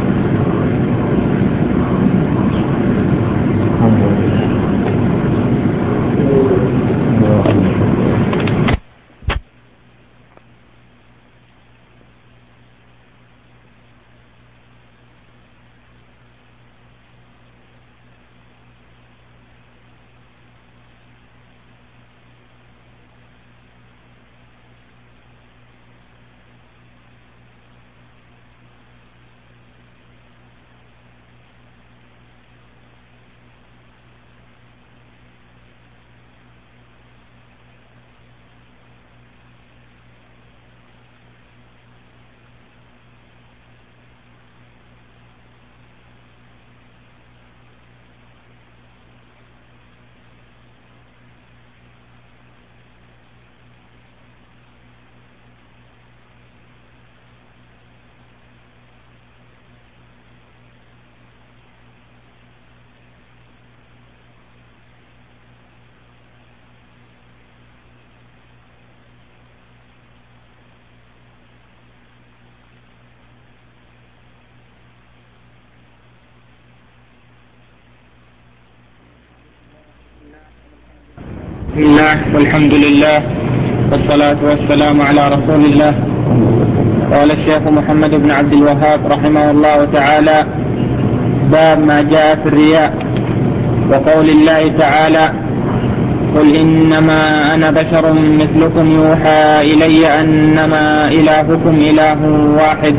بسم الله والحمد لله والصلاة والسلام على رسول الله. قال الشيخ محمد بن عبد الوهاب رحمه الله تعالى: باب ما جاء في الرياء. وقول الله تعالى: قل إنما أنا بشر مثلكم يوحى إلي أنما إلهكم إله واحد.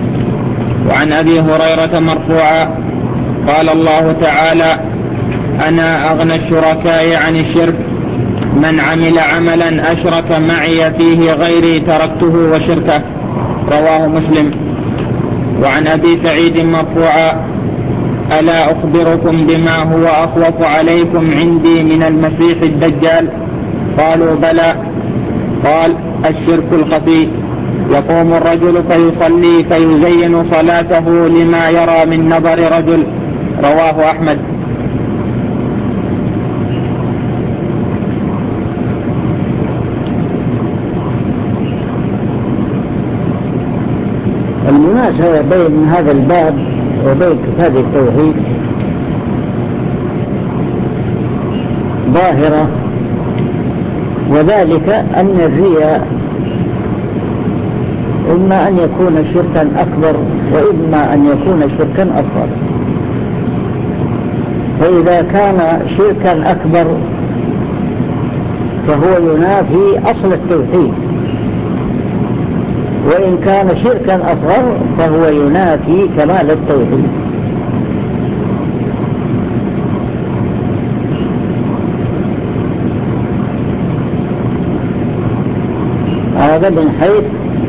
وعن أبي هريرة مرفوعا قال الله تعالى: أنا أغنى الشركاء عن الشرك، من عمل عملا أشرك معي فيه غيري تركته وشركه. رواه مسلم. وعن أبي سعيد مرفوعا: ألا أخبركم بما هو أخوف عليكم عندي من المسيح الدجال؟ قالوا بلى. قال: الشرك الخفي، يقوم الرجل فيصلي فيزين صلاته لما يرى من نظر رجل. رواه أحمد. المناسبة بين هذا الباب وبين كتاب التوحيد ظاهرة، وذلك أن الرياء إما أن يكون شركا أكبر وإما أن يكون شركا أصغر. فإذا كان شركا أكبر فهو ينافي أصل التوحيد، وإن كان شركا أصغر فهو ينافي كمال التوحيد. هذا من حيث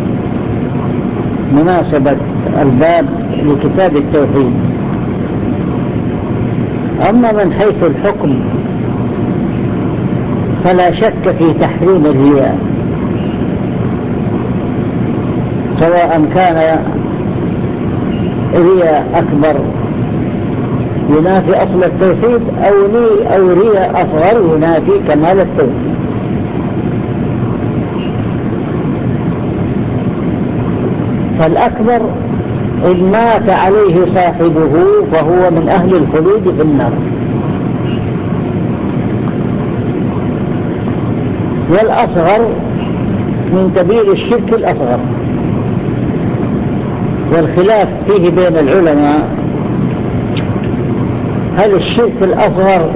مناسبة الباب لكتاب التوحيد. أما من حيث الحكم فلا شك في تحريم الرياء، سواء كان رياء أكبر ينافي أصل التوحيد أو رياء أصغر ينافي كمال التوحيد. فالأكبر إن مات عليه صاحبه فهو من أهل الخلود في النار، والأصغر من كبير الشرك الأصغر. والخلاف فيه بين العلماء هل الشرك الأصغر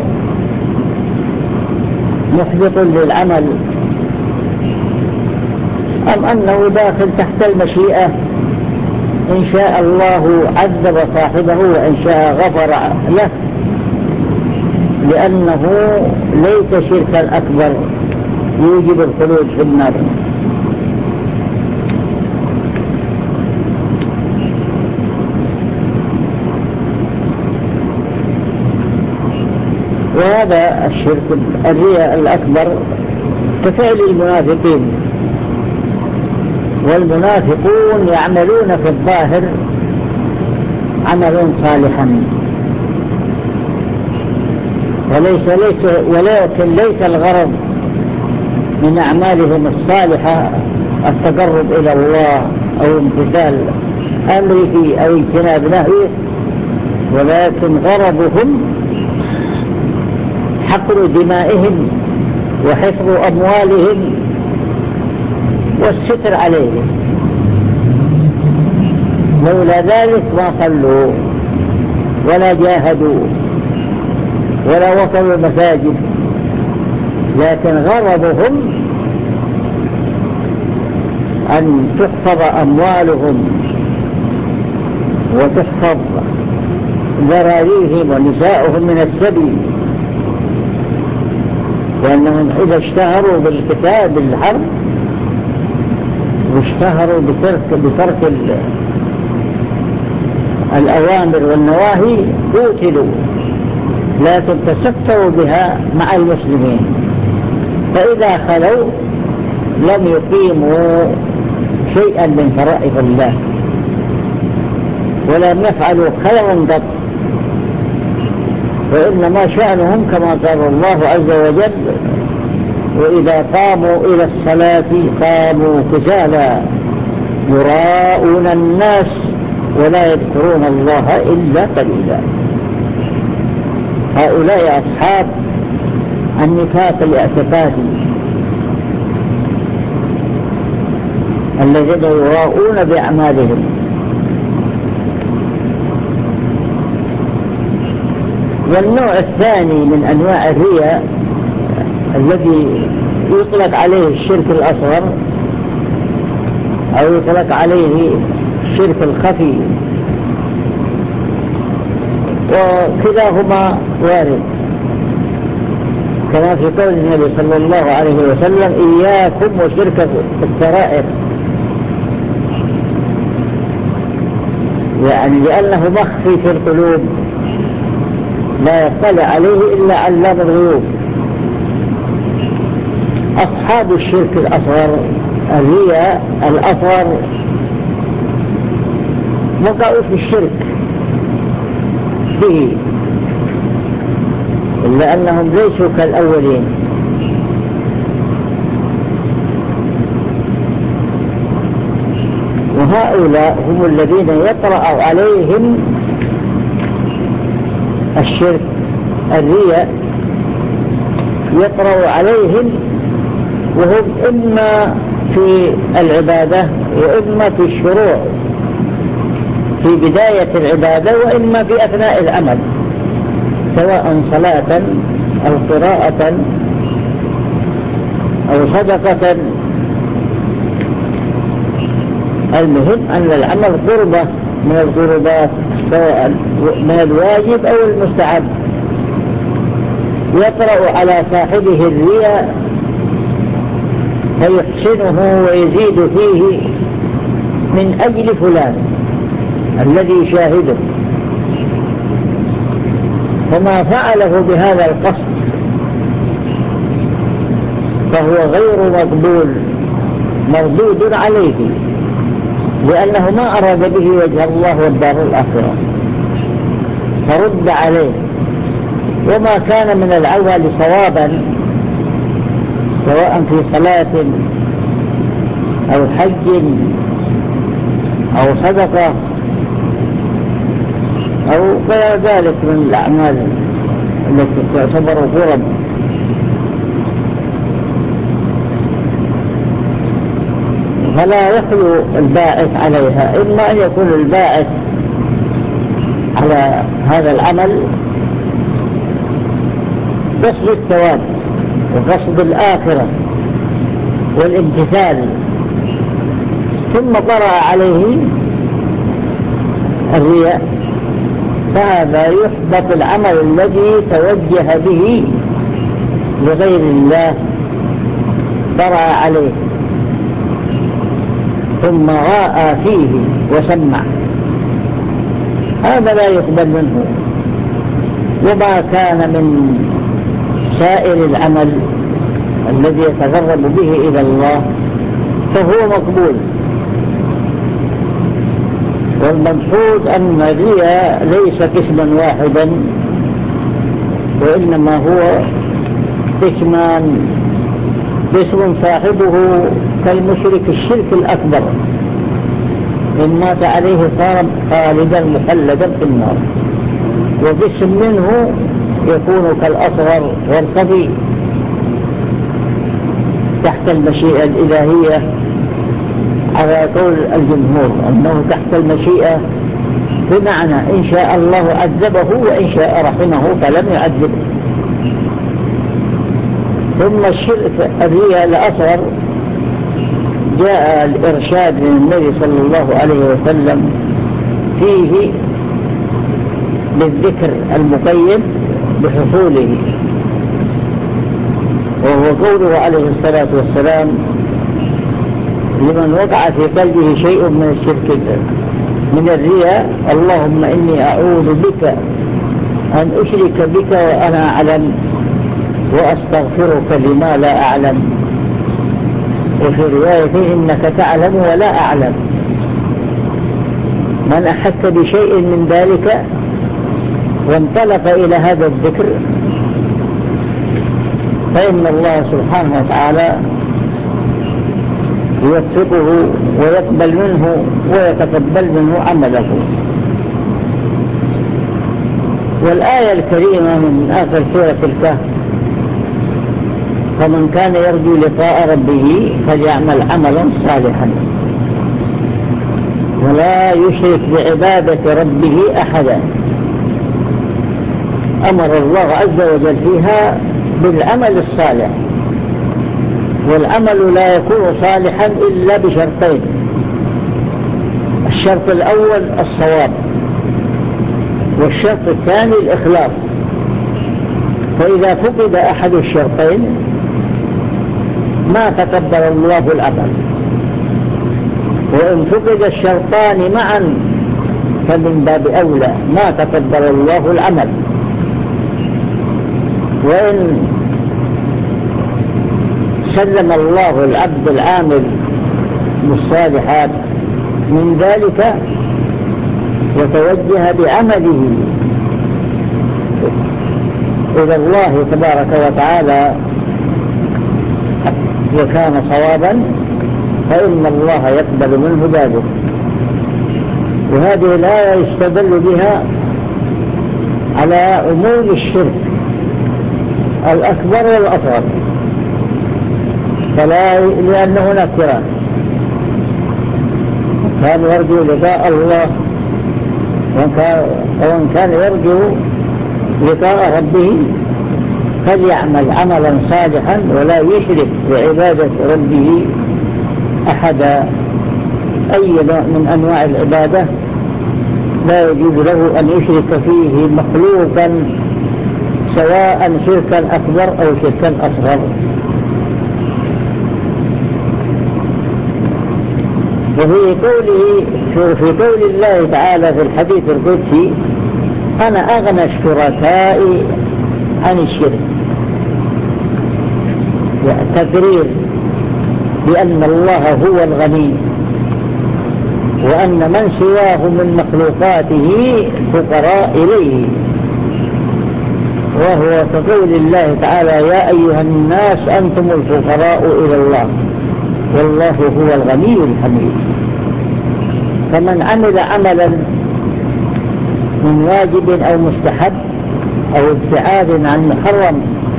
محبط للعمل أم أنه داخل تحت المشيئة، إن شاء الله عذب صاحبه وإن شاء غفر له، لأنه ليس شركا أكبر يوجب الخلود في النار. وهذا الشرك الرياء الأكبر كفعل المنافقين، والمنافقون يعملون في الظاهر عملا صالحا ولكن ليس الغرض من أعمالهم الصالحة التقرب إلى الله أو امتثال أمره أو اجتناب نهيه، ولكن غرضهم حقر دمائهم وحفظ أموالهم والستر عليهم. لولا ذلك ما صلوا ولا جاهدوا ولا وصلوا المساجد، لكن غرضهم أن تحفظ أموالهم وتحفظ ذراريهم ونساؤهم من السبي، لأنهم إذا اشتهروا بالكتاب بالحرب واشتهروا بترك الأوامر والنواهي قتلوا، لكن تستروا بها مع المسلمين، فإذا خلوا لم يقيموا شيئا من فرائض الله ولم يفعلوا خيرا قط، وإنما شأنهم كما قال الله عز وجل: وإذا قاموا إلى الصلاة قاموا كسالى يراءون الناس ولا يذكرون الله إلا قليلا. هؤلاء أصحاب النفاق الاعتقادي الذين يراءون بأعمالهم. والنوع الثاني من أنواع الرياء الذي يطلق عليه الشرك الأصغر أو يطلق عليه الشرك الخفي، وكلاهما وارد، كما في قول النبي صلى الله عليه وسلم: إياكم وشرك السرائر، يعني لأنه مخفي في القلوب لا يطلع عليه إلا علام الغيوب. أصحاب الشرك الأصغر الرياء الأصغر وقعوا في الشرك به، إلا أنهم ليسوا كالأولين، وهؤلاء هم الذين يطرأ عليهم الشرك الرياء، يطرأ عليهم وهم إما في العبادة وإما في الشروع في بداية العبادة وإما في أثناء العمل، سواء صلاة أو قراءة أو صدقة. المهم أن العمل قربة من القربات، سواء من الواجب أو المستحب، يطرأ على صاحبه الرياء فيحسنه ويزيد فيه من أجل فلان الذي يشاهده، فما فعله بهذا القصد فهو غير مقبول مردود عليه، لأنه ما أراد به وجه الله والدار الآخرة، فرد عليه. وما كان من العمل صوابا سواء في صلاة أو حج أو صدقة أو غير ذلك من الأعمال التي تعتبر قرب، فلا يخلو الباعث عليها، إما أن يكون الباعث على هذا العمل قصد الثواب وقصد الآخرة والامتثال، ثم طرأ عليه الرياء، فهذا يحبط العمل الذي توجه به لغير الله، طرأ عليه ثم راء فيه وسمع، هذا لا يقبل منه. وما كان من سائر العمل الذي يتقرب به إلى الله فهو مقبول. والمقصود أن الرياء ليس قسما واحدا، وإنما هو قسمان: قسم صاحبه كالمشرك الشرك الأكبر، إن مات عليه صار خالدا مخلدا في النار، وقسم منه يكون كالأصغر والخفي تحت المشيئة الإلهية، على قول الجمهور أنه تحت المشيئة، بمعنى إن شاء الله عذبه وإن شاء رحمه فلم يعذبه. ثم الشرك الرياء الأصغر جاء الإرشاد من النبي صلى الله عليه وسلم فيه بالذكر المقيد بحصوله، وهو قوله عليه الصلاة والسلام لمن وقع في قلبه شيء من الشرك من الرياء: اللهم إني أعوذ بك أن أشرك بك وأنا أعلم وأستغفرك لما لا أعلم، وفي رواية إنك تعلم ولا أعلم. من أحس بشيء من ذلك وانطلق إلى هذا الذكر فإن الله سبحانه وتعالى يوفقه ويقبل منه ويتقبل منه عمله. والآية الكريمة من آخر سورة الكهف: فمن كان يرجو لقاء ربه فليعمل عملا صالحا ولا يشرك بعبادة ربه أحدا. أمر الله عز وجل فيها بالعمل الصالح، والعمل لا يكون صالحا إلا بشرطين: الشرط الأول الصواب، والشرط الثاني الإخلاص. فإذا فقد أحد الشرطين ما تقبل الله العمل، وإن فقد الشرطان معا فمن باب أولى ما تقبل الله العمل. وإن سلم الله العبد العامل بالصالحات من ذلك وتوجه بعمله إلى الله تبارك وتعالى وكان صوابا فإن الله يقبل منه ذلك. وهذه الآية يستدل بها على عموم الشرك الأكبر والأصغر، لأنه نكرة. كان يرجو لقاء الله، وإن كان يرجو لقاء ربه فليعمل عملا صالحا ولا يشرك بعبادة ربه أحدا. أي نوع من أنواع العبادة لا يجوز له أن يشرك فيه مخلوقا، سواء شركا أكبر أو شركا أصغر. وفي قول الله تعالى في الحديث القدسي: أنا أغنى الشركاء عن الشرك. تقرير بأن الله هو الغني، وأن من سواه من مخلوقاته فقراء إليه، وهو كقول الله تعالى: يا أيها الناس أنتم الفقراء إلى الله والله هو الغني الحميد. فمن عمل عملا من واجب أو مستحب أو ابتعاد عن محرم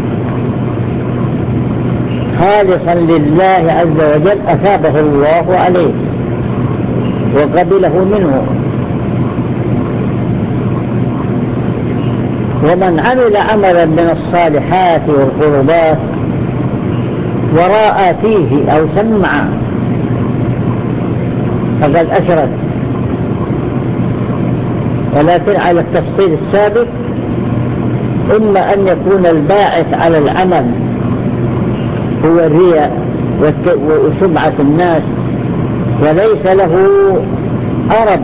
خالصا لله عز وجل أثابه الله عليه وقبله منه. ومن عمل عملا من الصالحات والقربات ورأى فيه أو سمع فقد أشرك. ولكن على التفصيل السابق، إما أن يكون الباعث على العمل هو الرياء وسمعة الناس، وليس له أرب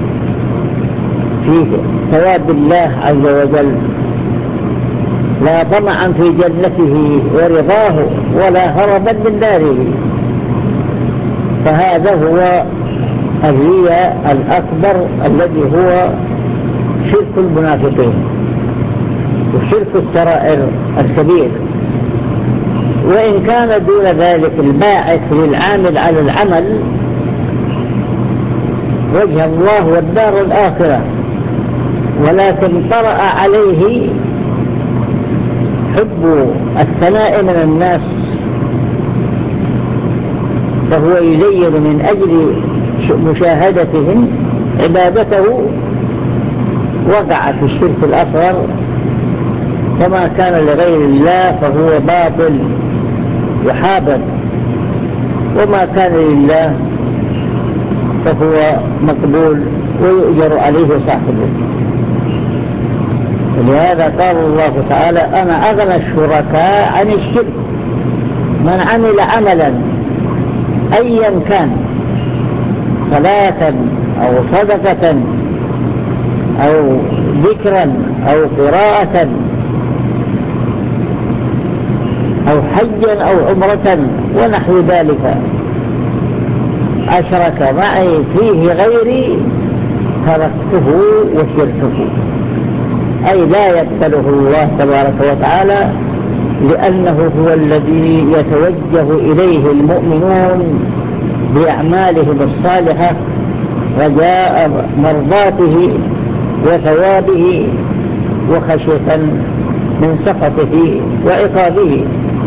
في ثواب الله عز وجل، لا طمعا في جنته ورضاه ولا هربا من ناره، فهذا هو الرياء الأكبر الذي هو شرك المنافقين وشرك السرائر الكبير. وإن كان دون ذلك الباعث للعامل على العمل وجه الله والدار الآخرة، ولكن طرأ عليه حب الثناء من الناس فهو يزين من أجل مشاهدتهم عبادته، وقع في الشرك الأصغر. وما كان لغير الله فهو باطل وحابط، وما كان لله فهو مقبول ويؤجر عليه صاحبه. ولهذا قال الله تعالى: أنا أغنى الشركاء عن الشرك. من عمل عملا أيا كان، صلاة أو صدقة أو ذكرا أو قراءة أو حجا أو عمرة ونحو ذلك، أشرك معي فيه غيري تركته وشركه، أي لا يقبله الله تبارك وتعالى، لأنه هو الذي يتوجه إليه المؤمنون بأعمالهم الصالحة رجاء مرضاته وثوابه وخشية من سخطه وعقابه.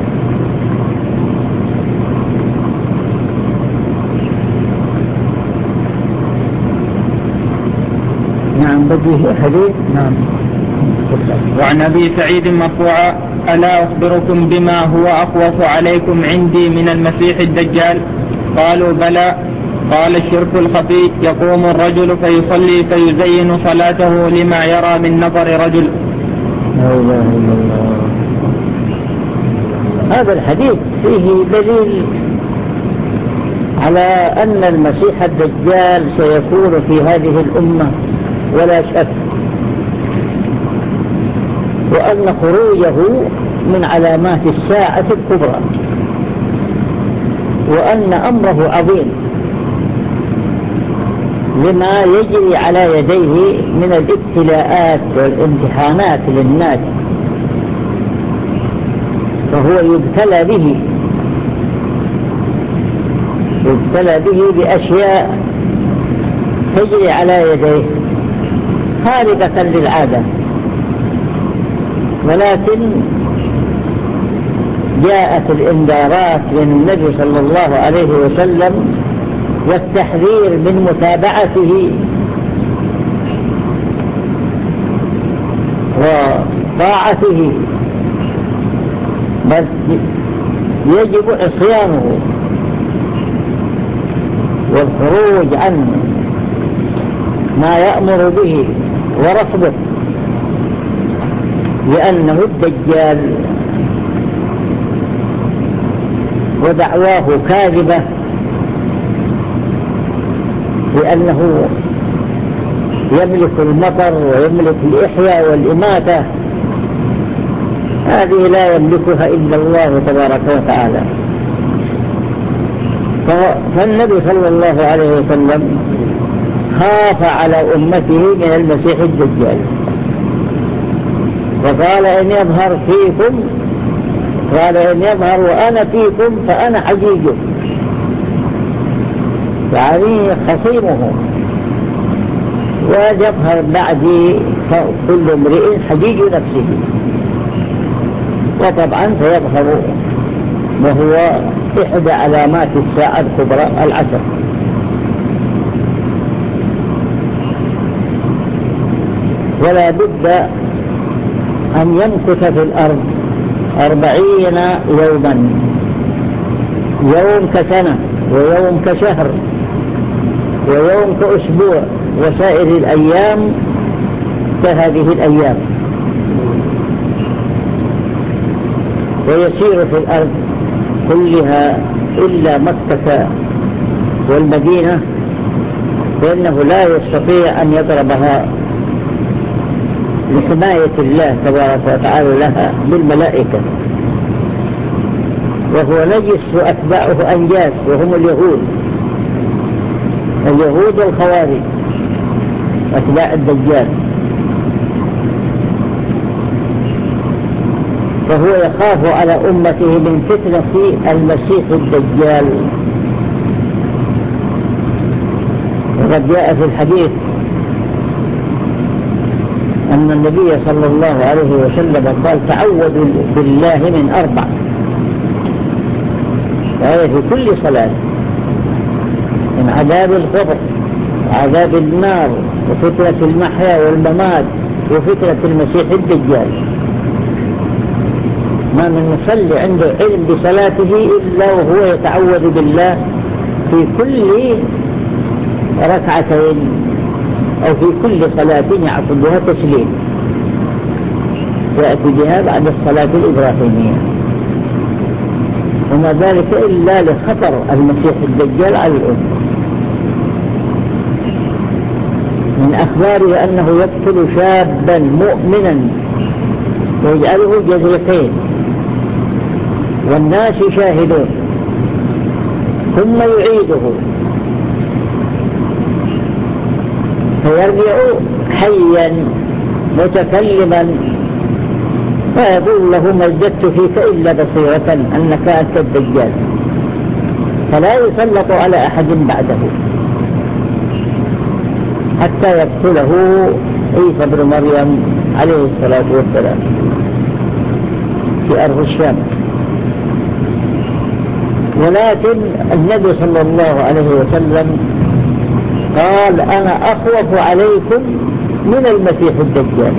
نعم، بديه حديث. نعم. وعن أبي سعيد مرفوعا: ألا أخبركم بما هو أخوف عليكم عندي من المسيح الدجال؟ قالوا: بلى. قال: الشرك الخفي، يقوم الرجل فيصلي فيزين صلاته لما يرى من نظر رجل. لا إله إلا الله. هذا الحديث فيه دليل على أن المسيح الدجال سيكون في هذه الأمة ولا شك، وأن خروجه من علامات الساعة الكبرى، وأن أمره عظيم لما يجري على يديه من الابتلاءات والامتحانات للناس، فهو يبتلى به بأشياء تجري على يديه خارقة للعادة، ولكن جاءت الإنذارات للنبي صلى الله عليه وسلم والتحذير من متابعته وطاعته، بل يجب عصيانه والخروج عن ما يأمر به ورفضه، لأنه الدجال ودعواه كاذبة، لأنه يملك المطر ويملك الإحياء والإماتة، هذه لا يملكها إلا الله تبارك وتعالى. فالنبي صلى الله عليه وسلم خاف على أمته من المسيح الدجال، وقال إن يظهر فيكم، قال إن يظهر وأنا فيكم فأنا حجيجه، يعني خصيمه، ويظهر بعدي كل امرئ حجيج نفسه. وطبعا سيظهر وهو إحدى علامات الساعة الكبرى العشر. ولا بد أن يمكث في الأرض 40 يوما، يوم كسنة ويوم كشهر ويوم كأسبوع، وسائر الأيام كهذه الأيام. ويسير في الأرض كلها إلا مكة والمدينة، فإنه لا يستطيع أن يضربها لحماية الله تبارك وتعالى لها بالملائكة، وهو نجس وأتباعه أنجاس، وهم اليهود والخوارج أتباع الدجال. فهو يخاف على أمته من فتنة المسيح الدجال. وقد جاء في الحديث أن النبي صلى الله عليه وسلم قال تعوذوا بالله من 4، وهي في كل صلاة: من عذاب القبر وعذاب النار وفتنة المحيا والممات وفتنة المسيح الدجال. ما من مصلي عنده علم بصلاته إلا وهو يتعوذ بالله في كل ركعتين أو في كل صلاة يعقدها تسليم، يأتي بها بعد الصلاة الإبراهيمية. وما ذلك إلا لخطر المسيح الدجال على الأمة. من أخباره أنه يقتل شابا مؤمنا ويجعله جزرتين والناس شاهدون، ثم يعيده فيرجع حيا متكلما، فيقول له: ما ازددت فيك إلا بصيرة أنك أنت الدجال، فلا يسلط على أحد بعده حتى يقتله عيسى بن مريم عليه الصلاة والسلام في أرض الشام. ولكن النبي صلى الله عليه وسلم قال: أنا أخوف عليكم من المسيح الدجال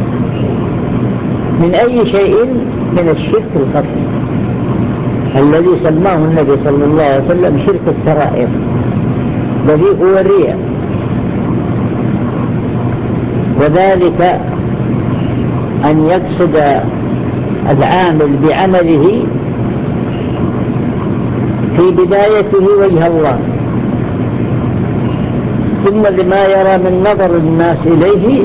من أي شيء من الشرك الخفي الذي سماه النبي صلى الله عليه وسلم شرك السرائر، الذي هو الرياء. وذلك أن يقصد العامل بعمله في بدايته وجه الله، ثم لما يرى من نظر الناس إليه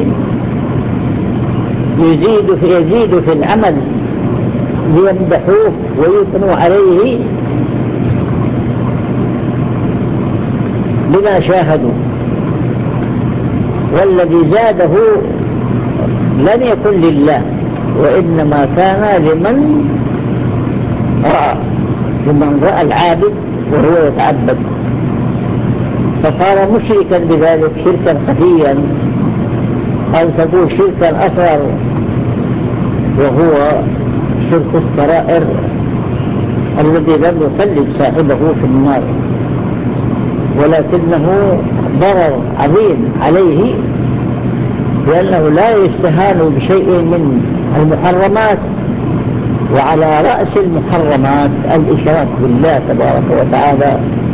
يزيد في العمل ليمدحوه ويثنوا عليه بما شاهدوا. والذي زاده لن يكن لله، وإنما كان لمن رأى العابد وهو يتعبد، فصار مشركا بذلك شركا خفيا، أو تقول شركا أصغر، وهو شرك السرائر الذي لم يخلد صاحبه في النار، ولكنه ضرر عظيم عليه، لأنه لا يستهان بشيء من المحرمات، وعلى رأس المحرمات الإشراك بالله تبارك وتعالى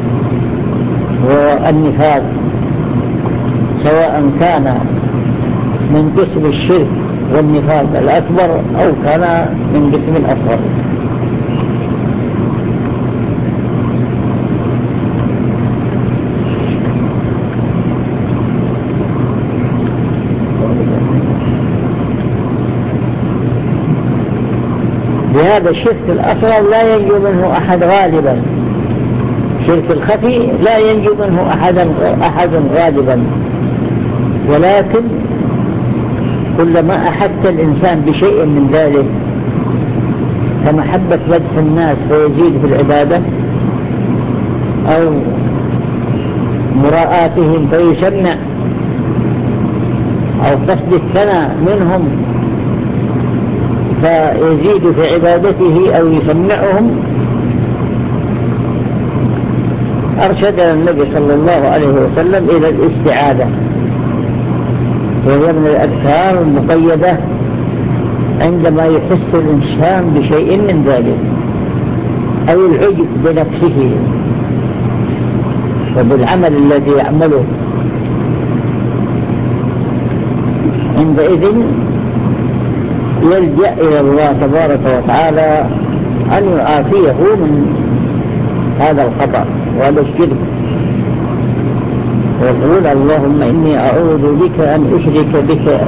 والنفاق، سواء كان من قسم الشرك والنفاق الأكبر أو كان من قسم الأصغر. ولهذا الشرك الأصغر لا ينجو منه أحد غالبا، الشرك الخفي لا ينجو منه أحد غالبا، ولكن كلما أحس الإنسان بشيء من ذلك كمحبة مدح الناس فيزيد في العبادة، أو مراءاتهم فيسمع، أو قصد الثناء منهم فيزيد في عبادته أو يسمعهم، أرشدنا النبي صلى الله عليه وسلم إلى الاستعاذة، وهي من الأذكار المقيدة عندما يحس الإنسان بشيء من ذلك، أو العجب بنفسه وبالعمل الذي يعمله، عندئذ يلجأ إلى الله تبارك وتعالى أن يعافيه من هذا الخطأ وهذا الشرك، ويقول اللهم إني أعوذ بك أن أشرك بك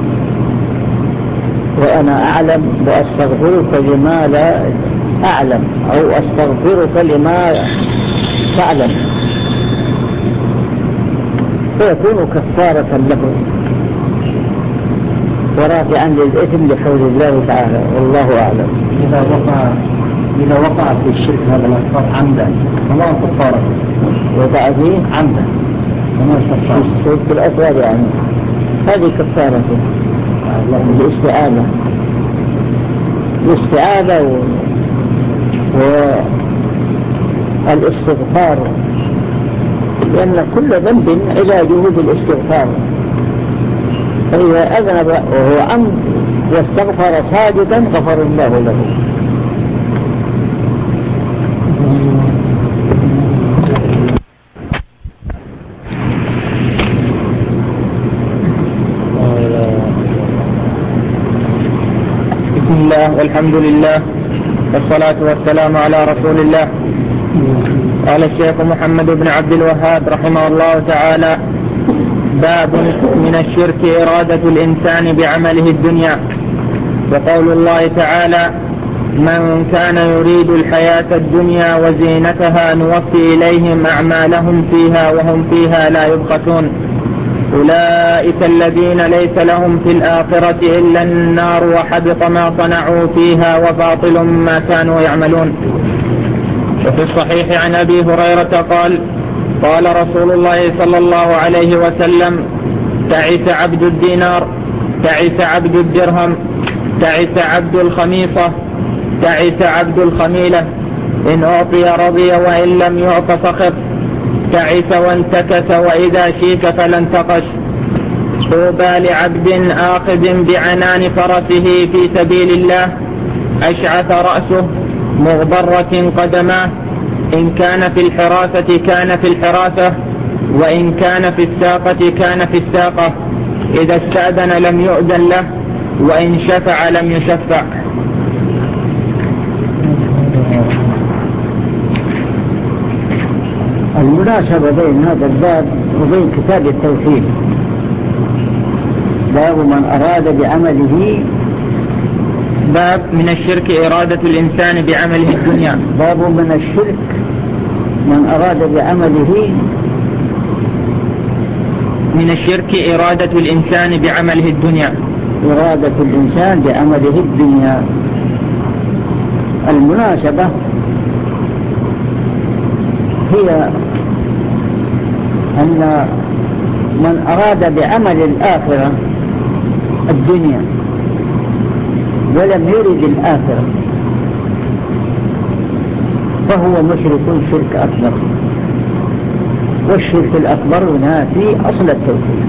وأنا أعلم، وأستغفرك لما لا أعلم، أو أستغفرك لما تعلم، فيكون كفارة له ورافعا للإثم بحول الله تعالى، والله أعلم. إذا وقع في الشرك هذا الأكبر عمدا فما كفارة؟ وقع فيه عمدا فما كفارة؟ الشرك الأصغر يعني هذه كفارته الاستعاذة والاستغفار، لأن كل ذنب علاجه بالاستغفار، فإذا أذنب وهو عمد واستغفر صادقا غفر الله له. بسم الله والحمد لله والصلاة والسلام على رسول الله. قال الشيخ محمد بن عبد الوهاب رحمه الله تعالى: باب من الشرك إرادة الإنسان بعمله الدنيا. وقول الله تعالى: من كان يريد الحياة الدنيا وزينتها نوفي إليهم أعمالهم فيها وهم فيها لا يبخسون، أولئك الذين ليس لهم في الآخرة إلا النار وحبط ما صنعوا فيها وباطل ما كانوا يعملون. وفي الصحيح عن أبي هريرة قال: قال رسول الله صلى الله عليه وسلم: تعس عبد الدينار، تعس عبد الدرهم، تعس عبد الخميصة، تعس عبد الخميلة، إن أعطي رضي وإن لم يعط سخط، تعس وانتكس وإذا شيك فلا انتقش. طوبى لعبد آخذ بعنان فرسه في سبيل الله، أشعث رأسه مغبرة قدماه، إن كان في الحراسة كان في الحراسة، وإن كان في الساقة كان في الساقة، إذا استأذن لم يؤذن له، وإن شفع لم يشفع. المناسبة بين هذا الباب وبين كتاب التوحيد، باب من أراد بعمله، باب من الشرك إرادة الإنسان بعمله الدنيا. باب من الشرك من أراد بعمله، من الشرك إرادة الإنسان بعمله الدنيا. إرادة الإنسان بعمله الدنيا. المناسبة هي أن من أراد بعمل الآخرة الدنيا ولم يرد الآخرة فهو مشرك شرك أكبر، والشرك الأكبر ينافي أصل التوحيد.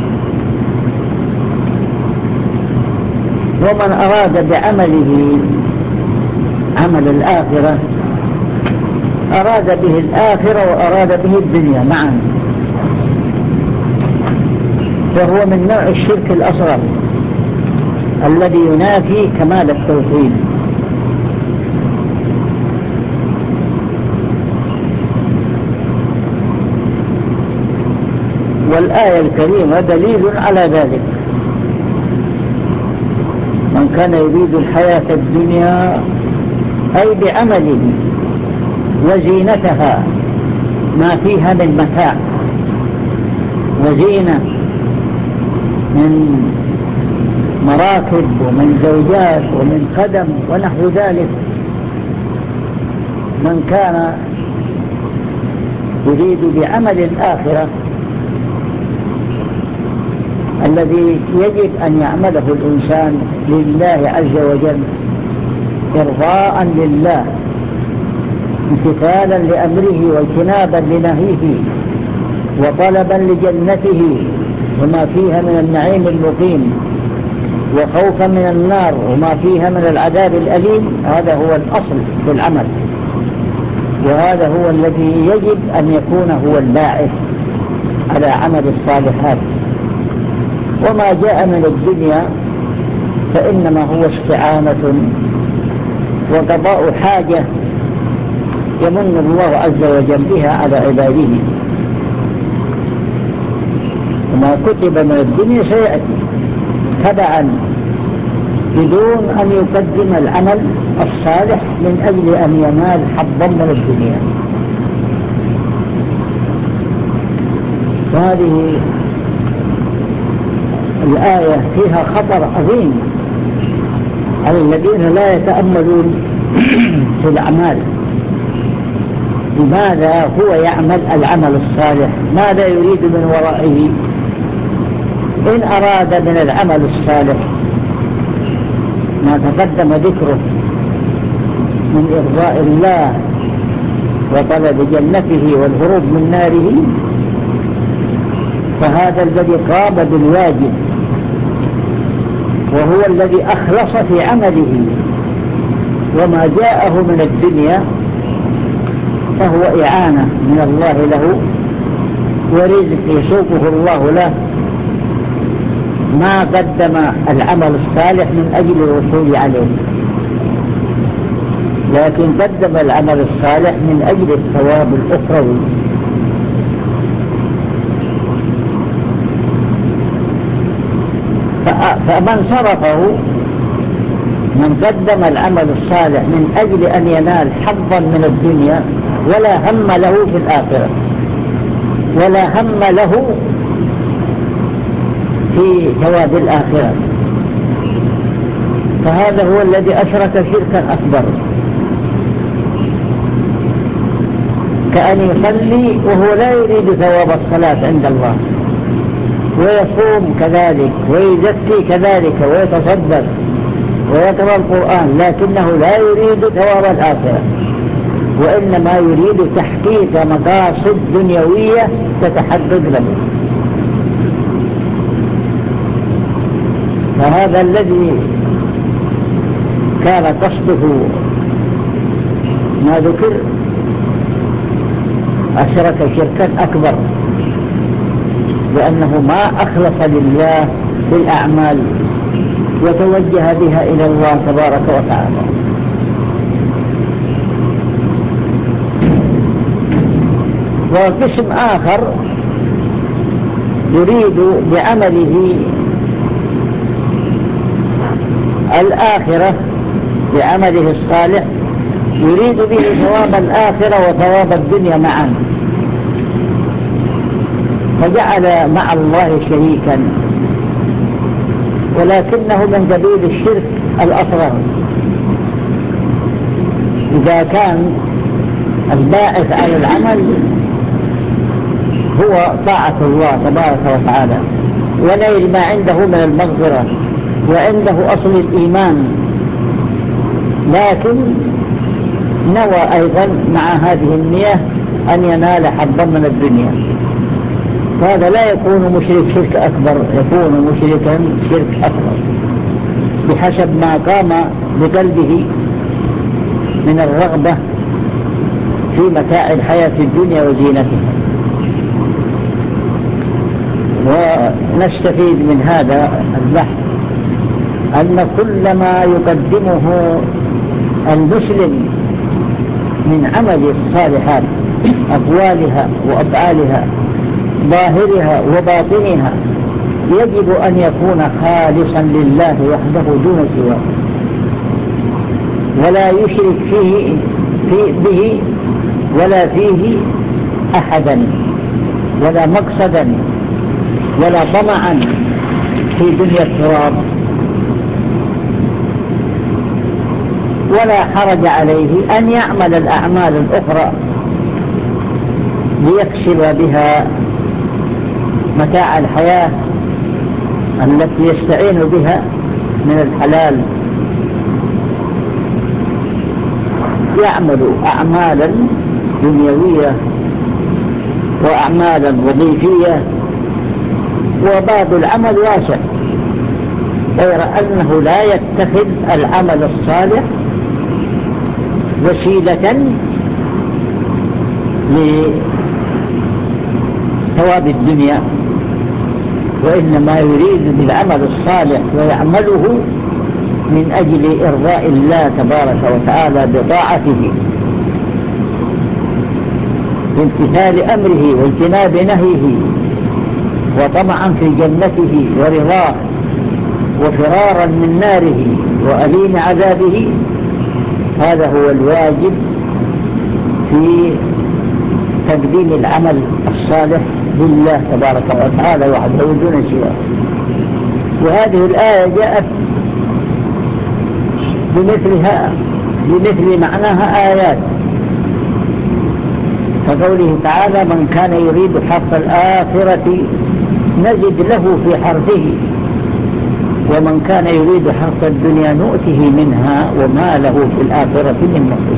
ومن أراد بعمله عمل الآخرة أراد به الآخرة وأراد به الدنيا معا، فهو من نوع الشرك الأصغر الذي ينافي كمال التوحيد. والآية الكريمة دليل على ذلك. من كان يريد الحياة الدنيا أي بعمله وزينتها، ما فيها من متاع وزينة من مراكب ومن زوجات ومن خدم ونحو ذلك. من كان يريد بعمل الآخرة الذي يجب أن يعمله الإنسان لله عز وجل إرضاء لله امتثالا لأمره واجتنابا لنهيه وطلبا لجنته وما فيها من النعيم المقيم وخوفا من النار وما فيها من العذاب الأليم، هذا هو الأصل في العمل، وهذا هو الذي يجب أن يكون هو الباعث على عمل الصالحات. وما جاء من الدنيا فإنما هو استعانة وقضاء حاجة يمن الله عز وجل بها على عباده، وما كتب من الدنيا سيأتي تبعا بدون أن يقدم العمل الصالح من أجل أن ينال حظا من الدنيا. وهذه الآية فيها خطر عظيم على الذين لا يتأملون في الأعمال. لماذا هو يعمل العمل الصالح؟ ماذا يريد من ورائه؟ إن أراد من العمل الصالح ما تقدم ذكره من إرضاء الله وطلب جنته والهروب من ناره، فهذا الذي قام بالواجب وهو الذي أخلص في عمله، وما جاءه من الدنيا فهو إعانة من الله له ورزق يسوقه الله له، ما قدم العمل الصالح من أجل الوصول عليه، لكن قدم العمل الصالح من أجل الثواب الأخروي. فمن صرفه، من قدم العمل الصالح من أجل أن ينال حظا من الدنيا ولا هم له في الآخرة ولا هم له في ثواب الآخرة، فهذا هو الذي أشرك شركا أكبر، كأن يصلي وهو لا يريد ثواب الصلاة عند الله، ويصوم كذلك ويزكي كذلك ويتصدق ويقرأ القرآن، لكنه لا يريد ثواب الآخرة، وإنما يريد تحقيق مقاصد دنيوية تتحقق له. فهذا الذي كان قصده ما ذكر أشرك شركا أكبر، لأنه ما أخلص لله بالأعمال وتوجه بها إلى الله تبارك وتعالى. وقسم آخر يريد بعمله الآخرة، بعمله الصالح يريد به ثواب الآخرة وثواب الدنيا معا، فجعل مع الله شريكا، ولكنه من قبيل الشرك الأصغر. إذا كان الباعث على العمل هو طاعة الله تبارك وتعالى ونيل ما عنده من المغفرة وعنده أصل الإيمان، لكن نوى أيضا مع هذه النية أن ينال حظا من الدنيا، فهذا لا يكون مشرك شرك أكبر، يكون مشركا شرك أكبر بحسب ما قام بقلبه من الرغبة في متاع الحياة الدنيا وزينتها. ونستفيد من هذا البحث أن كل ما يقدمه المسلم من عمل الصالحات أقوالها وأفعالها ظاهرها وباطنها يجب أن يكون خالصا لله وحده دون سواه، ولا يشرك به ولا فيه أحدا ولا مقصدا ولا طمعا في دنيا التراب، ولا حرج عليه أن يعمل الأعمال الأخرى ليكسب بها متاع الحياة التي يستعين بها من الحلال، يعمل أعمالا دنيوية وأعمالا وظيفية، وباب العمل واسع، غير أنه لا يتخذ العمل الصالح وسيلة لثواب الدنيا، وإنما يريد بالعمل الصالح ويعمله من أجل إرضاء الله تبارك وتعالى بطاعته، بامتثال أمره واجتناب نهيه، وطمعا في جنته ورضاه، وفرارا من ناره وأليم عذابه. هذا هو الواجب في تقديم العمل الصالح لله تبارك وتعالى وحده دون سواه. وهذه الآية جاءت بمثل معناها آيات، كقوله تعالى: من كان يريد حرث الآخرة نجد له في حرثه، ومن كان يريد حرث الدنيا نؤته منها وما له في الآخرة من نصيب.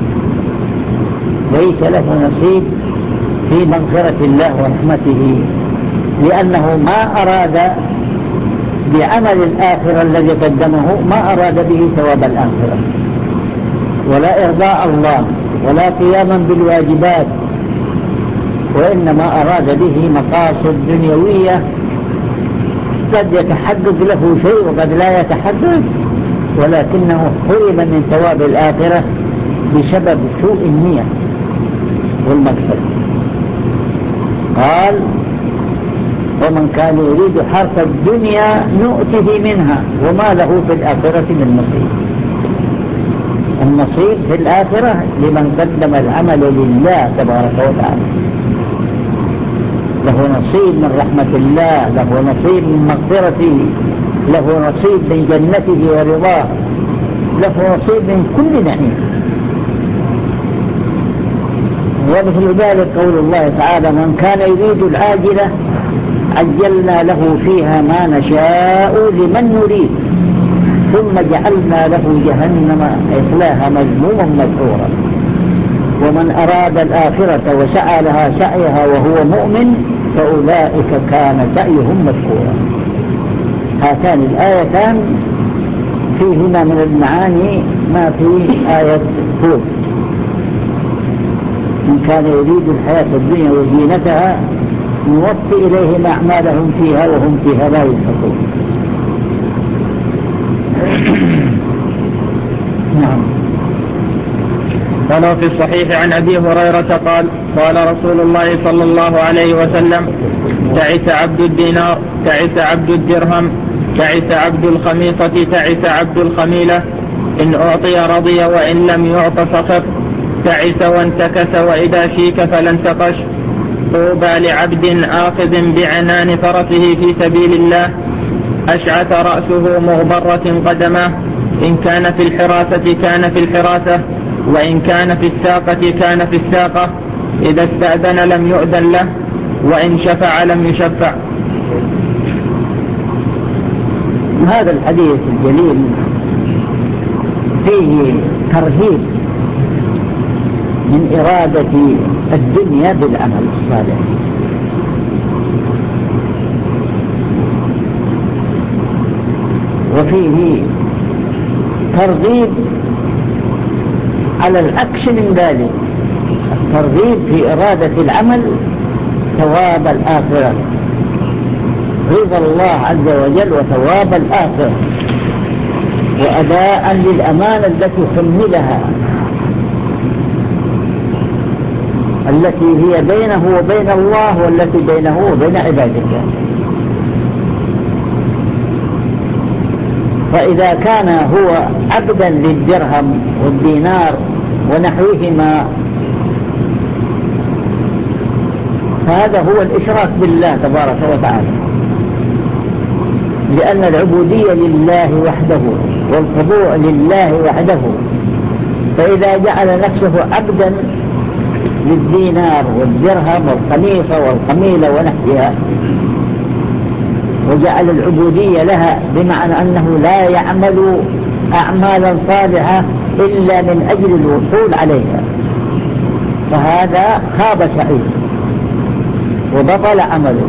ليس له نصيب في مغفرة الله ورحمته، لأنه ما أراد بعمل الآخرة الذي قدمه، ما أراد به ثواب الآخرة ولا إرضاء الله ولا قياما بالواجبات، وإنما أراد به مقاصد دنيوية قد يتحقق له شيء وقد لا يتحقق، ولكنه حرم من ثواب الآخرة بسبب سوء النية والمقصد. قال: ومن كان يريد حرث الدنيا نؤته منها وما له في الآخرة من نصيب. النصيب في الآخرة لمن قدم العمل لله تبارك وتعالى، له نصيب من رحمة الله، له نصيب من مغفرته، له نصيب من جنته ورضاه، له نصيب من كل نعيم. ومثل ذلك قول الله تعالى: من كان يريد العاجلة عجلنا له فيها ما نشاء لمن نريد ثم جعلنا له جهنم يصلاها مذموما مدحورا. ومن أراد الآخرة وسعى لها سعيها وهو مؤمن فأولئك كان سعيهم مشكورا. هاتان الآيتان فيهما من المعاني ما في آية هود: من كان يريد الحياة الدنيا وزينتها نوفي إليهم أعمالهم فيها وهم فيها لا يبخسون. نعم. قال في الصحيح عن أبي هريرة قال: قال رسول الله صلى الله عليه وسلم: تعس عبد الدينار، تعس عبد الدرهم، تعس عبد الخميصة، تعس عبد الخميلة، إن أعطي رضي وإن لم يعط سخط، تعس وانتكس وإذا شيك فلانتقش. طوبى لعبد آخذ بعنان فرسه في سبيل الله، أشعث رأسه مغبرة قدمه، إن كان في الحراسة كان في الحراسة، وإن كان في الساقة كان في الساقة، إذا استأذن لم يؤذن له، وإن شفع لم يشفع. هذا الحديث الجليل فيه ترهيب من إرادة الدنيا بالعمل الصالح، وفيه ترغيب على العكس من ذلك، الترغيب في إرادة العمل ثواب الآخرة، رضا الله عز وجل وثواب الآخرة، وأداء للأمانة التي حملها، التي هي بينه وبين الله والتي بينه وبين عباد الله. فإذا كان هو عبدا للدرهم والدينار ونحوهما فهذا هو الإشراك بالله تبارك وتعالى، لأن العبودية لله وحده والخضوع لله وحده. فإذا جعل نفسه عبدا للدينار والدرهم والقميصة والقميلة ونحوها وجعل العبودية لها بمعنى أنه لا يعمل أعمالا صالحة إلا من أجل الوصول عليها، فهذا خاب سعيه وبطل عمله.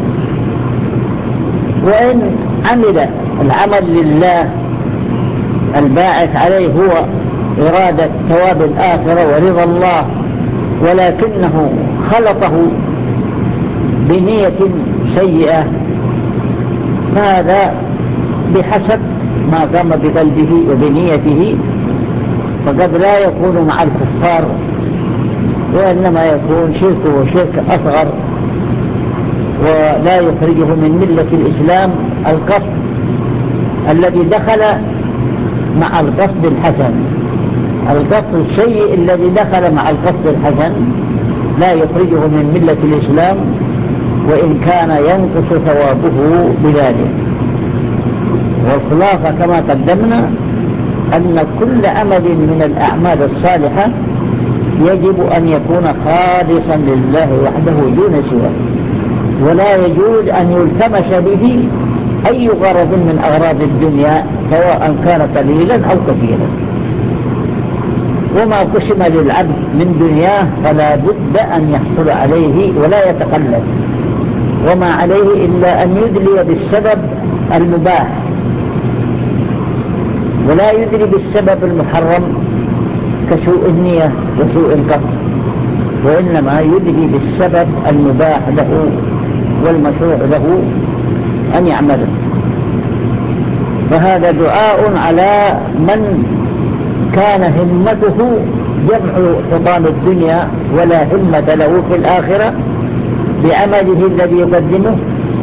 وإن عمل العمل لله الباعث عليه هو إرادة ثواب الآخرة ورضا الله، ولكنه خلطه بنية سيئة، فهذا بحسب ما قام بقلبه وبنيته، فقد لا يكون مع الكفار وإنما يكون شركه شرك أصغر، ولا يخرجه من ملة الإسلام القصد الذي دخل مع القصد الحسن. القصد السيء الذي دخل مع القصد الحسن لا يخرجه من ملة الإسلام وإن كان ينقص ثوابه بذلك. والخلاصة كما قدمنا أن كل عمل من الأعمال الصالحة يجب أن يكون خالصا لله وحده دون سواه، ولا يجوز أن يلتمس به أي غرض من أغراض الدنيا سواء كان قليلا أو كثيرا. وما قسم للعبد من دنياه فلا بد أن يحصل عليه ولا يتقلد، وما عليه إلا أن يدلي بالسبب المباح ولا يدري بالسبب المحرم كسوء النية وسوء القصد، وإنما يدري بالسبب المباح له والمشروع له أن يعمله. فهذا دعاء على من كان همته جمع حطام الدنيا ولا همة له في الآخرة بعمله الذي يقدمه،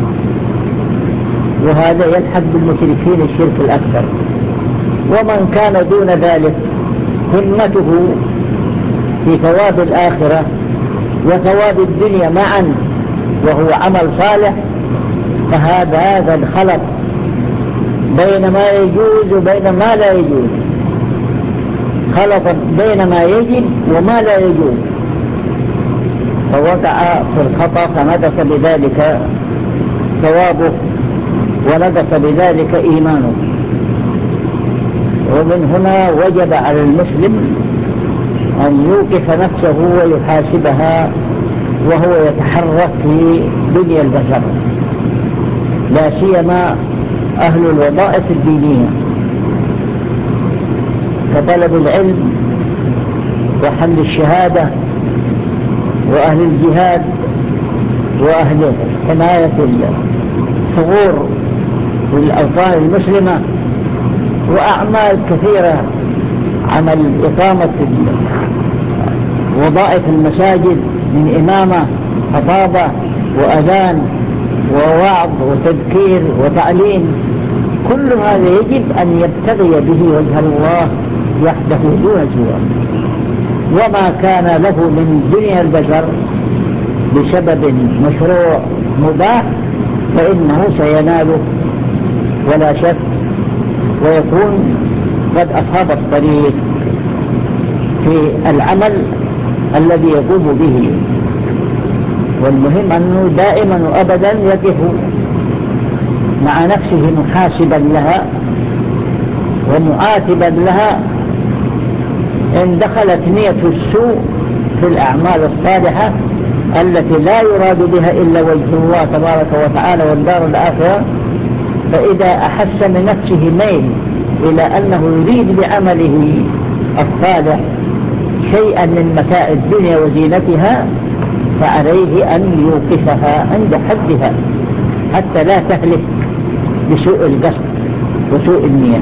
وهذا يلحق بالمشركين الشرك الأكبر. ومن كان دون ذلك همته في ثواب الآخرة وثواب الدنيا معا وهو عمل صالح، فهذا الخلط بين ما يجوز وبين ما لا يجوز، خلط بين ما يجب وما لا يجوز، فوقع في الخطأ فنقص بذلك ثوابه ونقص بذلك إيمانه. ومن هنا وجب على المسلم أن يوقف نفسه ويحاسبها وهو يتحرك في دنيا البشر، لا سيما أهل الوظائف الدينية كطلب العلم وحمل الشهادة وأهل الجهاد وأهل حماية الثغور والأوطان المسلمة وأعمال كثيرة، عمل إقامة وظائف المساجد من إمامة خطابة وأذان ووعظ وتذكير وتعليم، كل هذا يجب أن يبتغي به وجه الله وحده دون سواه. وما كان له من دنيا البشر بسبب مشروع مباح فإنه سيناله ولا شك، ويكون قد أصاب الطريق في العمل الذي يقوم به. والمهم أنه دائما وأبدا يقف مع نفسه محاسبا لها ومعاتبا لها إن دخلت نية السوء في الأعمال الصالحة التي لا يراد بها إلا وجه الله تبارك وتعالى والدار الآخرة. فإذا أحس من نفسه ميل إلى أنه يريد بعمله الصالح شيئا من متاع الدنيا وزينتها فعليه أن يوقفها عند حدها حتى لا تهلك بسوء القصد وسوء النية.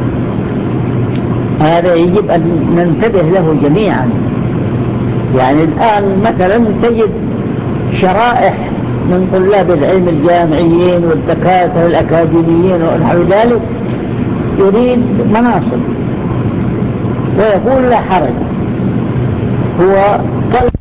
هذا يجب أن ننتبه له جميعا. يعني الآن مثلا تجد شرائح من طلاب العلم الجامعيين والدكاترة الأكاديميين ونحو ذلك يريد مناصب ويقول لا حرج، هو قلب